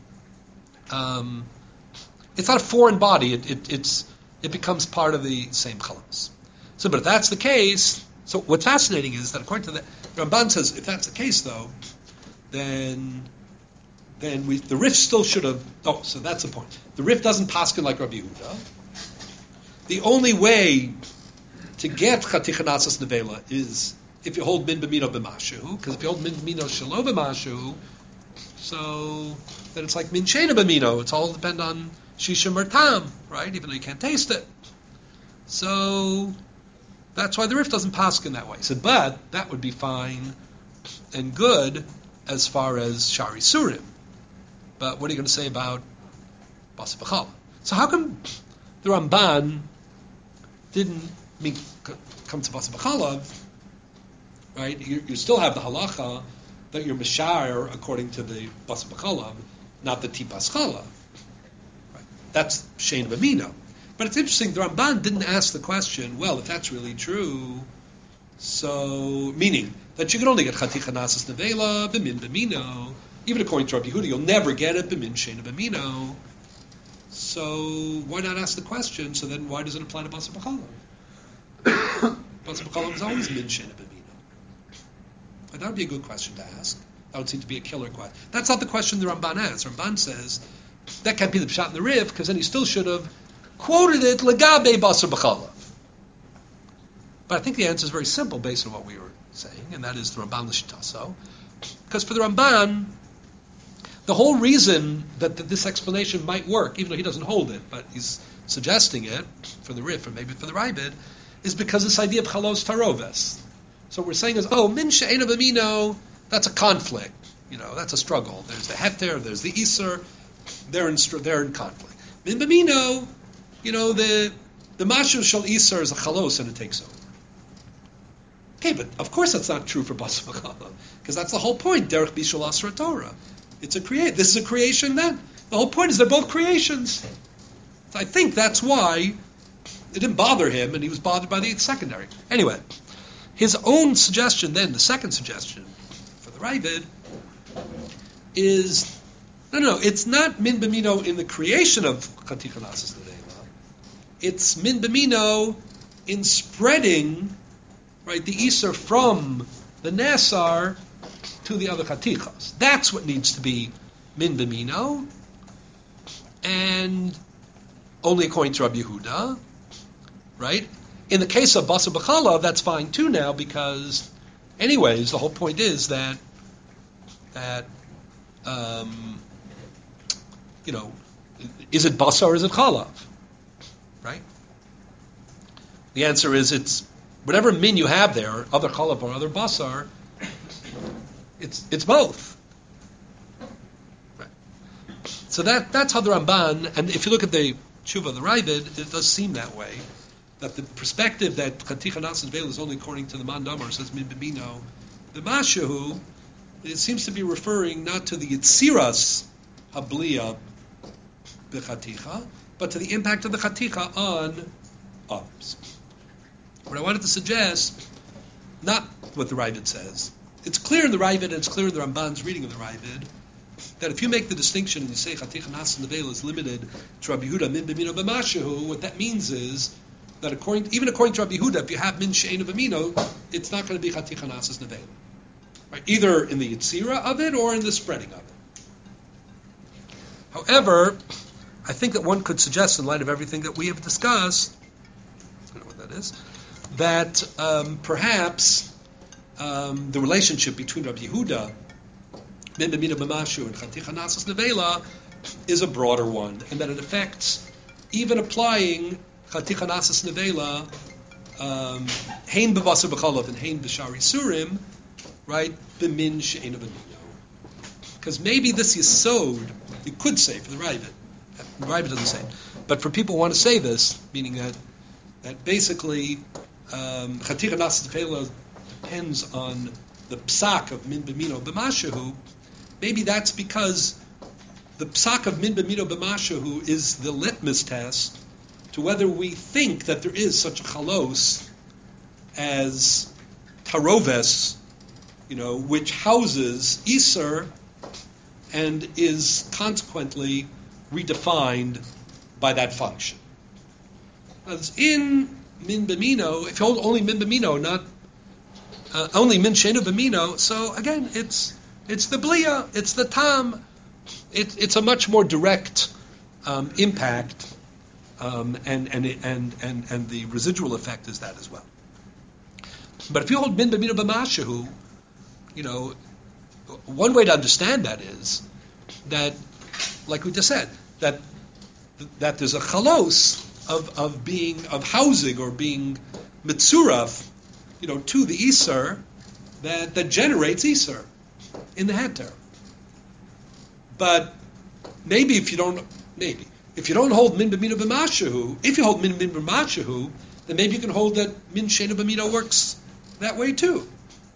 Um, it's not a foreign body. It, it it's it becomes part of the same chalos. So, but if that's the case, so what's fascinating is that according to the Ramban says, if that's the case, though, then. Then we, the Rif still should have. Oh, so that's the point. The Rif doesn't paskin like Rabbi Yehuda. The only way to get chaticha nasas nevela is if you hold min b'mino b'mashu, because if you hold min b'mino shelo b'mashu, so then it's like min shena b'mino. It's all depend on shishim or tam, right? Even though you can't taste it. So that's why the Rif doesn't paskin that way. He said, but that would be fine and good as far as shari surim. But what are you going to say about Basa B'chala? So how come the Ramban didn't mean, come to Basa B'chala, right? You, you still have the halacha that you're Mishar according to the Basa B'chala, not the Tipas Chala. Right? That's Shein B'mino. But it's interesting, the Ramban didn't ask the question, well, if that's really true, so, meaning that you can only get Chaticha Nasas Nevela, B'min B'mino, even according to Rabbi Yehuda, you'll never get it b'min sheina b'mino. So why not ask the question? So then why does it apply to Basa B'chala? Basa B'chala was always min sheina b'mino. But that would be a good question to ask. That would seem to be a killer question. That's not the question the Ramban asks. Ramban says that can't be the pshat in the Rif, because then he still should have quoted it legabe Basa B'chala. But I think the answer is very simple based on what we were saying, and that is the Ramban l'shitaso. Because for the Ramban, the whole reason that this explanation might work, even though he doesn't hold it, but he's suggesting it for the Rif or maybe for the Raibid, is because this idea of chalos taroves. So what we're saying is, oh, min she'ena b'mino, that's a conflict. You know, that's a struggle. There's the heter, there's the iser, they're in they're in conflict. Min b'mino, you know, the the mashu shel iser is a chalos and it takes over. Okay, but of course that's not true for Basa B'chala, because that's the whole point. Derech bishul asra Torah. It's a create. This is a creation. Then the whole point is they're both creations. So I think that's why it didn't bother him, and he was bothered by the secondary. Anyway, his own suggestion then, the second suggestion for the Ravid, is no, no, no. It's not min b'mino in the creation of Chaticha Nasas Nevela. It's min b'mino in spreading, right, the Iser from the Nasar to the other Chatichas. That's what needs to be min b'mino, and only according to Rabbi Yehuda, right? In the case of Basa B'chala, that's fine too now, because anyways, the whole point is that that um, you know, is it Basa or is it Chalav? Right? The answer is it's whatever min you have there, other Chalav or other Basar, it's it's both. Right. So that that's how the Ramban, and if you look at the Tshuva of the Ravid, it does seem that way. That the perspective that Chaticha Nasas Nevela is only according to the Mandamar says min b'mino, the Mashahu, it seems to be referring not to the Yitziras Habliya b'Chaticha, but to the impact of the Chaticha on others. What I wanted to suggest, not what the Ravid says. It's clear in the Ravid, and it's clear in the Ramban's reading of the Ravid, that if you make the distinction and you say Chaticha Nasas Nevela is limited to Rabbi Yehuda min b'mino b'mashahu, what that means is that according, even according to Rabbi Yehuda, if you have min she'ena b'mino, it's not going to be Chaticha Nasas Nevela. right? Either in the yitzira of it or in the spreading of it. However, I think that one could suggest, in light of everything that we have discussed, I don't know what that is, that um, perhaps um, the relationship between Rabbi Yehuda, Min B'mina B'mashu, and Chaticha Nasas Nevela is a broader one, and that it affects even applying Chaticha Nasas Nevela, um, Hein B'Basar B'Cholov and Hein B'Shari Surim, right? B'min She'ena B'mino. Because maybe this Yisod, you could say for the Ravid, the Ravid doesn't say it, but for people who want to say this, meaning that that basically um, Chaticha Nasas Nevela depends on the psak of Min B'mino B'Mashahu, maybe that's because the psak of Min B'mino B'Mashahu is the litmus test to whether we think that there is such a chalos as taroves, you know, which houses Iser and is consequently redefined by that function. Because in Min B'mino, if you hold only Min B'mino, not uh, only Min She'ena B'mino, so again, it's it's the Blia, it's the Tam, it, it's a much more direct um, impact. Um, and, and, and, and, and the residual effect is that as well. But if you hold Min B'mino B'Mashahu, you know, one way to understand that is that, like we just said, that that there's a chalos of, of being, of housing or being mitzuraf, you know, to the Iser that, that generates Iser in the Heter. But maybe if you don't, maybe, if you don't hold Min B'mino B'Mashahu, if you hold Min B'mino B'Mashahu, then maybe you can hold that Min She'ena B'mino works that way too.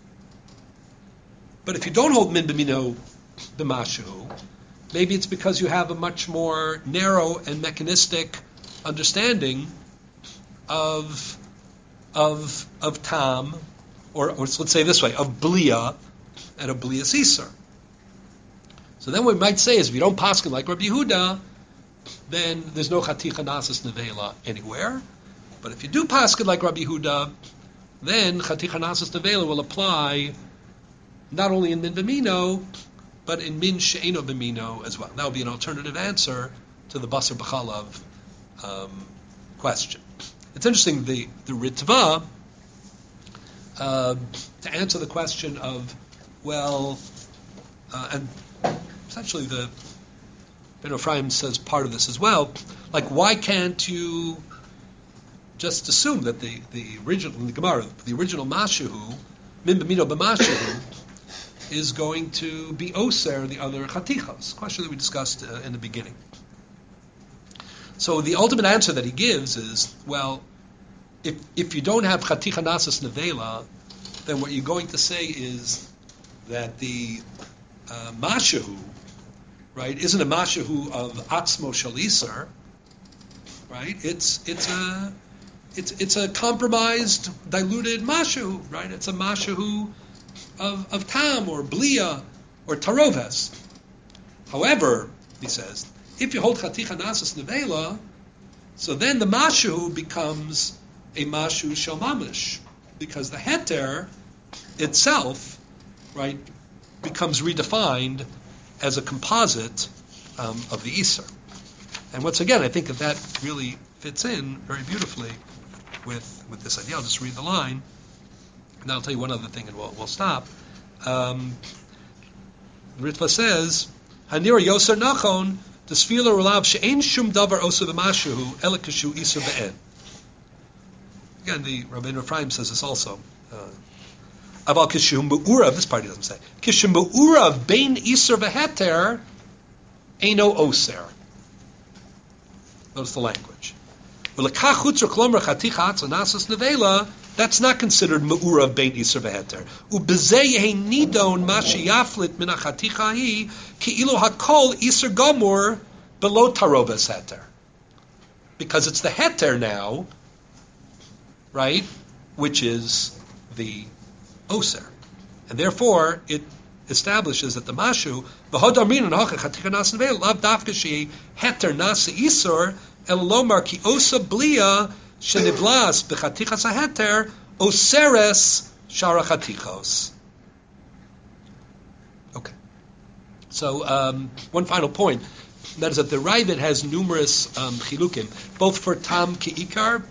But if you don't hold Min B'mino B'Mashahu, maybe it's because you have a much more narrow and mechanistic understanding of of of Tam, or, or let's say this way, of Blia and of Blia Iser. So then what we might say is, if you don't paskin like Rabbi Yehuda, then there's no Chaticha Nasas Nevela anywhere. But if you do paskin like Rabbi Yehuda, then Chaticha Nasas Nevela will apply not only in Min B'mino, but in Min She'ena B'mino as well. That would be an alternative answer to the Basar B'Chalav um, question. It's interesting, the, the Ritva, uh, to answer the question of, well, uh, and essentially the Ben Ephraim says part of this as well, like why can't you just assume that the, the original, the Gemara, the original Mashahu, Min B'mino B'Mashahu, is going to be Oser, the other Chatichas, question that we discussed uh, in the beginning. So the ultimate answer that he gives is, well, if if you don't have Chaticha Nasas Nevela, then what you're going to say is that the uh, Mashahu, right, isn't a Mashahu of Atzmo Shaliser, right? It's it's a it's it's a compromised, diluted Mashahu, right? It's a Mashahu of, of Tam or Blia or Taroves. However, he says, if you hold Chaticha Nasas Nevela, so then the Mashu becomes a Mashu Shel Mamish, because the Heter itself, right, becomes redefined as a composite um, of the Iser. And once again, I think that that really fits in very beautifully with, with this idea. I'll just read the line, and I'll tell you one other thing, and we'll, we'll stop. Um, Ritva says, Hanira Yoser Nachon, Desfila Rulav She'en Shum Davar Osa B'Mashu Elikashu Iser Be'en. Again, the Rabbeinu Ephraim says this also. Aval Kishum Be'urav, this part he doesn't say. Kishum Be'urav Bein Iser V'Heter Eino Oser. Notice the language. That's not considered Me'urav Bein Iser V'Heter. U'bezeh yehi nidon ma sheyaflit min ha'chaticha hi ki'ilu hakol Iser Gomor below Taroves Heter. Because it's the Heter now, right, which is the Oser. And therefore, it establishes that the Mashu, v'hodamrin and ha'cha chaticha nas nevel, lav dafka shehi Heter nas Isor, el lomar ki osa blia shenivlas b'chatichas haheter oseres shara chatichos. So um, one final point, that is that the Ravid has numerous um, chilukim, both for tam ki'ikar,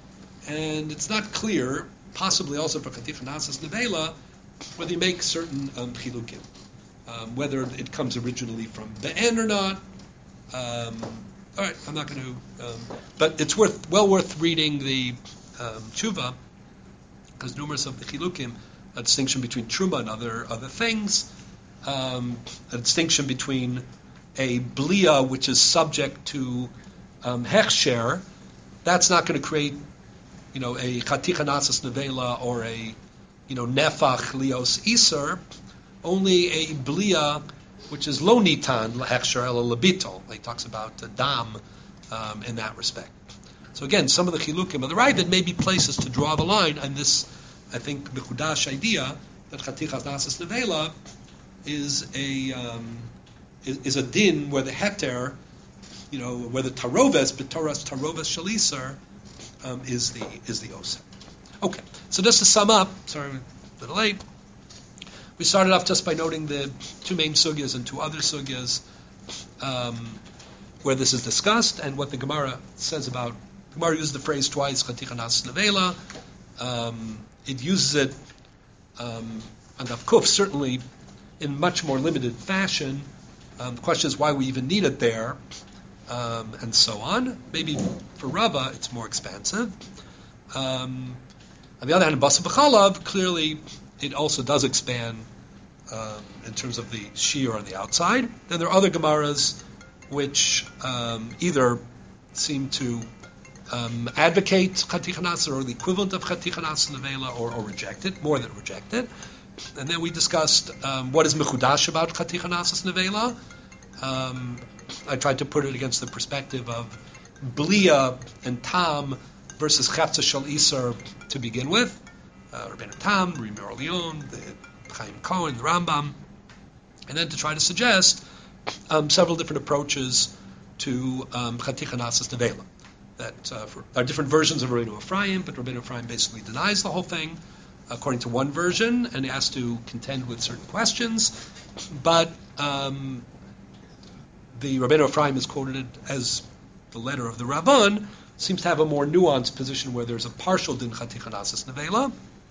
and it's not clear, possibly also for Chaticha Nasas Nevela, whether you make certain um, chilukim, um, whether it comes originally from Be'en or not. Um, all right, I'm not going to, um, but it's worth well worth reading the um, tshuva, because numerous of the chilukim, a distinction between truma and other other things, um, a distinction between a blia which is subject to um, hechsher, that's not going to create, you know, a chaticha nasas nevela or a, you know, nefach lios iser. Only a blia which is lo nitan hechsher el labito. He talks about the dam um, in that respect. So again, some of the chilukim of the Ravid may be places to draw the line, and this, I think, mechudash idea that chatichas nasas nevela is a um, is, is a din where the heter, you know, where the taroves, b'toras taroves shaliser, um, is the is the oseh. Okay, so just to sum up, sorry, a little late. We started off just by noting the two main sugyas and two other sugyas um, where this is discussed, and what the Gemara says about. The Gemara uses the phrase twice, chaticha nasas nevela. Um, it uses it um, on the kuf, certainly in much more limited fashion. Um, the question is why we even need it there, um, and so on. Maybe for Rava it's more expansive. Um, on the other hand, in Basa B'chalav, clearly it also does expand um, in terms of the shiur on the outside. Then there are other Gemaras which um, either seem to um, advocate Chaticha Nasas or the equivalent of Chaticha Nasas Nevela, or, or reject it, more than reject it. And then we discussed um, what is mechudash about Chaticha Nasas Nevela. Um, I tried to put it against the perspective of Blia and Tam versus Chetza Shal Iser to begin with. Uh, Rabbeinu Tam, Rimi Orleon, the Chaim Cohen, the Rambam, and then to try to suggest um, several different approaches to um, Chaticha Nasas Nevela. That uh, for, there are different versions of Rabbeinu Ephraim, but Rabbeinu Ephraim basically denies the whole thing according to one version, and he has to contend with certain questions. But um, the Rabbeinu Ephraim is quoted as the letter of the Rabban, seems to have a more nuanced position where there's a partial din Chaticha Nasas Nevela.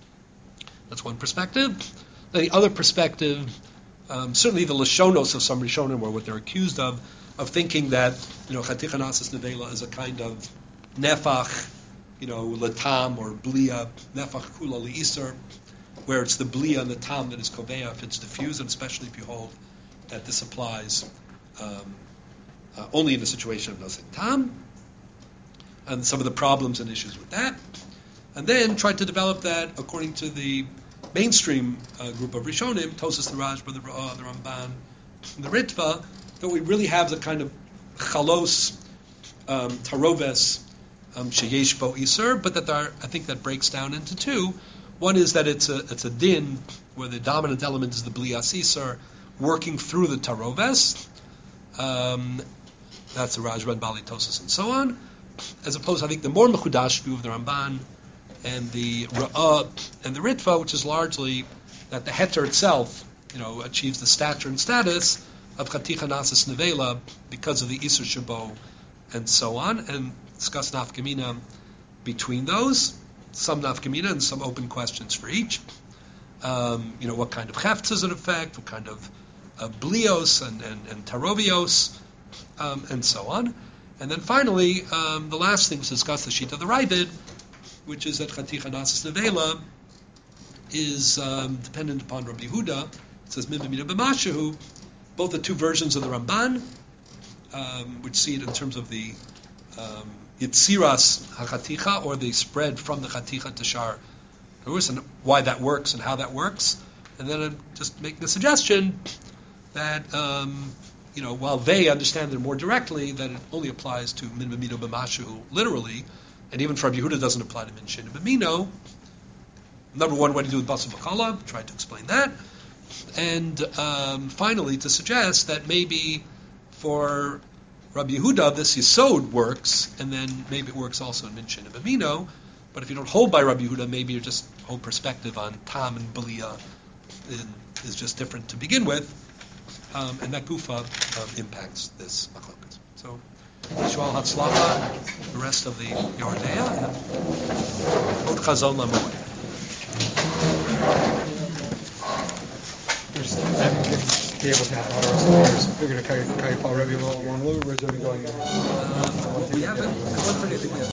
That's one perspective. The other perspective, um, certainly the Lashonos of some Rishonim, or what they're accused of, of thinking that, you know, Chaticha Nasas Nevela is a kind of nefach, you know, latam or blia, nefach kula li'iser, where it's the blia and the tam that is koveya if it's diffused, and especially if you hold that this applies um, uh, only in the situation of nosek tam, and some of the problems and issues with that. And then tried to develop that according to the mainstream uh, group of Rishonim, Tosas, the Rashba, the Ra'ah, the Ramban, the Ritva, that we really have the kind of chalos, um, taroves, um, sheyesh bo iser, but that there are, I think that breaks down into two. One is that it's a it's a din where the dominant element is the blias iser working through the taroves. Um, that's the Rajban, Bali, Tosas, and so on. As opposed to, I think, the more mechudash view of the Ramban and the Ra'ah and the Ritva, which is largely that the heter itself, you know, achieves the stature and status of Chaticha Nasas Nevela because of the Isur Shabo and so on, and discuss nafkamina between those, some nafkamina and some open questions for each. Um, you know, what kind of hefts does it affect, what kind of uh, blios and, and, and tarovios, um, and so on. And then finally, um, the last thing to discuss, the sheet of the Ravid, which is that Chaticha Nasas Nevela is um, dependent upon Rabbi Yehuda. It says Mibamina B'mashahu, both the two versions of the Ramban, um, which see it in terms of the um, Yitziras HaChaticha, or the spread from the Chaticha to Shar Harus, and why that works and how that works. And then I'm just making a suggestion that, um, you know, while they understand it more directly, that it only applies to Min B'mino B'mashu literally, and even for Rabbi Yehuda doesn't apply to Min Shin B'mino. Number one, what do you do with Basa B'chalav? Tried to explain that. And um, finally, to suggest that maybe for Rabbi Yehuda, this Yisod works, and then maybe it works also in Min Shin B'mino. But if you don't hold by Rabbi Yehuda, maybe your just whole perspective on Tam and Belia is just different to begin with. um, and that gufa um, impacts this machlokas. So, wish you all hatzlacha, the rest of the Yordea, and od chazon lamoed. We're just having to be able to have all the rest of the years. We're going to carry, carry Paul Rebbe along a little bit, or is it going? Uh, we haven't, I don't think we have